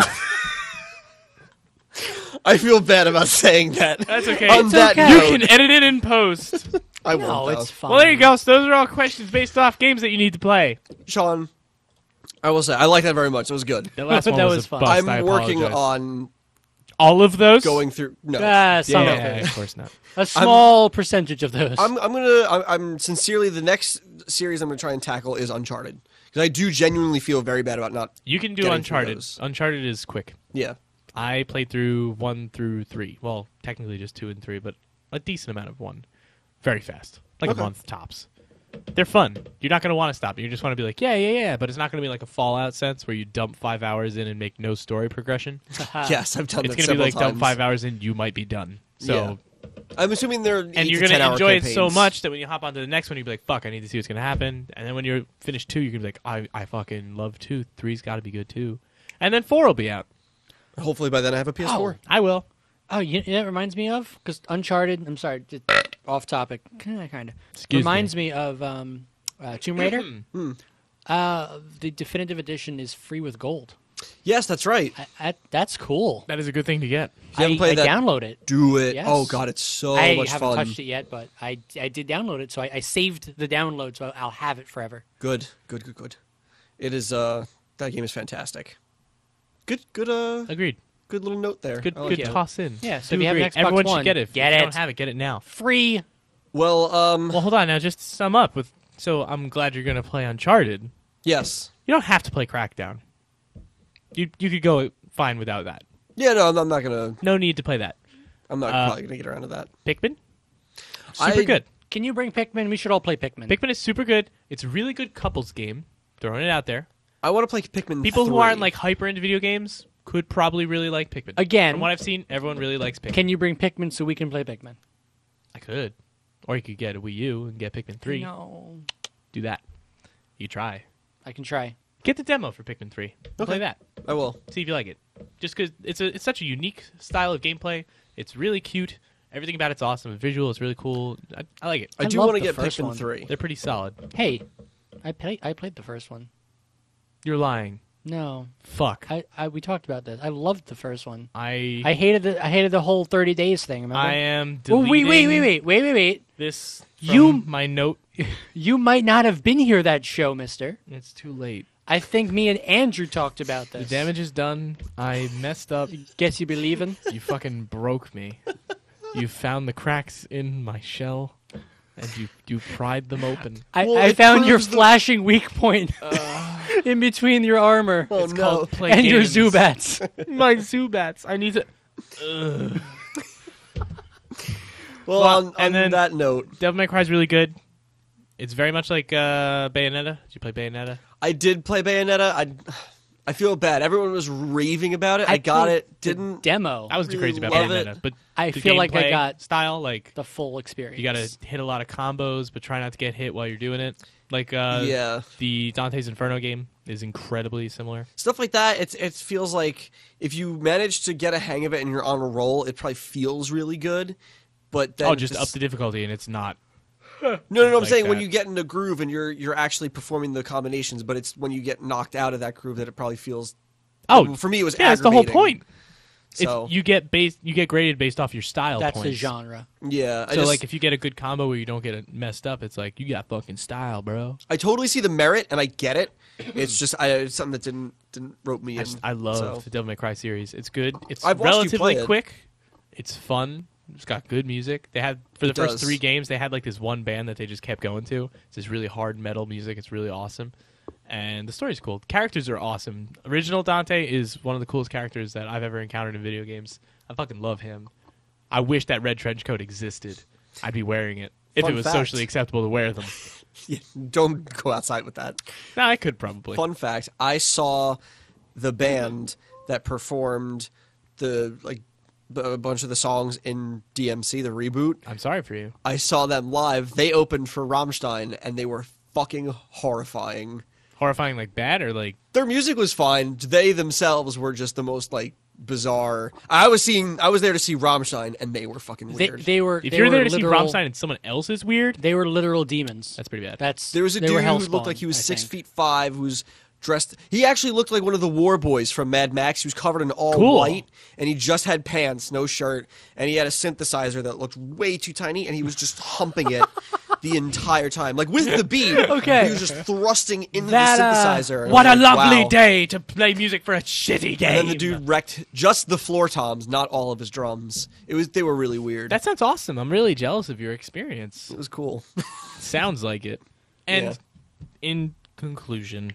I feel bad about saying that. That's okay. On It's that okay. You note, can edit it in post. I won't. No, though. it's fine. Well, there you go. So those are all questions based off games that you need to play. Sean, I will say I like that very much. It was good. The last That one was, was a fun. bust. I'm I working apologize. on all of those. going through. No, Ah, some yeah, of yeah, it. of course not. A small percentage of those. I'm. I'm gonna. I'm, I'm sincerely the next series I'm gonna try and tackle is Uncharted because I do genuinely feel very bad about not. You can do Getting through Uncharted. those. Uncharted is quick. Yeah. I played through one through three. Well, technically just two and three, but a decent amount of one. Very fast, like Okay. a month tops. They're fun. You're not going to want to stop. You just want to be like, yeah, yeah, yeah. But it's not going to be like a Fallout sense where you dump five hours in and make no story progression. Yes, I've done It's that going to be several like dump times. five hours in, you might be done. So, I'm assuming they're and you're going to enjoy it so much that when you hop onto the next one, you'll be like, fuck, I need to see what's going to happen. And then when you're finished two, you're going to be like, I, I fucking love two. Three's got to be good too. And then four will be out. Hopefully by then I have a P S four. I will. Oh, you, you know what it reminds me of? Because Uncharted, I'm sorry, just off topic, kind of. Excuse reminds me, of um, uh, Tomb Raider. Hmm. uh, the definitive edition is free with gold. Yes, that's right. I, I, that's cool. That is a good thing to get. you haven't I, played I that, download it. Do it. Yes. Oh god, it's so I much haven't fun. touched it yet, but I, I did download it, so I, I saved the download, so I'll have it forever. Good, good, good, good. It is. Uh, that game is fantastic. Good, good. Uh, Agreed. good little note there. Good, I like good it. toss in. Yeah, so Do if you have an agree. Xbox Everyone One, should get it. If get you it. don't have it, get it now. Free. Well, um, Well, hold on now. Just to sum up with. So I'm glad you're going to play Uncharted. yes. You don't have to play Crackdown. You you could go fine without that. Yeah, no, I'm I'm not gonna. No need to play that. I'm not Uh, probably gonna get around to that. Pikmin, super I- good. Can you bring Pikmin? We should all play Pikmin. Pikmin is super good. It's a really good couples game. Throwing it out there. I want to play Pikmin. People who three. aren't like hyper into video games could probably really like Pikmin. Again- from what I've seen, everyone really likes Pikmin. Can you bring Pikmin so we can play Pikmin? I could, or you could get a Wii U and get Pikmin three. No. Do that. You try. I can try. Get the demo for Pikmin three. Play that. I will. See if you like it. Just because it's a it's such a unique style of gameplay. It's really cute. Everything about it's awesome. The visual is really cool. I, I like it. I, I do love want to the get first Pikmin one. three. They're pretty solid. Hey, I played. I played the first one. You're lying. No, Fuck. I, I we talked about this. I loved the first one. I I hated the I hated the whole thirty days thing. Remember? I am Well, deleting wait, wait, wait, wait, wait, wait, wait. this You- from my note. You might not have been here that show, Mister. It's too late. I think me and Andrew talked about The this. damage is done. I messed up. Guess you be leaving? You fucking broke me. You found the cracks in my shell, and you you pried them open. I, Well, I it found your proves the- flashing weak point in between your armor Oh It's no! called play and your games. Zubats. My Zubats. I need to. Well, Well, on, on and then- that note, Devil May Cry is really good. It's very much like uh, Bayonetta. Did you play Bayonetta? I did play Bayonetta. I, I feel bad. Everyone was raving about it. I, I got played it. Didn't. Demo. I wasn't too Really crazy about love Bayonetta, it. but I the feel like I gameplay got style like the full experience. you got to hit a lot of combos, but try not to get hit while you're doing it. Like uh, Yeah. the Dante's Inferno game is incredibly similar. Stuff like that. It's it feels like if you manage to get a hang of it and you're on a roll, it probably feels really good. But then oh, just this- up the difficulty, and it's not. No, no, no. I'm like saying when that. you get in the groove and you're you're actually performing the combinations, but it's when you get knocked out of that groove that it probably feels. Oh, for me, it was yeah, that's the whole aggravating. point. So It's, you get based, you get graded based off your style That's points. the genre. yeah, I So just, like if you get a good combo where you don't get it messed up, it's like you got fucking style, bro. I totally see the merit and I get it. It's just I, it's something that didn't didn't rope me I, in. just, I love so. the Devil May Cry series. It's good. It's I've watched you relatively play it. quick. It's fun. It's got good music. They had for the It first does. three games, they had like this one band that they just kept going to. It's this really hard metal music. It's really awesome, and the story's cool. Characters are awesome. Original Dante is one of the coolest characters that I've ever encountered in video games. I fucking love him. I wish that red trench coat existed. I'd be wearing it if Fun it was fact. socially acceptable to wear them. Yeah, don't go outside with that. No, I could probably. Fun fact: I saw the band that performed the like b- a bunch of the songs in D M C, the reboot. I'm sorry for you. I saw them live. They opened for Rammstein, and they were fucking horrifying. Horrifying, like bad or like Their music was fine. They themselves were just the most like bizarre. I was seeing. I was there to see Rammstein, and they were fucking They, weird. they were. if they you're were there to literal, see Rammstein and someone else is weird, they were literal demons. that's pretty bad. That's There was a they dude were who Hellspawn, looked like he was I six think. feet five, who was dressed. He actually looked like one of the war boys from Mad Max. He was covered in all Cool. white, and he just had pants, no shirt, and he had a synthesizer that looked way too tiny, and he was just humping it the entire time, like with the beat. Okay. he was just thrusting into That, the uh, synthesizer. and What I a was like, lovely wow. day to play music for a shitty game. And then the dude wrecked just the floor toms, not all of his drums. It was they were really weird. That sounds awesome. I'm really jealous of your experience. it was cool. Sounds like it. And Yeah. in conclusion,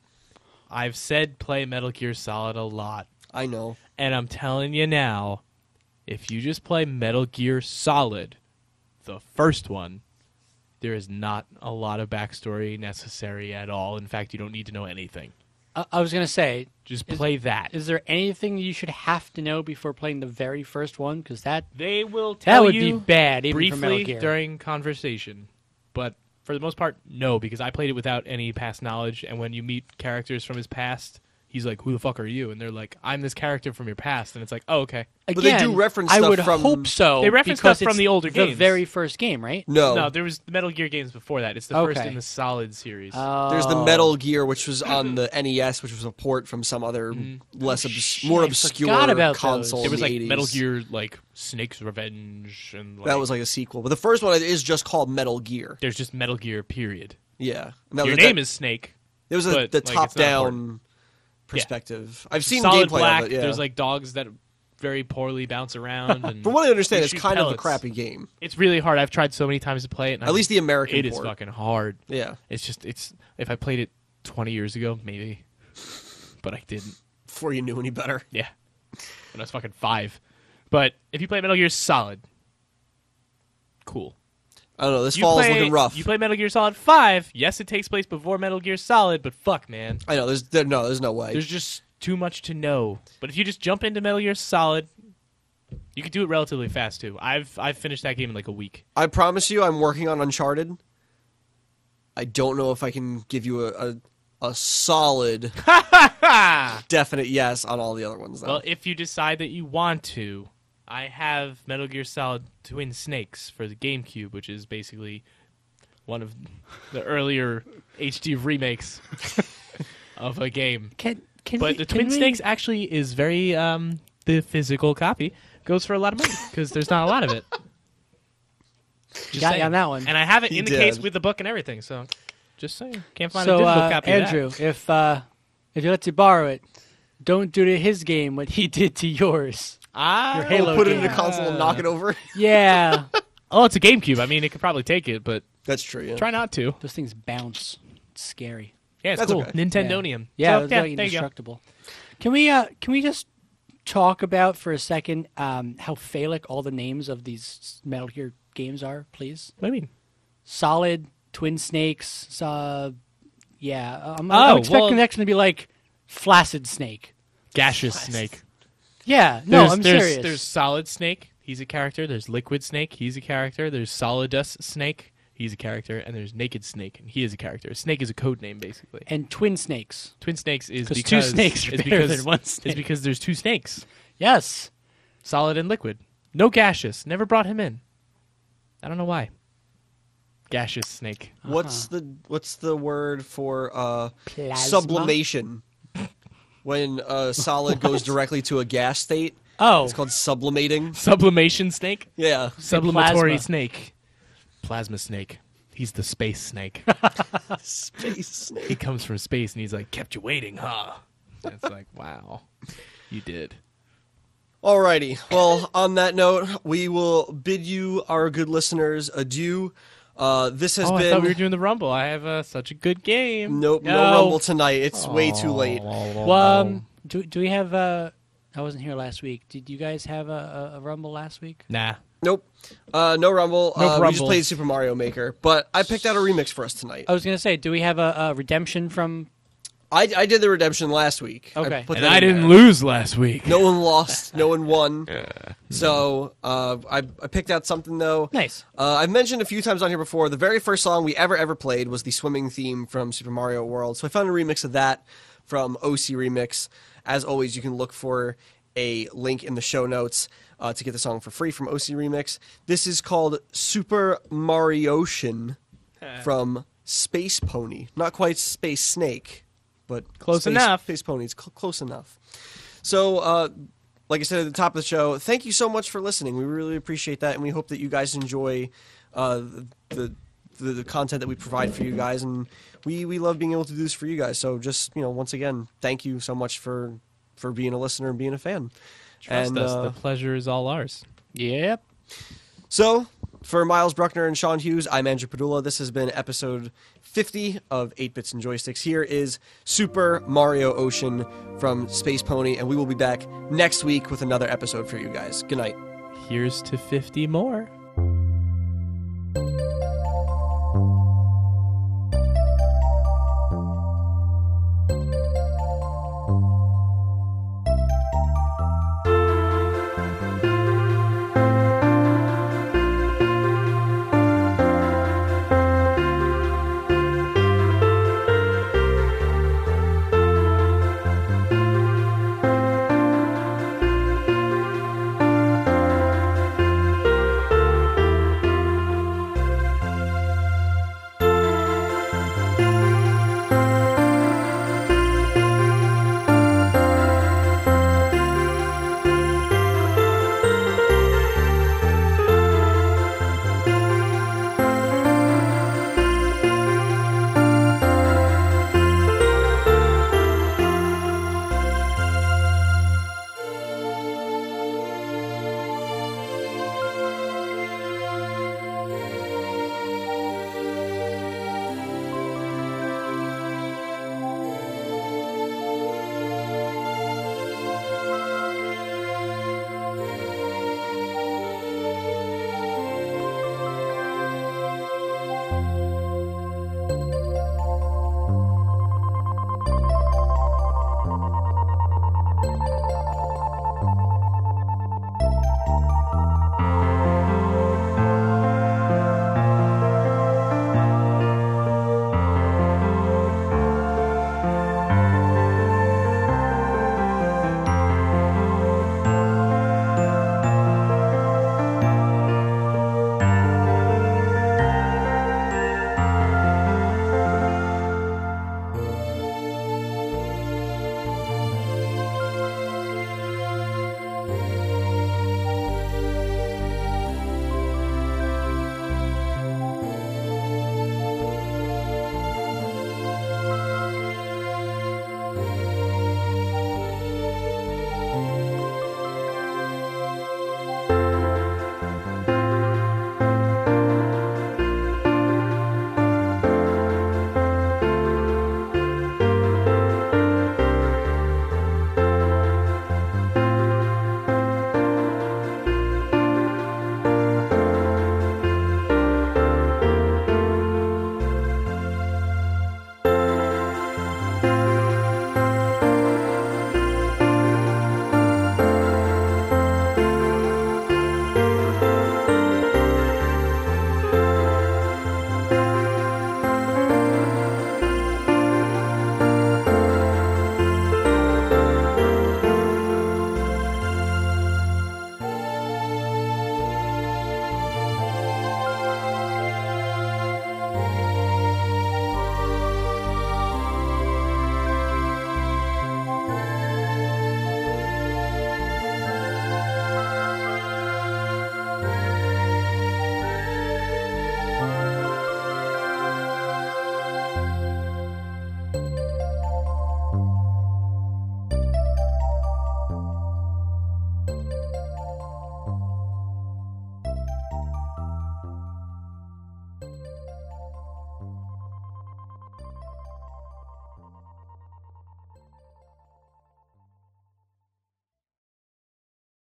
I've said play Metal Gear Solid a lot. I know. And I'm telling you now, if you just play Metal Gear Solid, the first one, there is not a lot of backstory necessary at all. In fact, you don't need to know anything. I, I was gonna say, Just Is- play that. is there anything you should have to know before playing the very first one? Because that They will that tell would you be bad, even for Metal briefly Gear. during conversation, but for the most part, no, because I played it without any past knowledge. And when you meet characters from his past, he's like, "Who the fuck are you?" And they're like, "I'm this character from your past." And it's like, "Oh, okay." But they do Again, reference I stuff would from- hope so. They reference because stuff from it's the older the games. very first game, right? No, No, there was the Metal Gear games before that. It's the first Okay. in the Solid series. Oh. there's the Metal Gear, which was on the N E S, which was a port from some other less, obs- shit, more I obscure forgot about those. console. there in was the like eighties. Metal Gear, like Snake's Revenge, and like, That was like a sequel, but the first one is just called Metal Gear. there's just Metal Gear. Period. Yeah, and that Your was, name that, is Snake. It was a, but, the like, it's not top-down perspective. I've seen Solid gameplay Black. of it. Yeah. There's like dogs that very poorly bounce around. And From what I understand, you it's shoot kind of a pellets. crappy game. It's really hard. I've tried so many times to play it. And At I'm- least the American It is port. fucking hard. Yeah, It's just it's. If I played it twenty years ago, maybe, but I didn't. before you knew any better. Yeah, when I was fucking five. But if you play Metal Gear Solid, cool. I don't know. This You fall play, is looking rough. You play Metal Gear Solid five. Yes, it takes place before Metal Gear Solid, but fuck, man, I know. There's there, no. There's no way. there's just too much to know. But if you just jump into Metal Gear Solid, you can do it relatively fast too. I've I've finished that game in like a week. I promise you, I'm working on Uncharted. I don't know if I can give you a a, a solid, definite yes on all the other ones. Though. Well, if you decide that you want to, I have Metal Gear Solid Twin Snakes for the GameCube, which is basically one of the earlier H D remakes of a game. Can, can But we, the can Twin we- Snakes actually is very um, the physical copy goes for a lot of money because there's not a lot of it. Just Got you saying. on that one. And I have it He in the did. case with the book and everything. So just saying, can't find a So, digital uh, copy Andrew, of that. if uh, if he lets you borrow it, don't do to his game what he did to yours. Ah, Your Halo We'll put it game. in the console and knock it over. Yeah, Oh, it's a GameCube. I mean, it could probably take it, but That's true. Yeah. try not to. those things bounce. It's scary. Yeah, it's That's cool. okay. Nintendonium. Yeah, So, it's yeah, like there you go. indestructible. Can we uh can we just talk about for a second um, how phallic all the names of these Metal Gear games are, please? What do you mean? Solid, Twin Snakes, uh, yeah. I'm, Oh, I'm expecting well- the next one to be like Flaccid Snake. Gaseous Snake. Yeah, no, there's, I'm there's, serious. There's Solid Snake. He's a character. There's Liquid Snake. He's a character. There's Solidus Snake. He's a character. And there's Naked Snake. And he is a character. Snake is a code name, basically. and Twin Snakes. Twin Snakes is 'Cause because two snakes are is better because, than one is snake. because there's two snakes. Yes. Solid and Liquid. No gaseous. Never brought him in. I don't know why. Gaseous Snake. What's the what's the word for uh, Plasma? sublimation? When a solid goes directly to a gas state, Oh. It's called sublimating. Sublimation snake? Yeah. Sublimatory Plasma. snake. Plasma snake. He's the space snake. Space snake. He comes from space and he's like, kept you waiting, huh? It's like, wow. You did. Alrighty. Well, on that note, we will bid you, our good listeners, adieu. Uh, this has oh, been. I thought we were doing the Rumble. I have uh, such a good game. Nope, no. No. Rumble tonight. It's way too late. Well, um, do do we have? Uh, I wasn't here last week. Did you guys have a, a, a Rumble last week? Nah. Nope. Uh, no Rumble. No uh, we just Rumble. played Super Mario Maker, but I picked out a remix for us tonight. I was gonna say, do we have a, a redemption from? I, I did the redemption last week. Okay. put And that I in didn't there. lose last week. No one lost. No one won. So uh, I, I picked out something, though. Nice. Uh, I've mentioned a few times on here before, the very first song we ever, ever played was the swimming theme from Super Mario World. So I found a remix of that from O C Remix. As always, you can look for a link in the show notes uh, to get the song for free from O C Remix. This is called Super Mariocean from Space Pony. Not quite Space Snake, but Close Space, enough. Space Pony. It's cl- close enough. So, uh, like I said at the top of the show, thank you so much for listening. We really appreciate that, and we hope that you guys enjoy uh, the, the the content that we provide for you guys. And we, we love being able to do this for you guys. So, just you know, once again, thank you so much for for being a listener and being a fan. Trust and, us. uh, The pleasure is all ours. Yep. So, for Miles Bruckner and Sean Hughes, I'm Andrew Padula. This has been episode fifty of eight bits and Joysticks. Here is Super Mario Ocean from Space Pony, and we will be back next week with another episode for you guys. Good night. Here's to fifty more.